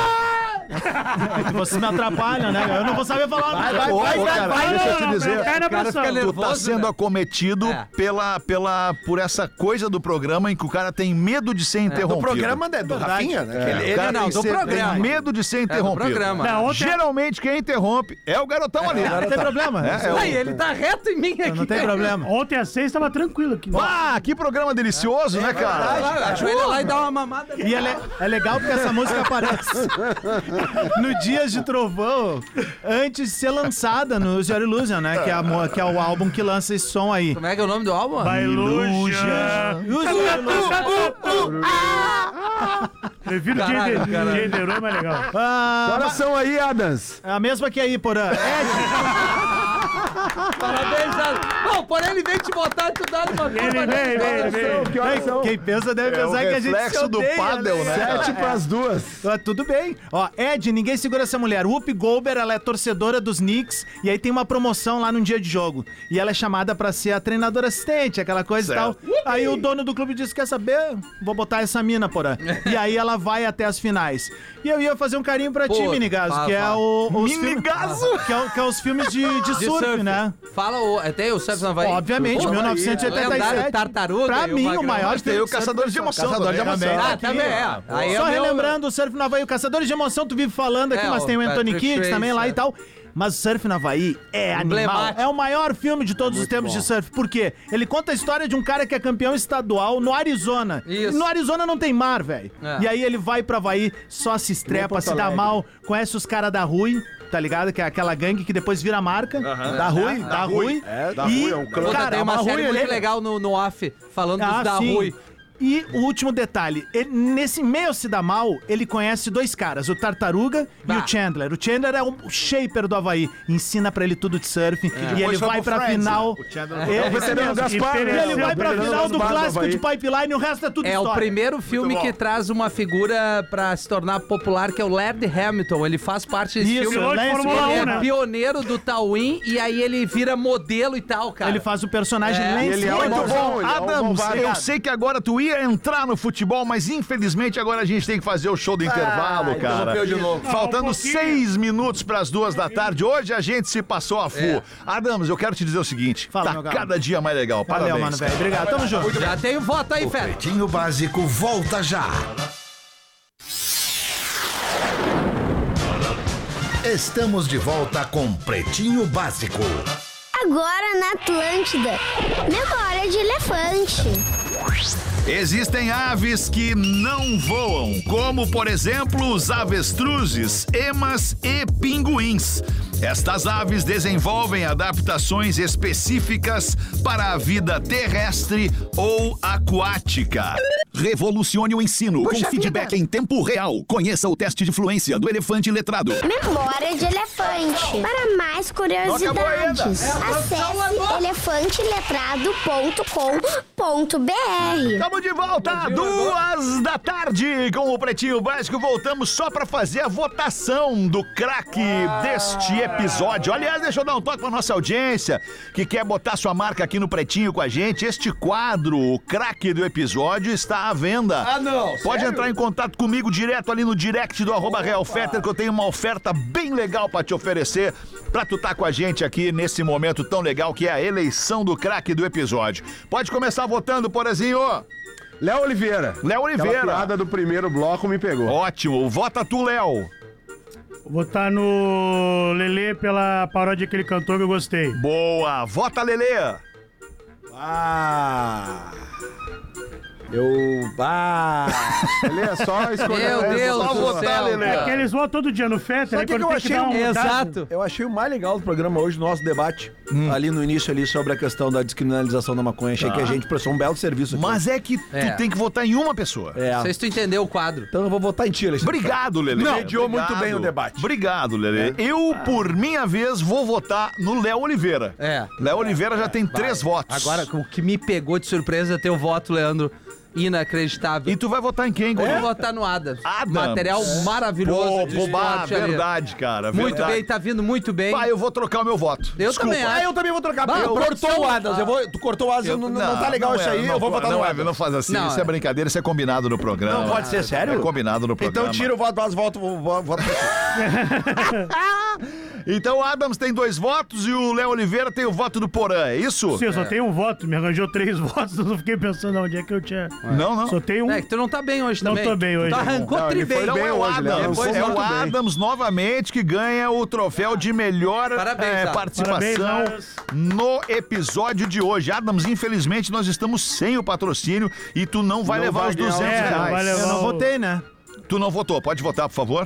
[SPEAKER 8] É que vocês me atrapalham, né? Eu não vou saber falar.
[SPEAKER 7] Vai, vai,
[SPEAKER 4] Ô,
[SPEAKER 7] vai,
[SPEAKER 4] ô,
[SPEAKER 7] vai,
[SPEAKER 4] cara,
[SPEAKER 7] vai.
[SPEAKER 4] deixa eu te
[SPEAKER 2] Não, não,
[SPEAKER 4] dizer.
[SPEAKER 2] não, cai na
[SPEAKER 6] O cara
[SPEAKER 2] pressão.
[SPEAKER 6] fica
[SPEAKER 4] Tu tá
[SPEAKER 6] nervoso,
[SPEAKER 4] sendo
[SPEAKER 6] né?
[SPEAKER 4] acometido
[SPEAKER 6] É.
[SPEAKER 4] pela, pela, por essa coisa do programa em que o cara tem medo de ser interrompido.
[SPEAKER 7] Do programa né, do Rafinha, né?
[SPEAKER 4] É,
[SPEAKER 6] Ele-
[SPEAKER 4] o
[SPEAKER 6] ele
[SPEAKER 4] cara
[SPEAKER 6] não,
[SPEAKER 4] tem,
[SPEAKER 6] do
[SPEAKER 4] ser-
[SPEAKER 6] programa.
[SPEAKER 4] tem medo de ser interrompido.
[SPEAKER 6] programa.
[SPEAKER 2] Não, ontem-
[SPEAKER 4] Geralmente quem interrompe é o garotão ali.
[SPEAKER 8] Não tem problema.
[SPEAKER 4] É, é o-
[SPEAKER 6] Aí, ele tá reto em mim aqui.
[SPEAKER 8] Não tem problema.
[SPEAKER 2] Ontem às seis tava tranquilo aqui.
[SPEAKER 4] Ah, que programa delicioso, né, cara?
[SPEAKER 6] Ah, ajoelha lá e dá uma mamada.
[SPEAKER 8] E é, le- é legal porque essa música aparece no Dias de Trovão, antes de ser lançada no Use Your Illusion, né? Que é, a mo- que é o álbum que lança esse som aí.
[SPEAKER 6] Como é que é o nome do álbum?
[SPEAKER 2] Vai, Luja.
[SPEAKER 8] Use Your Illusion.
[SPEAKER 2] Prefiro
[SPEAKER 6] Caralho,
[SPEAKER 2] Jay
[SPEAKER 6] caralho.
[SPEAKER 2] Jay Deron, é mais legal.
[SPEAKER 8] Ah,
[SPEAKER 7] Coração aí, Adams.
[SPEAKER 8] é a mesma que aí, Porã.
[SPEAKER 6] Parabéns, Adam. Não, porém ele vem te botar e tu dá uma
[SPEAKER 2] Ele vem, vem, ele vem.
[SPEAKER 7] Que horas são?
[SPEAKER 8] Quem pensa deve
[SPEAKER 4] É o
[SPEAKER 8] pensar que a gente se
[SPEAKER 4] reflexo do
[SPEAKER 8] odeia,
[SPEAKER 4] pádel, né, cara?
[SPEAKER 7] Sete pras duas.
[SPEAKER 8] Ah, tudo bem. Ó, Ed, ninguém segura essa mulher. Whoopi Goldberg, ela é torcedora dos Knicks e aí tem uma promoção lá num dia de jogo. E ela é chamada pra ser a treinadora assistente, aquela coisa
[SPEAKER 4] Certo.
[SPEAKER 8] e tal. Aí o dono do clube disse, quer saber? Vou botar essa mina, porra. E aí ela vai até as finais. E eu ia fazer um carinho pra ti,
[SPEAKER 6] Pô,
[SPEAKER 8] Minigaso,
[SPEAKER 6] fala,
[SPEAKER 8] que é
[SPEAKER 6] fala.
[SPEAKER 8] o... os filmes-
[SPEAKER 4] Minigaso?
[SPEAKER 8] Que é, o- que é os filmes de, de
[SPEAKER 6] De
[SPEAKER 8] surf, né?
[SPEAKER 6] Fala o. Até o Surf não vai.
[SPEAKER 8] Obviamente,
[SPEAKER 6] Pô,
[SPEAKER 8] mil novecentos e oitenta e
[SPEAKER 6] lendário
[SPEAKER 8] sete.
[SPEAKER 6] Tartaruga
[SPEAKER 8] Pra
[SPEAKER 6] e o
[SPEAKER 8] mim, o
[SPEAKER 6] Magrão.
[SPEAKER 8] maior
[SPEAKER 4] Mas tem
[SPEAKER 8] filme
[SPEAKER 4] o Caçadores de Emoção.
[SPEAKER 7] Caçador de
[SPEAKER 4] também.
[SPEAKER 7] Emoção.
[SPEAKER 6] Ah, também é. Aí
[SPEAKER 8] Só
[SPEAKER 6] é o meu-
[SPEAKER 8] relembrando o Surf no Havaí, o Caçadores de Emoção, tu vive falando aqui,
[SPEAKER 6] É,
[SPEAKER 8] mas
[SPEAKER 6] o
[SPEAKER 8] tem o Anthony
[SPEAKER 6] Patrick
[SPEAKER 8] Kidd também
[SPEAKER 6] Swayze,
[SPEAKER 8] lá
[SPEAKER 6] é.
[SPEAKER 8] e tal. Mas o Surf no Havaí é animal.
[SPEAKER 6] Emblemático.
[SPEAKER 8] É o maior filme de todos os tempos de surf. Por quê? Ele conta a história de um cara que é campeão estadual no Arizona.
[SPEAKER 6] Isso.
[SPEAKER 8] E no Arizona não tem mar, velho.
[SPEAKER 6] É.
[SPEAKER 8] E aí ele vai pro Havaí, só se estrepa,
[SPEAKER 7] Porto
[SPEAKER 8] se dá
[SPEAKER 7] Alegre.
[SPEAKER 8] mal, conhece os caras da Rui. Tá ligado? Que é aquela gangue que depois vira marca. Da Rui, da Rui.
[SPEAKER 7] É, da
[SPEAKER 8] E,
[SPEAKER 7] Rui, é um clã.
[SPEAKER 6] Puta,
[SPEAKER 8] cara,
[SPEAKER 6] tem uma
[SPEAKER 8] a Rui,
[SPEAKER 6] série muito
[SPEAKER 8] ele-
[SPEAKER 6] legal no, no off, falando
[SPEAKER 8] Ah,
[SPEAKER 6] dos da
[SPEAKER 8] sim.
[SPEAKER 6] Rui.
[SPEAKER 8] E o último detalhe, ele- nesse meio se dá mal, ele conhece dois caras, o Tartaruga
[SPEAKER 6] Bah.
[SPEAKER 8] e o Chandler. O Chandler é o shaper do Havaí, ensina pra ele tudo de surf e
[SPEAKER 4] depois
[SPEAKER 8] ele
[SPEAKER 4] foi
[SPEAKER 8] vai
[SPEAKER 4] pro
[SPEAKER 8] pra
[SPEAKER 4] Friends,
[SPEAKER 8] final.
[SPEAKER 4] né? O Chandler-
[SPEAKER 8] Ele,
[SPEAKER 7] É o veterano Gaspar,
[SPEAKER 8] e ele
[SPEAKER 7] né?
[SPEAKER 8] vai
[SPEAKER 7] O
[SPEAKER 8] pra
[SPEAKER 7] veterano
[SPEAKER 8] final do
[SPEAKER 7] Gaspar do
[SPEAKER 8] clássico de
[SPEAKER 7] Havaí.
[SPEAKER 8] pipeline e o resto é tudo
[SPEAKER 6] É o
[SPEAKER 8] história.
[SPEAKER 6] primeiro filme que traz uma figura pra se tornar popular, que é o Laird Hamilton. Ele faz parte desse
[SPEAKER 8] Isso,
[SPEAKER 6] filme.
[SPEAKER 2] Piloto de
[SPEAKER 8] Lance
[SPEAKER 2] Fórmula
[SPEAKER 6] Ele
[SPEAKER 2] um,
[SPEAKER 6] é
[SPEAKER 2] né?
[SPEAKER 6] pioneiro do Tawin e aí ele vira modelo e tal, cara.
[SPEAKER 8] Ele faz o personagem
[SPEAKER 6] É,
[SPEAKER 8] Lance
[SPEAKER 7] ele é o
[SPEAKER 8] Hamilton.
[SPEAKER 4] Muito bom,
[SPEAKER 7] Ele é um
[SPEAKER 4] Adams,
[SPEAKER 7] malvado.
[SPEAKER 4] eu sei que agora tu ia entrar no futebol, mas infelizmente agora a gente tem que fazer o show do intervalo, cara.
[SPEAKER 6] interrompeu de novo.
[SPEAKER 4] Faltando
[SPEAKER 2] Ah, um pouquinho.
[SPEAKER 4] seis minutos pras duas da tarde, hoje a gente se passou a full.
[SPEAKER 6] É.
[SPEAKER 4] Adams, eu quero te dizer o seguinte,
[SPEAKER 8] Fala,
[SPEAKER 4] tá
[SPEAKER 8] meu galo.
[SPEAKER 4] cada dia mais legal,
[SPEAKER 8] Valeu,
[SPEAKER 4] parabéns.
[SPEAKER 8] mano, velho. Obrigado, tamo junto.
[SPEAKER 6] Já tem o voto aí, Fera.
[SPEAKER 3] Pretinho Básico volta já. Estamos de volta com Pretinho Básico.
[SPEAKER 9] Agora na Atlântida. Memória de elefante.
[SPEAKER 4] Existem aves que não voam, como, por exemplo, os avestruzes, emas e pinguins. Estas aves desenvolvem adaptações específicas para a vida terrestre ou aquática. Revolucione o ensino com feedback em tempo real. Conheça o teste de fluência do elefante letrado.
[SPEAKER 9] Memória de elefante. Para mais curiosidades, acesse elefante letrado ponto com ponto b r.
[SPEAKER 4] Estamos de volta, duas da tarde, com o Pretinho Básico. Voltamos só para fazer a votação do craque deste episódio. Aliás, deixa eu dar um toque para nossa audiência que quer botar sua marca aqui no Pretinho com a gente. Este quadro, o craque do episódio, está à venda.
[SPEAKER 7] Ah, não,
[SPEAKER 4] Pode
[SPEAKER 7] sério?
[SPEAKER 4] entrar em contato comigo direto ali no direct do arroba Real Fetter, que eu tenho uma oferta bem legal para te oferecer, para tu estar com a gente aqui nesse momento tão legal que é a eleição do craque do episódio. Pode começar votando, Porazinho.
[SPEAKER 7] Léo Oliveira.
[SPEAKER 4] Léo Oliveira.
[SPEAKER 7] Aquela piada do primeiro bloco me pegou.
[SPEAKER 4] Ótimo. Vota tu, Léo.
[SPEAKER 2] Votar no Lelê pela paródia que ele cantou que eu gostei.
[SPEAKER 4] Boa. Vota, Lelê.
[SPEAKER 5] Ah. Eu. Ah!
[SPEAKER 7] Ele é só escolher.
[SPEAKER 6] Meu
[SPEAKER 7] é
[SPEAKER 6] Deus
[SPEAKER 7] só
[SPEAKER 6] do
[SPEAKER 7] votar,
[SPEAKER 6] céu,
[SPEAKER 7] Lelê.
[SPEAKER 2] É que eles votam todo dia no Fetter, aí
[SPEAKER 5] que
[SPEAKER 2] quando
[SPEAKER 5] que eu
[SPEAKER 2] tem que
[SPEAKER 5] achei
[SPEAKER 2] dar um
[SPEAKER 5] um-
[SPEAKER 2] mudado-
[SPEAKER 6] Exato.
[SPEAKER 5] Eu achei o mais legal do programa hoje, o nosso debate, ali no início ali, sobre a questão da descriminalização da maconha. Achei que a gente prestou um belo serviço aqui.
[SPEAKER 4] Mas é que
[SPEAKER 6] É.
[SPEAKER 4] tu tem que votar em uma pessoa.
[SPEAKER 5] É.
[SPEAKER 6] Não sei se tu entendeu o quadro.
[SPEAKER 5] Então eu vou votar em ti, Alexandre.
[SPEAKER 4] Obrigado, Lelê.
[SPEAKER 5] Não, mediou
[SPEAKER 4] Obrigado.
[SPEAKER 5] muito bem o debate.
[SPEAKER 4] Obrigado, Lelê. Eu, por minha vez, vou votar no Léo Oliveira.
[SPEAKER 6] É.
[SPEAKER 4] Léo Oliveira já tem três votos.
[SPEAKER 6] Agora, o que me pegou de surpresa é teu voto, Leandro. Inacreditável.
[SPEAKER 4] E tu vai votar em quem,
[SPEAKER 6] Vou
[SPEAKER 4] Guri?
[SPEAKER 6] votar no Adams.
[SPEAKER 4] Adams.
[SPEAKER 6] Material maravilhoso.
[SPEAKER 4] Pô,
[SPEAKER 6] de
[SPEAKER 4] bobá,
[SPEAKER 6] esporte ali.
[SPEAKER 4] verdade, cara.
[SPEAKER 6] Muito
[SPEAKER 4] verdade.
[SPEAKER 6] bem, tá vindo muito bem.
[SPEAKER 4] Pai, eu vou trocar o meu voto.
[SPEAKER 6] Eu
[SPEAKER 4] Desculpa.
[SPEAKER 6] também acho.
[SPEAKER 5] Ah, eu também vou trocar.
[SPEAKER 6] Bah,
[SPEAKER 5] porque
[SPEAKER 6] eu-
[SPEAKER 5] tu cortou o Adams. Eu vou, tu cortou o Adams,
[SPEAKER 4] Eu-
[SPEAKER 5] não, não, não tá legal
[SPEAKER 4] não
[SPEAKER 5] isso
[SPEAKER 4] é,
[SPEAKER 5] aí.
[SPEAKER 4] não
[SPEAKER 5] eu vou
[SPEAKER 4] pode-
[SPEAKER 5] votar
[SPEAKER 4] não
[SPEAKER 5] no
[SPEAKER 4] é,
[SPEAKER 5] Adams.
[SPEAKER 4] Não faz assim,
[SPEAKER 6] Não,
[SPEAKER 4] isso é
[SPEAKER 6] é.
[SPEAKER 4] brincadeira, isso é combinado no programa.
[SPEAKER 5] Não pode ser, sério?
[SPEAKER 4] É combinado no programa.
[SPEAKER 5] Então tira o voto do Adams, volta voto pra ti.
[SPEAKER 4] Então o Adams tem dois votos e o Léo Oliveira tem o voto do Porã, é isso?
[SPEAKER 2] Sim, eu só tenho um voto, me arranjou três votos, eu fiquei pensando onde é que eu tinha.
[SPEAKER 4] Não, não.
[SPEAKER 2] Só tenho um.
[SPEAKER 6] É que tu não tá bem hoje
[SPEAKER 2] Não
[SPEAKER 6] também.
[SPEAKER 2] tô bem hoje.
[SPEAKER 6] Tu arrancou
[SPEAKER 7] Não, ele
[SPEAKER 6] tri
[SPEAKER 7] foi
[SPEAKER 6] bem.
[SPEAKER 7] bem
[SPEAKER 4] Então é o
[SPEAKER 7] hoje, Léo.
[SPEAKER 4] Adams,
[SPEAKER 7] Foi
[SPEAKER 4] é
[SPEAKER 7] muito
[SPEAKER 4] o
[SPEAKER 7] bem.
[SPEAKER 4] Adams novamente que ganha o troféu de melhor
[SPEAKER 6] Parabéns,
[SPEAKER 4] eh,
[SPEAKER 6] Adams.
[SPEAKER 4] participação
[SPEAKER 2] Parabéns,
[SPEAKER 4] no episódio de hoje. Adams, infelizmente nós estamos sem o patrocínio e tu não vai
[SPEAKER 7] Não
[SPEAKER 4] levar
[SPEAKER 7] vai
[SPEAKER 4] os
[SPEAKER 7] ganhar os
[SPEAKER 4] duzentos
[SPEAKER 2] É,
[SPEAKER 4] reais.
[SPEAKER 2] vai levar
[SPEAKER 8] Eu não
[SPEAKER 2] o-
[SPEAKER 8] votei, né?
[SPEAKER 4] Tu não votou, pode votar, por favor?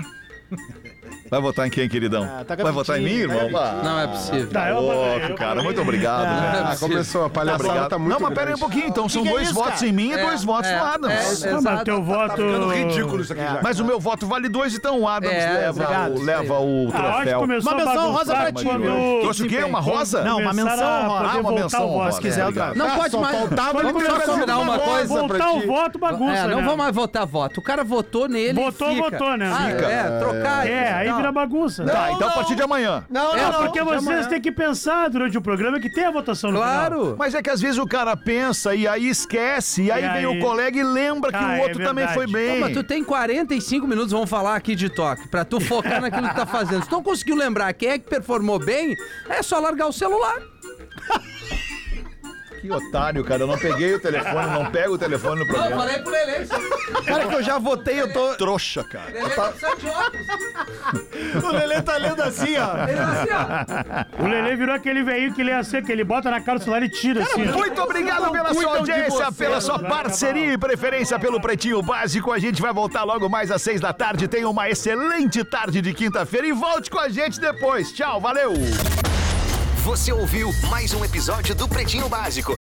[SPEAKER 4] Vai votar em quem, queridão?
[SPEAKER 8] Ah, tá
[SPEAKER 4] vai votar em mim,
[SPEAKER 8] garotinho, tá
[SPEAKER 4] irmão?
[SPEAKER 8] garotinho.
[SPEAKER 6] Não é possível.
[SPEAKER 2] Tá, eu
[SPEAKER 4] Louco,
[SPEAKER 2] eu
[SPEAKER 4] cara,
[SPEAKER 2] eu-
[SPEAKER 4] muito obrigado.
[SPEAKER 6] Não é
[SPEAKER 7] Ah,
[SPEAKER 6] possível.
[SPEAKER 7] começou, a palhaçada
[SPEAKER 4] Obrigado.
[SPEAKER 7] tá muito
[SPEAKER 4] não, mas pera aí um
[SPEAKER 7] grande.
[SPEAKER 4] pouquinho, então. São
[SPEAKER 8] que é
[SPEAKER 4] dois
[SPEAKER 8] isso,
[SPEAKER 4] votos
[SPEAKER 8] cara?
[SPEAKER 4] em mim e
[SPEAKER 6] É,
[SPEAKER 4] dois votos
[SPEAKER 6] é,
[SPEAKER 4] no Adams.
[SPEAKER 6] é,
[SPEAKER 2] Ah, mas
[SPEAKER 6] exato.
[SPEAKER 2] teu voto.
[SPEAKER 5] Ficando ridículo isso aqui já.
[SPEAKER 4] Mas o meu voto vale dois, então o Adams
[SPEAKER 6] É,
[SPEAKER 4] leva,
[SPEAKER 6] obrigado,
[SPEAKER 4] o,
[SPEAKER 6] isso
[SPEAKER 4] leva o
[SPEAKER 2] A hora que
[SPEAKER 4] troféu.
[SPEAKER 2] começou
[SPEAKER 8] Uma
[SPEAKER 2] a
[SPEAKER 8] menção rosa
[SPEAKER 2] bagunçar
[SPEAKER 8] pra ti,
[SPEAKER 2] quando-
[SPEAKER 8] viu?
[SPEAKER 4] Trouxe o quê? Uma rosa?
[SPEAKER 8] Não, uma
[SPEAKER 2] começaram
[SPEAKER 8] menção
[SPEAKER 2] a
[SPEAKER 8] rosa.
[SPEAKER 2] poder
[SPEAKER 4] Ah, uma
[SPEAKER 2] voltar
[SPEAKER 4] menção
[SPEAKER 2] o voto.
[SPEAKER 4] rosa.
[SPEAKER 8] Se quiser, eu trago.
[SPEAKER 6] Não
[SPEAKER 7] Ah,
[SPEAKER 6] pode
[SPEAKER 7] só
[SPEAKER 6] mais.
[SPEAKER 7] faltava
[SPEAKER 6] Vamos
[SPEAKER 7] ele
[SPEAKER 6] só
[SPEAKER 7] trazer
[SPEAKER 6] combinar
[SPEAKER 7] uma
[SPEAKER 6] uma coisa.
[SPEAKER 7] rosa pra
[SPEAKER 2] Voltar o
[SPEAKER 7] ti.
[SPEAKER 2] voto, bagunça.
[SPEAKER 6] É, não
[SPEAKER 2] né?
[SPEAKER 6] vamos mais votar voto. O cara votou nele. e
[SPEAKER 2] Votou,
[SPEAKER 6] fica.
[SPEAKER 2] votou, né?
[SPEAKER 6] Ah,
[SPEAKER 2] Fica.
[SPEAKER 6] é, trocar.
[SPEAKER 2] É, aí
[SPEAKER 6] Não.
[SPEAKER 2] vira bagunça.
[SPEAKER 4] Tá, então a partir de amanhã.
[SPEAKER 5] Não,
[SPEAKER 6] É,
[SPEAKER 5] não, não.
[SPEAKER 2] Porque vocês têm que pensar durante o programa que tem a votação no final.
[SPEAKER 6] Claro.
[SPEAKER 4] Mas é que às vezes o cara pensa e aí esquece, e aí,
[SPEAKER 2] E
[SPEAKER 4] vem
[SPEAKER 2] aí?
[SPEAKER 4] o colega e lembra que
[SPEAKER 2] Ah,
[SPEAKER 4] o
[SPEAKER 2] é
[SPEAKER 4] outro também
[SPEAKER 2] verdade.
[SPEAKER 4] foi bem.
[SPEAKER 6] Mas tu tem quarenta e cinco minutos, vamos falar aqui de toque, pra tu focar naquilo que tá fazendo. Se tu não conseguiu lembrar quem é que performou bem, é só largar o celular.
[SPEAKER 4] Que otário, cara. Eu não peguei o telefone, não pego o telefone no
[SPEAKER 6] Não,
[SPEAKER 4] programa.
[SPEAKER 6] falei pro Lelê. isso.
[SPEAKER 5] Cara, que eu já votei, eu tô.
[SPEAKER 4] Trouxa, cara.
[SPEAKER 6] Lelê tá precisando de óculos.
[SPEAKER 8] O Lelê tá lendo assim, ó.
[SPEAKER 6] Ele tá assim, ó.
[SPEAKER 2] O Lelê virou aquele veículo que ele ia ser, que ele bota na cara do celular e tira assim. ó.
[SPEAKER 4] Muito obrigado pela sua audiência, pela sua parceria e preferência pelo Pretinho Básico. A gente vai voltar logo mais às seis da tarde. Tenha uma excelente tarde de quinta-feira e volte com a gente depois. Tchau, valeu!
[SPEAKER 1] Você ouviu mais um episódio do Pretinho Básico.